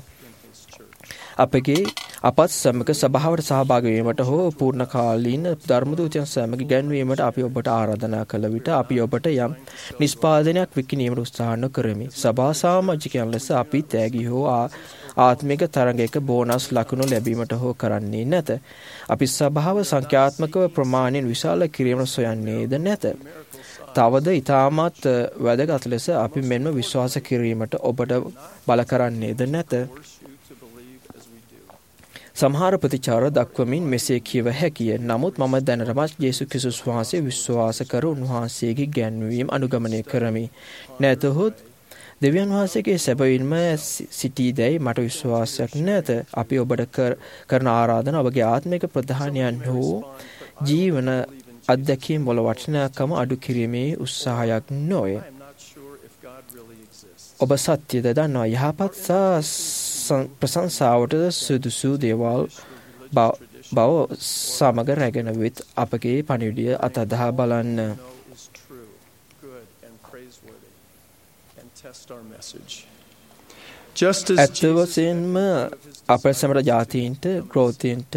අපත් සමග සභාවට සහභාගී වීමට හෝ පූර්ණකාලීන ධර්මදූතයන් සමග ගැන්වීමට අපි ඔබට ආරාධනා කළ විට අපි ඔබට යම් නිෂ්පාදනයක් විකිණීමට උත්සාහ නොකරමි. සභා සමාජිකයන් ලෙස අපි තෑගි හෝ ආත්මික තරගයක බෝනස් ලකුණු ලැබීමට හෝ කරන්නේ නැත. අපි සභාව සංඛ්‍යාත්මකව ප්‍රමාණයෙන් විශාල කිරීමට සොයන්නේද නැත. තවද ඉතාමත් වැදගත් ලෙස අපි මෙන්ම විශ්වාස කිරීමට ඔබට බල කරන්නේද නැත. සමහර ප්‍රතිචාර දක්වමින් මෙසේ කියව හැකිය. නමුත් මම දැනටමත් යේසුස් ක්‍රිස්තුස් වහන්සේ විශ්වාස කර උන්වහන්සේගේ ගැන්වීම් අනුගමනය කරමි. නැතහොත් දෙවියන් වහන්සේගේ සැබවින්ම සිටීදැයි මට විශ්වාසයක් නැත. අපි ඔබට කරන ආරාධන ඔබගේ ආත්මික ප්‍රධානයන් හෝ ජීවන අත්දැකීම් වල වටිනාකම අඩු කිරීමේ උත්සාහයක් නොවේ. ඔබ සත්‍යද දන්නවා. යහපත් ප්‍රශංසාවට සුදුසු දේවල් බව සමග රැගෙන විත් අපගේ පණිවිඩය අතදහා බලන්න. ඇත්ත වශයෙන්ම අප සමට ජාතීන්ට ග්‍රෝතීන්ට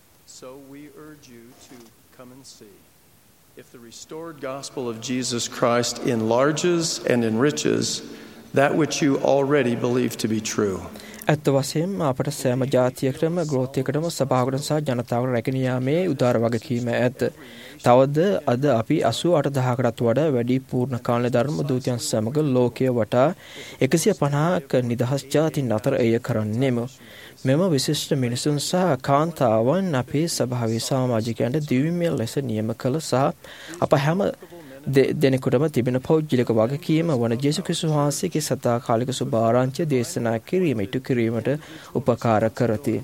If the restored gospel of Jesus Christ enlarges and enriches that which you already believe to be true. ඇත්ත වශයෙන්ම අපට සෑම ජාතියකටම ග්‍රෝථයකටම සභාවකට සහ ජනතාවට රැගෙන යාමේ උදාර වගකීම ඇත. තවද අද අපි 88,000කටත් වඩා වැඩි පූර්ණකාලීන ධර්ම දූතයන් සමග ලෝකය වටා 150ක නිදහස් ජාතීන් අතර එය කරන්නෙමු. මෙම විශිෂ්ට මිනිසුන් සහ කාන්තාවන් අපේ සභාවේ සමාජිකයන්ට දිව්‍යමය ලෙස නියම කළ සහ අප හැම දෙනෙකුටම තිබෙන පෞද්ගලික වගකීම වන ජේසුස් ක්‍රිස්තුස් වහන්සේගේ සදාකාලික සුභාරංචිය දේශනා කිරීම ඉටු කිරීමට උපකාර කරති.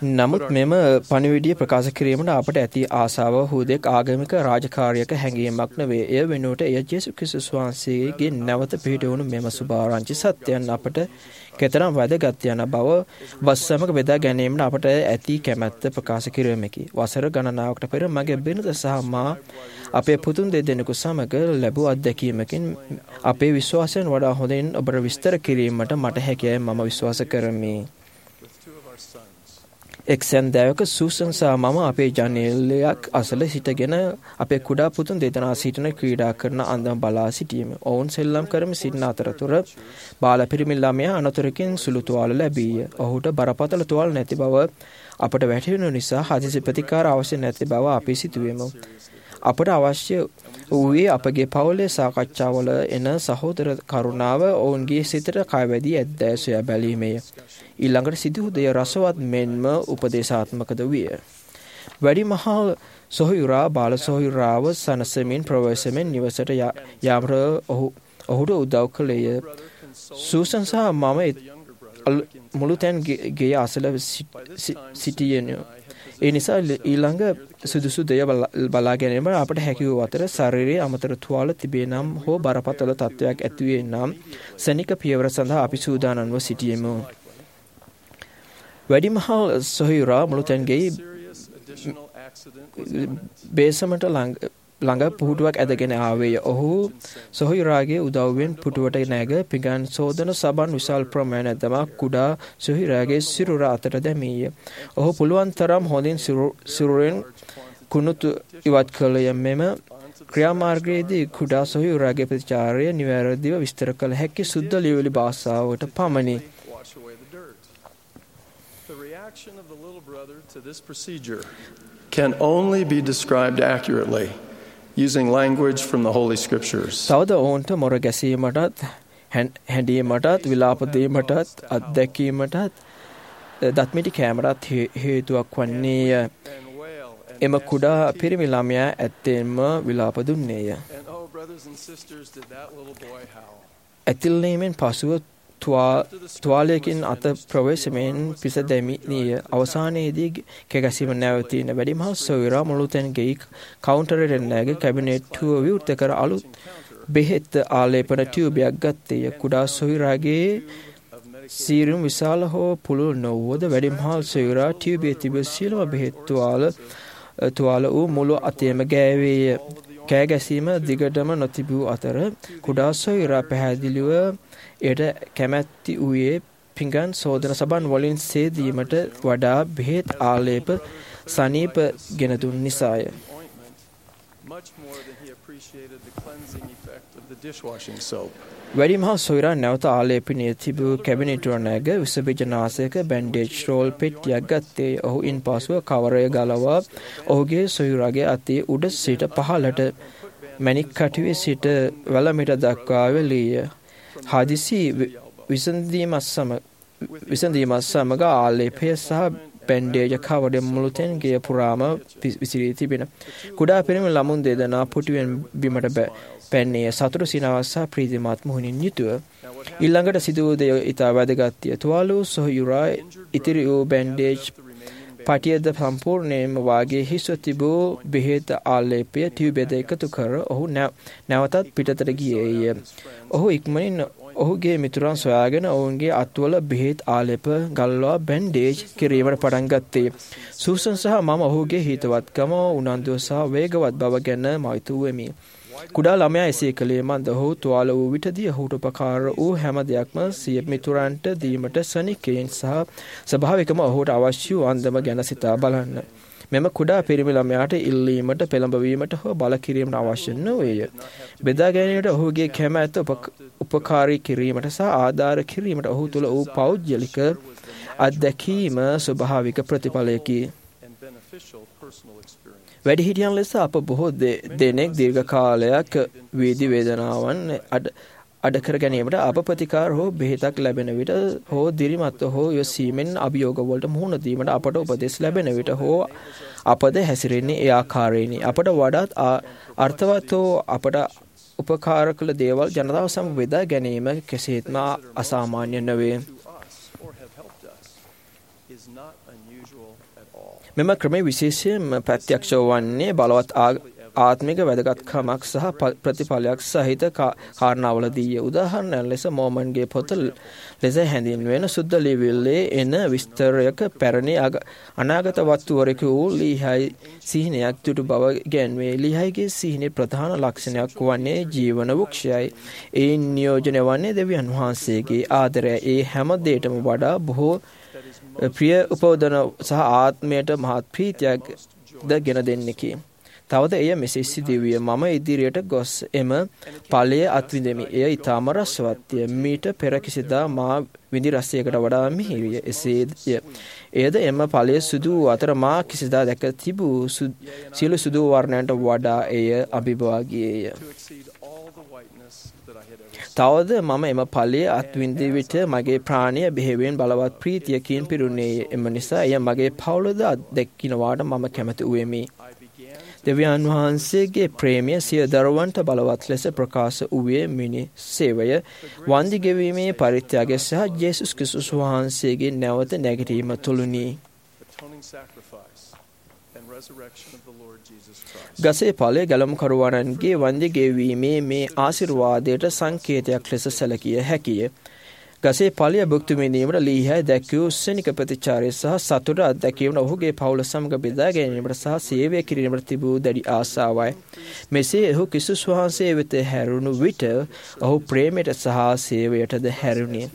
නමුත් මෙම පණිවිඩය ප්‍රකාශ කිරීමට අපට ඇති ආසාව හුදෙක් ආගමික රාජකාරියක හැඟීමක් නෙවේ. එය වෙනුවට එය ජේසුස් ක්‍රිස්තුස් වහන්සේගේ නැවත පිහිට වුණු මෙම සුභාරංචි සත්‍යයන් අපට කෙතරම් වැදගත් යන බව වස්සමක බෙදා ගැනීමට අපට ඇති කැමැත්ත ප්‍රකාශ කිරීමකි. වසර ගණනාවකට පෙර මගේ බිරිඳ සහ මා අපේ පුතුන් දෙදෙනෙකු සමග ලැබූ අත්දැකීමකින් අපේ විශ්වාසයෙන් වඩා හොඳින් ඔබට විස්තර කිරීමට මට හැකියි මම විශ්වාස කරමි. එක් සැන්දෑවක සූසන් සහ මම අපේ ජනේලයක් අසල සිටගෙන අපේ කුඩා පුතුන් දෙදෙනා සිටින ක්‍රීඩා කරන අන්දම බලා සිටීමේ ඔවුන් සෙල්ලම් කරමින් සිටින අතරතුර බාල පිරිමි ළමයා අනතුරකින් සුළු තුවාල ලැබීය. ඔහුට බරපතල තුවාල නැති බව අපට වැටහෙන නිසා හදිසි ප්‍රතිකාර අවශ්‍ය නැති බව අපි සිතුවෙමු. අපට අවශ්‍ය වූයේ අපගේ පවුලේ සාකච්ඡාවල එන සහෝදර කරුණාව ඔවුන්ගේ සිතට කයවැදී ඇද්දැයි සොයා බැලීමය. ඊළඟට සිදු දෙය රසවත් මෙන්ම උපදේශාත්මකද විය. වැඩිමහල් සොහොයුරා බාල සොහොයුරාව සනසමින් ප්‍රවේශමෙන් නිවසට යාමට ඔහුට උදව් කළේය. සූසන් සහ මම මුළු තැන් ගේ අසල සිටියෙනු. ඒ නිසා ඊළඟ සුදුසු දෙය බලා ගැනීම අපට හැකි වූ අතර ශරීරයේ අමතර තුවාල තිබේ නම් හෝ බරපතල තත්ත්වයක් ඇතිවේ නම් සනික පියවර සඳහා අපි සූදානම්ව සිටියෙමු. වැඩිමහල් සොහොයුරා මුළු තැන්ගේ බේසමට ළඟ පුහුටුවක් ඇදගෙන ආවේය. ඔහු සොහොයුරාගේ උදව්වෙන් පුටුවට නැග පිඟන් සෝදන සබන් විශාල ප්‍රමාණයක් දමා කුඩා සොහොයුරාගේ සිරුර අතට දැමීය. ඔහු පුළුවන් තරම් හොඳින් සිරුරෙන් කුණු ඉවත් කළය. මෙම ක්‍රියාමාර්ගයේදී කුඩා සොහොයුරාගේ ප්‍රතිචාරය නිවැරදිව විස්තර කළ හැකි සුද්ධ ලියවිලි භාෂාවට පමණි. The reaction of the little brother to this procedure can only be described accurately using language from the Holy Scriptures. තවද ඔවුන්ට මොර ගැසීමටත් හැඬීමටත් විලාප දීමටත් අත්දැකීමටත් දත්මිටි කෑමටත් හේතුවක් වන්නේය. එම කුඩා පිරිමි ළමයා ඇත්තෙන්ම විලාප දුන්නේය. ඇතිල්ලීමෙන් පසුව තුවාලයකින් අත ප්‍රවේශමෙන් පිස දැමිනීය. අවසානයේදී කැගැසීම නැවතීන වැඩිමහල් සොයුරා මුළුතැන්ගේ කවුන්ටරයට නැග කැබිනෙට්ටුව විවෘත කර අලුත් බෙහෙත් ආලේපන ටියුබයක් ගත්තේය. කුඩා සොයුරාගේ සීරුම් විශාල හෝ පුළුල් නොවුවද වැඩිමහල් සොයුරා ටියුබයේ තිබූ සියලුම බෙහෙත් තුවාල වූ මුළු අතේම ගෑවේය. කෑගැසීම දිගටම නොතිබූ අතර කුඩා සොයුරා පැහැදිලිව එයට කැමැත්ති වූයේ පිඟන් සෝදන සබන් වලින් සේදීමට වඩා බෙහෙත් ආලේප සනීප ගෙන දුන් නිසාය. වැඩිමහල් සොයුරා නැවත ආලේපනය තිබූ කැබිනෙටුව නැග විසබීජනාශක බැන්ඩේජ් රෝල් පෙට්ටියක් ගත්තේ. ඔහු ඉන්පසුව කවරය ගලවා ඔහුගේ සොයුරාගේ අතේ උඩ සිට පහළට මැණික් කටුවේ සිට වැලමිට දක්වා වෙලීය. හදිසි විසඳීමත් සමග ආලේපය සහ බැන්ඩේජ කවඩ මුළුතැන් ගේ පුරාම විසිරී තිබෙන. කුඩා පිරිමි ළමුන් දෙදෙනා පුටුවෙන් බිමට පැන්නේ සතුටු සිනාවක් සහ ප්‍රීතිමත් මුහුණින් යුතුව. ඊළඟට සිදුවූ දෙය ඉතා වැදගත්ය. තුවාල වූ සොහොයුරා ඉතිරි වූ බැන්ඩේජ් පටියද සම්පූර්ණයෙන්ම වාගේ හිස්ව තිබූ බෙහෙත් ආලේපය ටියුබෙද එකතු කර ඔහු නැවතත් පිටතට ගියේය. ඔහු ඉක්මනින් ඔහුගේ මිතුරන් සොයාගෙන ඔවුන්ගේ අත්වල බෙහෙත් ආලේප ගල්වා බැන්ඩේජ් කිරීමට පටන් ගත්තේ. සූසන් සහ මම ඔහුගේ හිතවත්කම උනන්දුව සහ වේගවත් බව ගැන මයිතුවෙමි. කුඩා ළමයා එසේ කළේ මන්ද ඔහු තුවාල වූ විටදී ඔහුට උපකාර වූ හැම දෙයක්ම සිය මිතුරන්ට දීමට සනිකයෙන් සහ ස්වභාවිකම ඔහුට අවශ්‍ය වූ අන්දම ගැන සිතා බලන්න. මෙම කුඩා පිරිමි ළමයාට ඉල්ලීමට පෙළඹවීමට හෝ බල කිරීමට අවශ්‍ය නොවේය. බෙදා ගැනීමට ඔහුගේ කැමැත්ත උපකාරී කිරීමට සහ ආධාර කිරීමට ඔහු තුළ වූ පෞද්ගලික අත්දැකීම ස්වභාවික ප්‍රතිඵලයකි. වැඩිහිටියන් ලෙස අප බොහෝ දෙනෙක් දීර්ඝ කාලයක් වේදි වේදනාවන් අඩකර ගැනීමට අප ප්‍රතිකාර හෝ බෙහෙතක් ලැබෙන විට හෝ දිරිමත් හෝ යොසීමෙන් අභියෝගවලට මුහුණ දීමට අපට උපදෙස් ලැබෙන විට හෝ අපද හැසිරෙන්නේ ඒ ආකාරයෙනි. අපට වඩාත් අර්ථවත් හෝ අපට උපකාර කළ දේවල් ජනතාව සමග බෙදා ගැනීම කෙසේත්ම අසාමාන්‍ය නොවේ. මෙම ක්‍රමය විශේෂයෙන්ම ප්‍රත්‍යක්ෂ වන්නේ බලවත් ආත්මික වැදගත්කමක් සහ ප්‍රතිඵලයක් සහිත කාරණාවලදී. උදාහරණයක් ලෙස මෝමන්ගේ පොත ලෙස හැඳින්වෙන සුද්ධ ලිවිල්ලේ එන විස්තරයක පැරණි අනාගත වස්තුවරයෙකු වූ ලීහයි සිහිනයක් දුටු බව ගැන්වේ. ලීහයිගේ සිහිනේ ප්‍රධාන ලක්ෂණයක් වන්නේ ජීවන වෘක්ෂයයි. ඒ නියෝජනය වන්නේ දෙවියන් වහන්සේගේ ආදරය. ඒ හැම දෙයකටම වඩා බොහෝ ප්‍රිය උපෝදන සහ ආත්මයට මහත් ප්‍රීතියක් ද ගෙන දෙන්නකි. තවද එය මෙසේ සිදුවිය. මම ඉදිරියට ගොස් එම ඵලය අත්විඳෙමි. එය ඊටම රසවත්ය. මීට පෙර කිසිදා මා විඳි රසයකට වඩා මිහිරිය. එසේය. එයද එම ඵලය සුදු අතර මා කිසිදා දැක තිබූ සියලු සුදු වර්ණයන්ට වඩා එය අභිභාගීය. තවද මම එම ඵලය අත්විඳි විට මගේ ප්‍රාණය බෙහෙවින් බලවත් ප්‍රීතියකින් පිරුණේය. එම නිසා එය මගේ පවුලද අත්දැකිනවාට මම කැමති වූයෙමි. දෙවියන් වහන්සේගේ ප්‍රේමය සිය දරුවන්ට බලවත් ලෙස ප්‍රකාශ වූයේ මිනි සේවය, වන්දි ගෙවීමේ පරිත්‍යාගය සහ ජේසුස් ක්‍රිස්තුස් වහන්සේගේ නැවත නැගිටීම තුළුනි. ගසේ ඵලය ගැලමුකරුවන්ගේ වන්දි ගෙවීමේ මේ ආශිර්වාදයට සංකේතයක් ලෙස සැලකිය හැකිය. ගසේ ඵලය භුක්ති විඳීමට ලීහයි දැක්වූ ශනික ප්‍රතිචාරය සහ සතුට අත්දැකීමට ඔහුගේ පවුල සමග බෙදා ගැනීමට සහ සේවය කිරීමට තිබූ දැඩි ආසාවයි. මෙසේ ඔහු ක්‍රිස්තුස් වහන්සේ වෙත හැරුණු විට ඔහු ප්‍රේමයට සහ සේවයටද හැරුණි.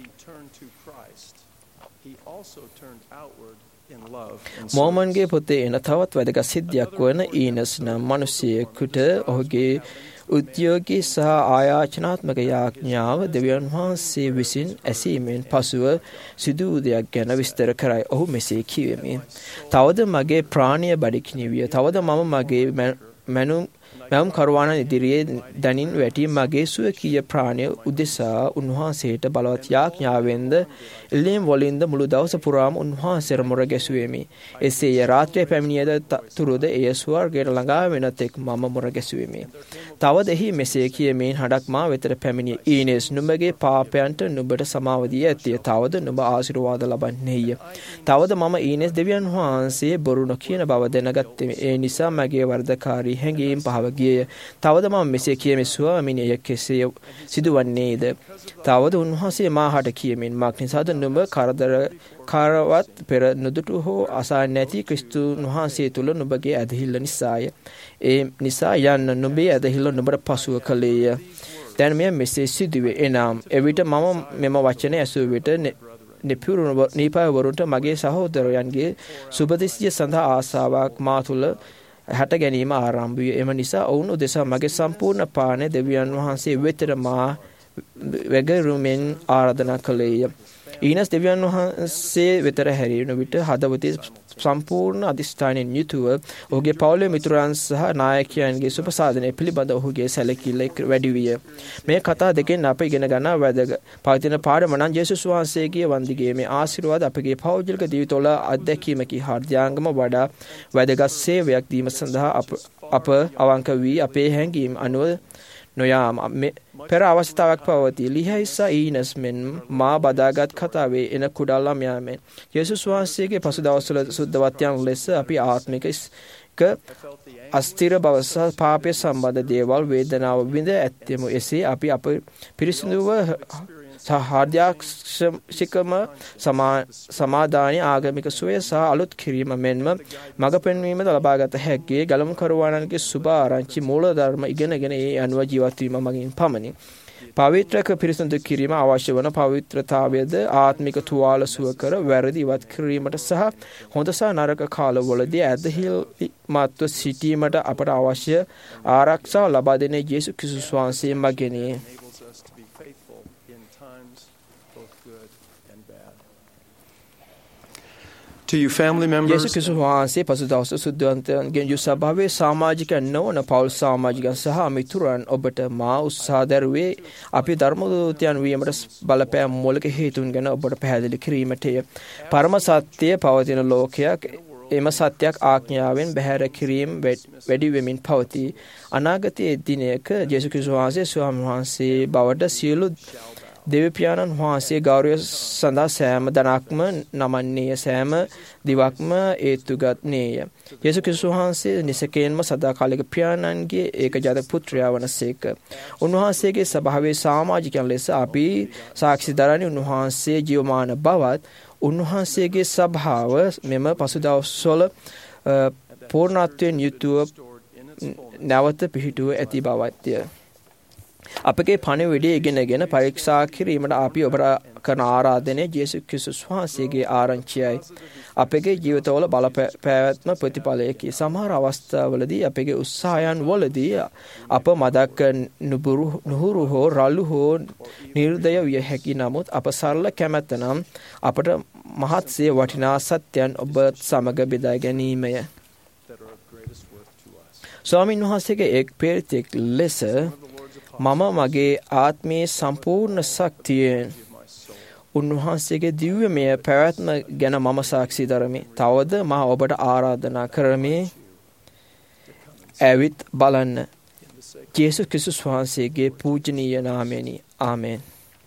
මෝමන්ගේ පොතේ එන තවත් වැදගත් සිද්ධියක් වන ඊනස් නම් මිනිසෙකුට ඔහුගේ උද්‍යෝගී සහ ආයාචනාත්මක යාඥාව දෙවියන් වහන්සේ විසින් ඇසීමෙන් පසුව සිදු වූ දෙයක් ගැන විස්තර කරයි. ඔහු මෙසේ කියවෙමි. තවද මගේ ප්‍රාණය බඩගිනිවිය. තවද මම මගේ මැනුම් කරුවාණන් ඉදිරියේ දනින් වැටි මගේ සුවකීය ප්‍රාණය උදෙසා උන්වහන්සේට බලවත් යාඥාවෙන්ද එල්ලීම් වලින්ද මුළු දවස පුරාම උන්වහන්සේට මුර ගැසුවෙමි. එසේය රාත්‍රියේ පැමිණියද තුරුද එය ස්වර්ගයට ළඟා වෙන තෙක් මම මුර ගැසුවෙමි. තවද එහි මෙසේ කියමින් හඩක් මා වෙතට පැමිණිය. ඊනස් නුඹගේ පාපයන්ට නුඹට සමාව දී ඇතේ. තවද නුඹ ආශිර්වාද ලබන්නේය. තවද මම ඊනස් දෙවියන් වහන්සේ බොරු නොකියන බව දැනගත්තෙමි. ඒ නිසා මගේ වර්ධකාරී හැඟීම් පහව ගියේය. තවද මම මෙසේ කියමි, ස්වාමීනි, එය කෙසේ සිදුවන්නේද? තවද උන්වහන්සේ මාහට කියමින්, මක් නිසාද නුඹ කරදරවත් පෙර නුදුටු හෝ අසා නැති ක්‍රිස්තුන් වහන්සේ තුල නුඹගේ ඇදහිල්ල නිසාය. ඒ නිසා යන්න නුඹේ ඇදහිල්ල නුඹට පසුව කළේය. දැන් මෙය මෙසේ සිදුවේ. එනම් එවිට මම මෙම වචන ඇසූ විට නීපාවරුන්ට මගේ සහෝදරයන්ගේ සුබදිසිය සඳහා ආසාවක් මා තුළ හට ගැනීම ආරම්භ විය. එම නිසා ඔවුන් උදෙසා මගේ සම්පූර්ණ පානය දෙවියන් වහන්සේ වෙතට මා වැගරුමෙන් ආරාධනා කළේය. ඊනස් දෙවියන් වහන්සේ වෙතට හැරෙන විට හදවතේ සම්පූර්ණ අධිෂ්ඨානයෙන් යුතුව ඔහුගේ පවුලේ මිතුරන් සහ නායකයන්ගේ සුපසාදනය පිළිබඳ ඔහුගේ සැලකිල්ල වැඩි විය. මේ කතා දෙකෙන් අප ඉගෙන ගන්නා වැදගත් පවතින පාඩම නම් ජේසුස් වහන්සේගේ වන්දිගීමේ ආශිර්වාද අපගේ පෞද්ගලික ජීවිතවල අත්දැකීමකි හර්ධ්‍යාංගම වඩා වැදගත් සේවයක් දීම සඳහා අප අවංක වී අපේ හැඟීම් අනුව නොයාම පෙර අවස්ථාවක් පවතී. ලිහයිසා ඊනස් මෙන් මා බදාගත් කතාවේ එන කුඩා ළමයා මෙන් යේසුස් වහන්සේගේ පසු දවස්වල සුද්ධවත්යන් ලෙස අපි ආත්මික අස්තිර බව සහ පාපය සම්බන්ධ දේවල් වේදනාව විඳ ඇත්තෙමු. එසේ අපි අප පිරිසිදුව සහාර්ධ්‍යක්ෂිකම සමාදානය ආගමික සුවය සහ අලුත් කිරීම මෙන්ම මඟ පෙන්වීමද ලබාගත හැක්කේ ගලමුකරුවාණන්ගේ සුභ ආරංචි මූලධර්ම ඉගෙනගෙන ඒ අනුව ජීවත් වීම මගින් පමණි. පවිත්‍රක පිරිසිදු කිරීම අවශ්‍ය වන පවිත්‍රතාවයද ආත්මික තුවාල සුව කර වැරදි ඉවත් කිරීමට සහ හොඳ සහ නරක කාලවලදී ඇදහිල්මත්ව සිටීමට අපට අවශ්‍ය ආරක්ෂාව ලබා දෙන යේසුස් ක්‍රිස්තුස් වහන්සේ මගිනි. යේසුස් ක්‍රිස්තුස් වහන්සේ පසු දවස සුද්ධවන්තයන්ගෙන් යුත් සභාවේ සමාජිකයන් නොවන පවුල් සමාජිකයන් සහ මිතුරන් ඔබට මා උත්සාහ දරුවේ අපි ධර්මදූතයන් වීමට බලපෑම් මූලික හේතුන් ගැන ඔබට පැහැදිලි කිරීමටය. පරම සත්‍යය පවතින ලෝකයක් එම සත්‍යයක් ආඥාවෙන් බැහැර කිරීම වැඩි වෙමින් පවතී. අනාගතයේ දිනයක යේසුස් ක්‍රිස්තුස් වහන්සේ ස්වාමීන් වහන්සේ බවට සියලු දෙවිපියාණන් වහන්සේ ගෞරවය සඳහා සෑම දනක්ම නමන්නේය, සෑම දිවක්ම ඒතුගත්නේය. යේසුස් ක්‍රිස්තුස් වහන්සේ නිසකයෙන්ම සදාකාලික පියාණන්ගේ ඒකජාත පුත්‍රයා වනසේක. උන්වහන්සේගේ ස්වභාවයේ සමාජිකයන් ලෙස අපි සාක්ෂි දරන්නේ උන්වහන්සේ ජීවමාන බවත්, උන්වහන්සේගේ ස්වභාව මෙම පසුදවස්වල පූර්ණත්වයෙන් යුතුව නැවත පිහිටුව ඇති බවත්ය. අපගේ පණිවිඩය ඉගෙනගෙන පරීක්ෂා කිරීමට අපි ඔබට කරන ආරාධනය යේසුස් ක්‍රිස්තුස් වහන්සේගේ ආරංචියයි. අපගේ ජීවිතවල බලපෑවැත්ම ප්‍රතිඵලයකි. සමහර අවස්ථාවලදී අපගේ උත්සාහයන් වලදී අප මදක් නුහුරු හෝ රළු හෝ නිර්දය විය හැකි. නමුත් අප සරල කැමැත්ත නම් අපට මහත්සේ වටිනා සත්‍යයන් ඔබ සමග බෙදා ගැනීමය. ස්වාමීන් වහන්සේගේ එක් පෙරතෙක් ලෙස මම මගේ ආත්මයේ සම්පූර්ණ ශක්තියෙන් උන්වහන්සේගේ දිව්‍යමය පැවැත්ම ගැන මම සාක්ෂි දරමි. තවද මා ඔබට ආරාධනා කරමි, ඇවිත් බලන්න. යේසුස් ක්‍රිස්තුස් වහන්සේගේ පූජනීය නාමයෙනි. ආමෙන්.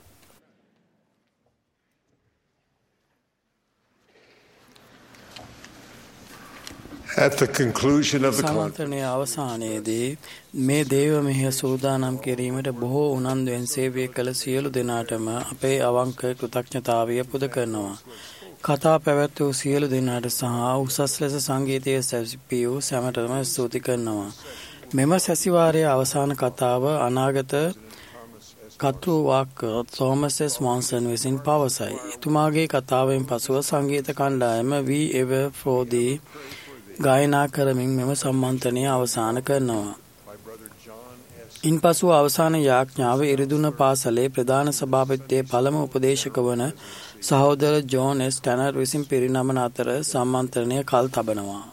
At the conclusion of the සමන්ත්‍රණයේ අවසානයේදී මේ දේව මෙහෙය සූදානම් කිරීමට බොහෝ උනන්දුවෙන් සේවය කළ සියලු දෙනාටම අපේ අවංක කෘතඥතාවය පුද කරනවා. කතා පැවැත් වූ සියලු දෙනාට සහ උසස් ලෙස සංගීතය සැපී වූ සැමටම ස්තුති කරනවා. මෙම සැසිවාරයේ අවසාන කතාව අනාගත කතුවාක් තෝමස් එස් මොන්සන් විසින් පවසයි. එතුමාගේ කතාවෙන් පසුව සංගීත කණ්ඩායම We Ever For Thee ගායනා කරමින් මෙම සම්මන්ත්‍රණය අවසන් කරනවා. ඉන්පසු අවසාන යාඥාව ඉරිදුන පාසලේ ප්‍රධාන සභාපතියේ පළමු උපදේශක වන සහෝදර ජෝන් එස් ටැනර් විසින් පිරිනමන අතර සම්මන්ත්‍රණය කල් තබනවා.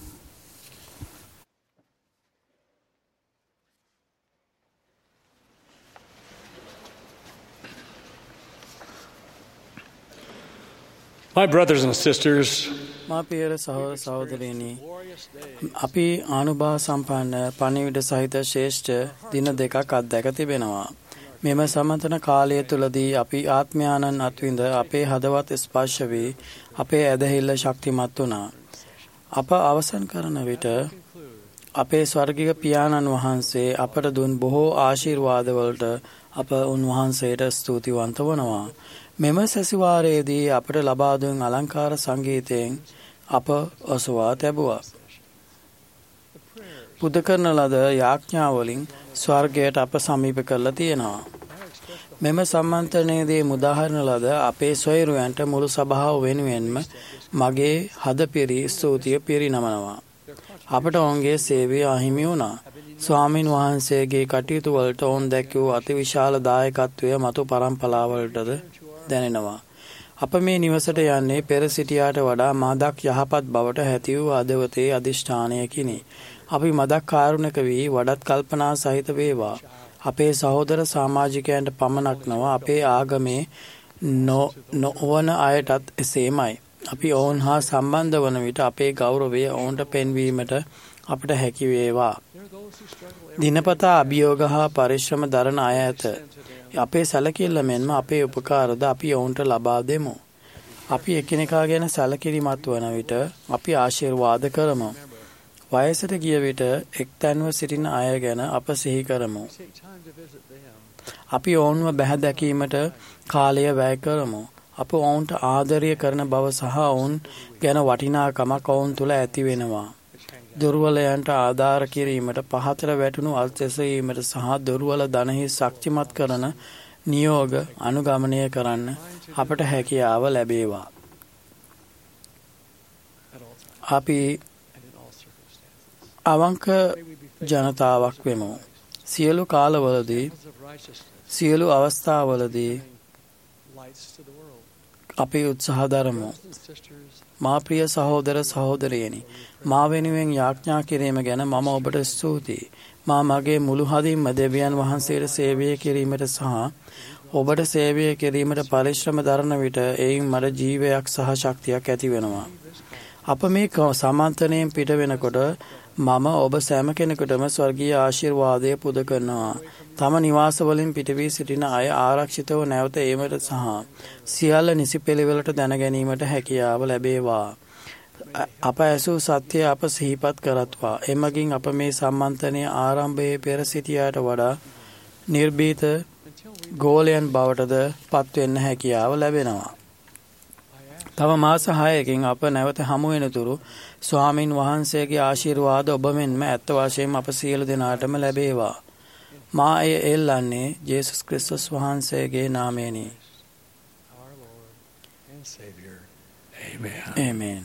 My brothers and sisters, මාපියර සහෝදර සහෝදරියනි, අපි ආනුභාව සම්පන්න පණිවිඩ සහිත ශ්‍රේෂ්ඨ දින දෙකක් අත්දැක තිබෙනවා. මෙම සමතන කාලය තුලදී අපි ආත්මයානන් අත්විඳ අපේ හදවත් ස්පර්ශ වී අපේ ඇදහිල්ල ශක්තිමත් වුණා. අප අවසන් කරන විට අපේ ස්වර්ගික පියාණන් වහන්සේ අපට දුන් බොහෝ ආශිර්වාද වලට අප උන්වහන්සේට ස්තුතිවන්ත වනවා. මෙම සැසිවාරයේදී අපට ලබා දුන් අලංකාර සංගීතයෙන් අප ඔසවා තැබුවා. පුද කරන ලද යාඥාවලින් ස්වර්ගයට අප සමීප කරලා තියෙනවා. මෙම සම්මන්ත්‍රණයේදී මුදාහරන ලද අපේ සොයුරයන්ට මුළු සභාව වෙනුවෙන්ම මගේ හදපිරි ස්තුතිය පිරිනමනවා. අපට ඔවුන්ගේ සේවය අහිමි වුණා. ස්වාමින් වහන්සේගේ කටයුතු වලට ඔවුන් දැක්වූ අතිවිශාල දායකත්වය මතු පරම්පරාවලටද දැනෙනවා. අප මේ නිවසට යන්නේ පෙර සිටියාට වඩා මදක් යහපත් බවට හැති වූ අදවතේ අධිෂ්ඨානයකිනි. අපි මදක් කාරුණක වී වඩත් කල්පනා සහිත වේවා. අපේ සහෝදර සමාජිකයන්ට පමණක් නොව අපේ ආගමේ නොවන අයටත් එසේමයි. අපි ඔවුන් හා සම්බන්ධ වන විට අපේ ගෞරවය ඔවුන්ට පෙන්වීමට අපට හැකි වේවා. දිනපතා අභියෝග හා පරිශ්‍රම දරන අය ඇත. අපේ සැලකිල්ල මෙන්ම අපේ උපකාරද අපි ඔවුන්ට ලබා දෙමු. අපි එකිනෙකා ගැන සැලකිලිමත් වන විට අපි ආශිර්වාද කරමු. වයසට ගිය විට එක්තැන්ව සිටින අය ගැන අප සිහි කරමු. අපි ඔවුන්ව බැහැ දැකීමට කාලය වැය කරමු. අප ඔවුන්ට ආදරය කරන බව සහ ඔවුන් ගැන වටිනාකමක් ඔවුන් තුළ ඇති වෙනවා. දුර්වලයන්ට ආධාර කිරීමට, පහතට වැටුණු අල්සැසීමට සහ දුර්වල දනහි ශක්තිමත් කරන නියෝග අනුගමනය කරන්න අපට හැකියාව ලැබේවා. අපි අවංක ජනතාවක් වෙමු. සියලු කාලවලදී, සියලු අවස්ථාවලදී අපි උත්සාහ දරමු. මා ප්‍රිය සහෝදර සහෝදරියනි, මා වෙනුවෙන් යාඥා කිරීම ගැන මම ඔබට ස්තුතියි. මා මගේ මුළු හදින්ම දෙවියන් වහන්සේට සේවය කිරීමට සහ ඔබට සේවය කිරීමට පරිශ්‍රම දරන විට එයින් මට ජීවයක් සහ ශක්තියක් ඇති වෙනවා. අප මේ සම්මන්ත්‍රණයෙන් පිට වෙනකොට මම ඔබ සෑම කෙනෙකුටම ස්වර්ගීය ආශිර්වාදය පුද කරනවා. තම නිවාස වලින් පිටවී සිටින අය ආරක්ෂිතව නැවත ඒමට සහ සියල්ල නිසි පිළිවෙලට දැන ගැනීමට හැකියාව ලැබේවා. අප ඇසූ සත්‍යය අප සිහිපත් කරත්වා. එමගින් අප මේ සම්මන්ත්‍රණය ආරම්භයේ පෙර සිටියාට වඩා නිර්භීත ගෝලයන් බවටද පත්වෙන්න හැකියාව ලැබෙනවා. තව මාස 6කින් අප නැවත හමු වෙනතුරු ස්වාමින් වහන්සේගේ ආශිර්වාද ඔබ මෙන්ම ඇත්ත වශයෙන්ම අප සියලු දෙනාටම ලැබේවා. මා එය එල්ලන්නේ ජේසුස් ක්‍රිස්තුස් වහන්සේගේ නාමයෙනි. ආමේන්.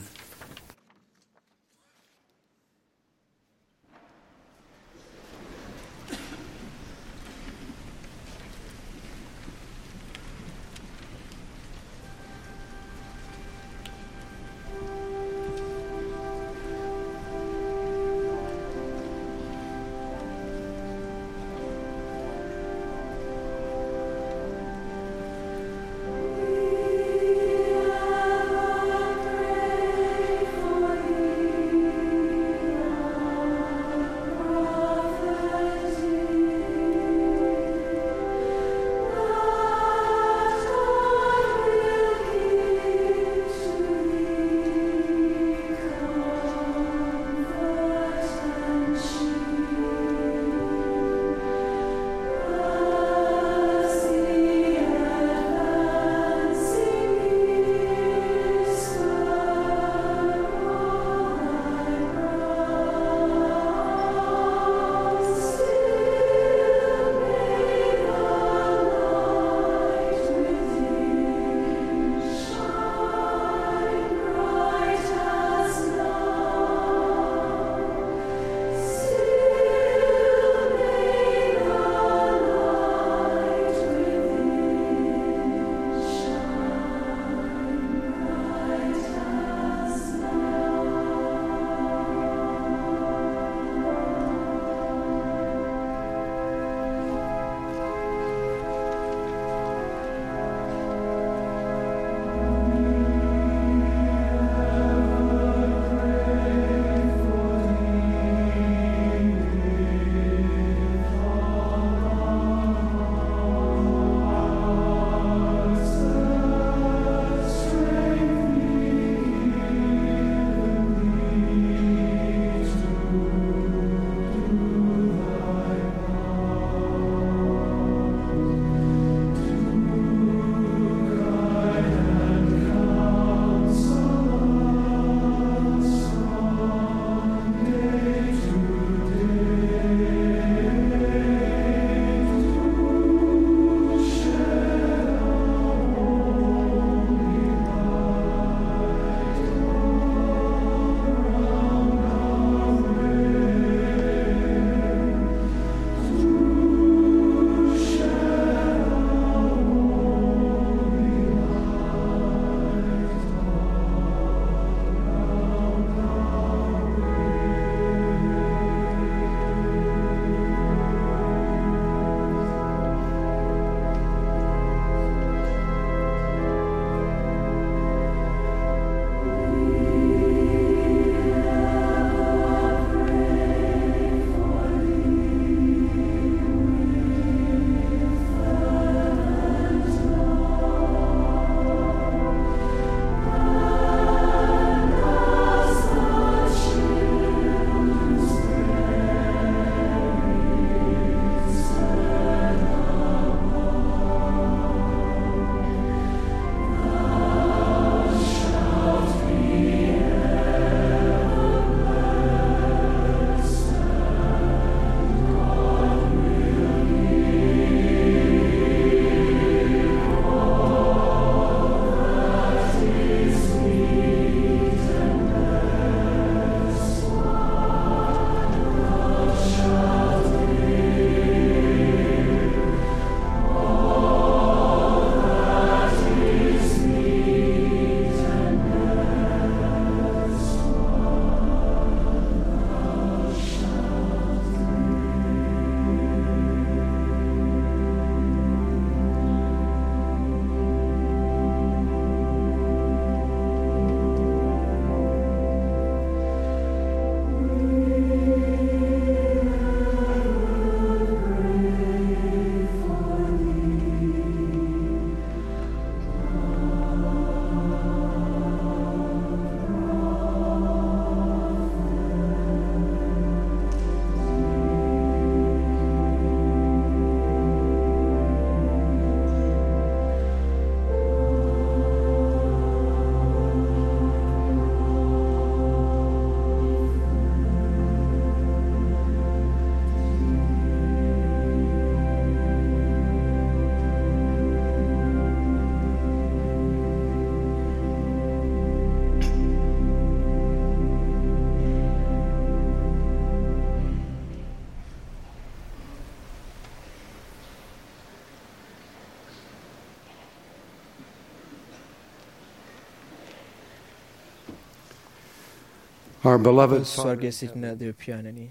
Our beloved ස්වර්ගයේ සිටින දෙවියන්නි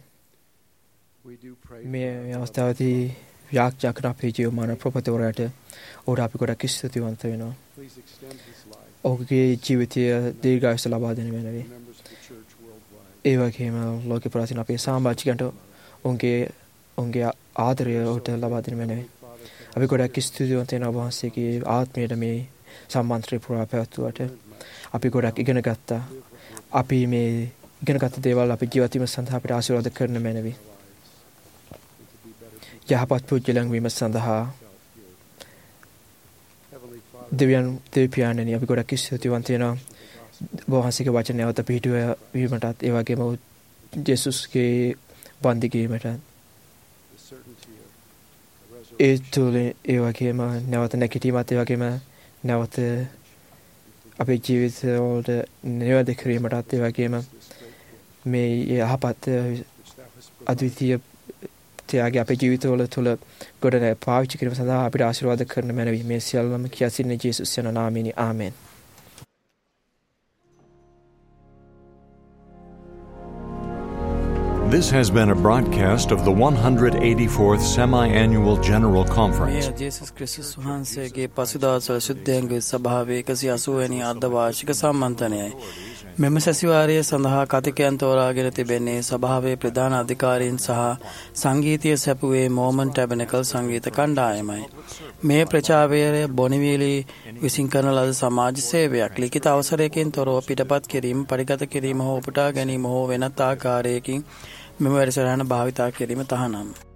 මේ අවස්ථාවේදී යාඥා කරන අපේ ජීවමාන ප්‍රොපතෝරයට ඔහුට අපි ගොඩක් ස්තුතිවන්ත වෙනවා. ඔහුගේ ජීවිතය දීර්ඝායුෂ ලබා දෙන වෙනවි. ඒ වගේම ලෝක ප්‍රාසන අපේ සමාජිකයන්ට ඔවුන්ගේ ආදරය ඔහුට ලබා දෙන වෙනවි. අපි ගොඩක් ස්තුතිවන්ත වෙනවා වහන්සේගේ ආත්මයට මේ සම්මාන්ත්‍රය පුරා පැවැත්වුවට. අපි ගොඩක් ඉගෙන ගත්තා. අපි මේ ඉගෙනගත් දේවල් අපි ජීවත් වීම සඳහා අපිට ආශිර්වාද කරන මැනවි. යහපත් පුජ්‍යලං වීම සඳහා දෙවියන්නි අපි ගොඩක් ස්තුතිවන්ත වෙනවා. වහන්සේගේ වචන නැවත පිහිටුව වීමටත් ඒ වගේම ජේසුස්ගේ වන්දි ගීමටත් ඒ තුළ ඒ වගේම නැවත නැගිටීමත් ඒ වගේම නැවත අපේ ජීවිතවලට නිවැරදි කිරීමටත් ඒ වගේම මේ යහපත් අද්විතීය ත්‍යාගය අපේ ජීවිතවල තුළ ගොඩ පාවිච්චි කිරීම සඳහා අපිට ආශිර්වාද කරන මැනවි. මේ සියල්ලම කියා සිටින ජේසුස් යන නාමයෙන් ආමෙන්. This has been a broadcast of the 184th Semi-Annual General Conference. ජේසුස් ක්‍රිස්තුස් වහන්සේගේ පසුදවස්වල ශුද්ධයන්ගේ සභාවේ 180 වෙනි අර්ධ වාර්ෂික සම්මන්ත්‍රණයයි. මෙම සැසිවාරය සඳහා කතිකයන් තෝරාගෙන තිබෙන්නේ සභාවේ ප්‍රධාන අධිකාරීන් සහ සංගීතය සැපුවේ මෝමන් ටැබනකල් සංගීත කණ්ඩායමයි. මේ ප්‍රචාරය බොනිවිලි විසින් කරන ලද සමාජ සේවයක්. ලිඛිත අවසරයකින් තොරව පිටපත් කිරීම, පරිගත කිරීම හෝ උපුටා ගැනීම හෝ වෙනත් ආකාරයකින් මෙම වැඩසටහන භාවිතා කිරීම තහනම්.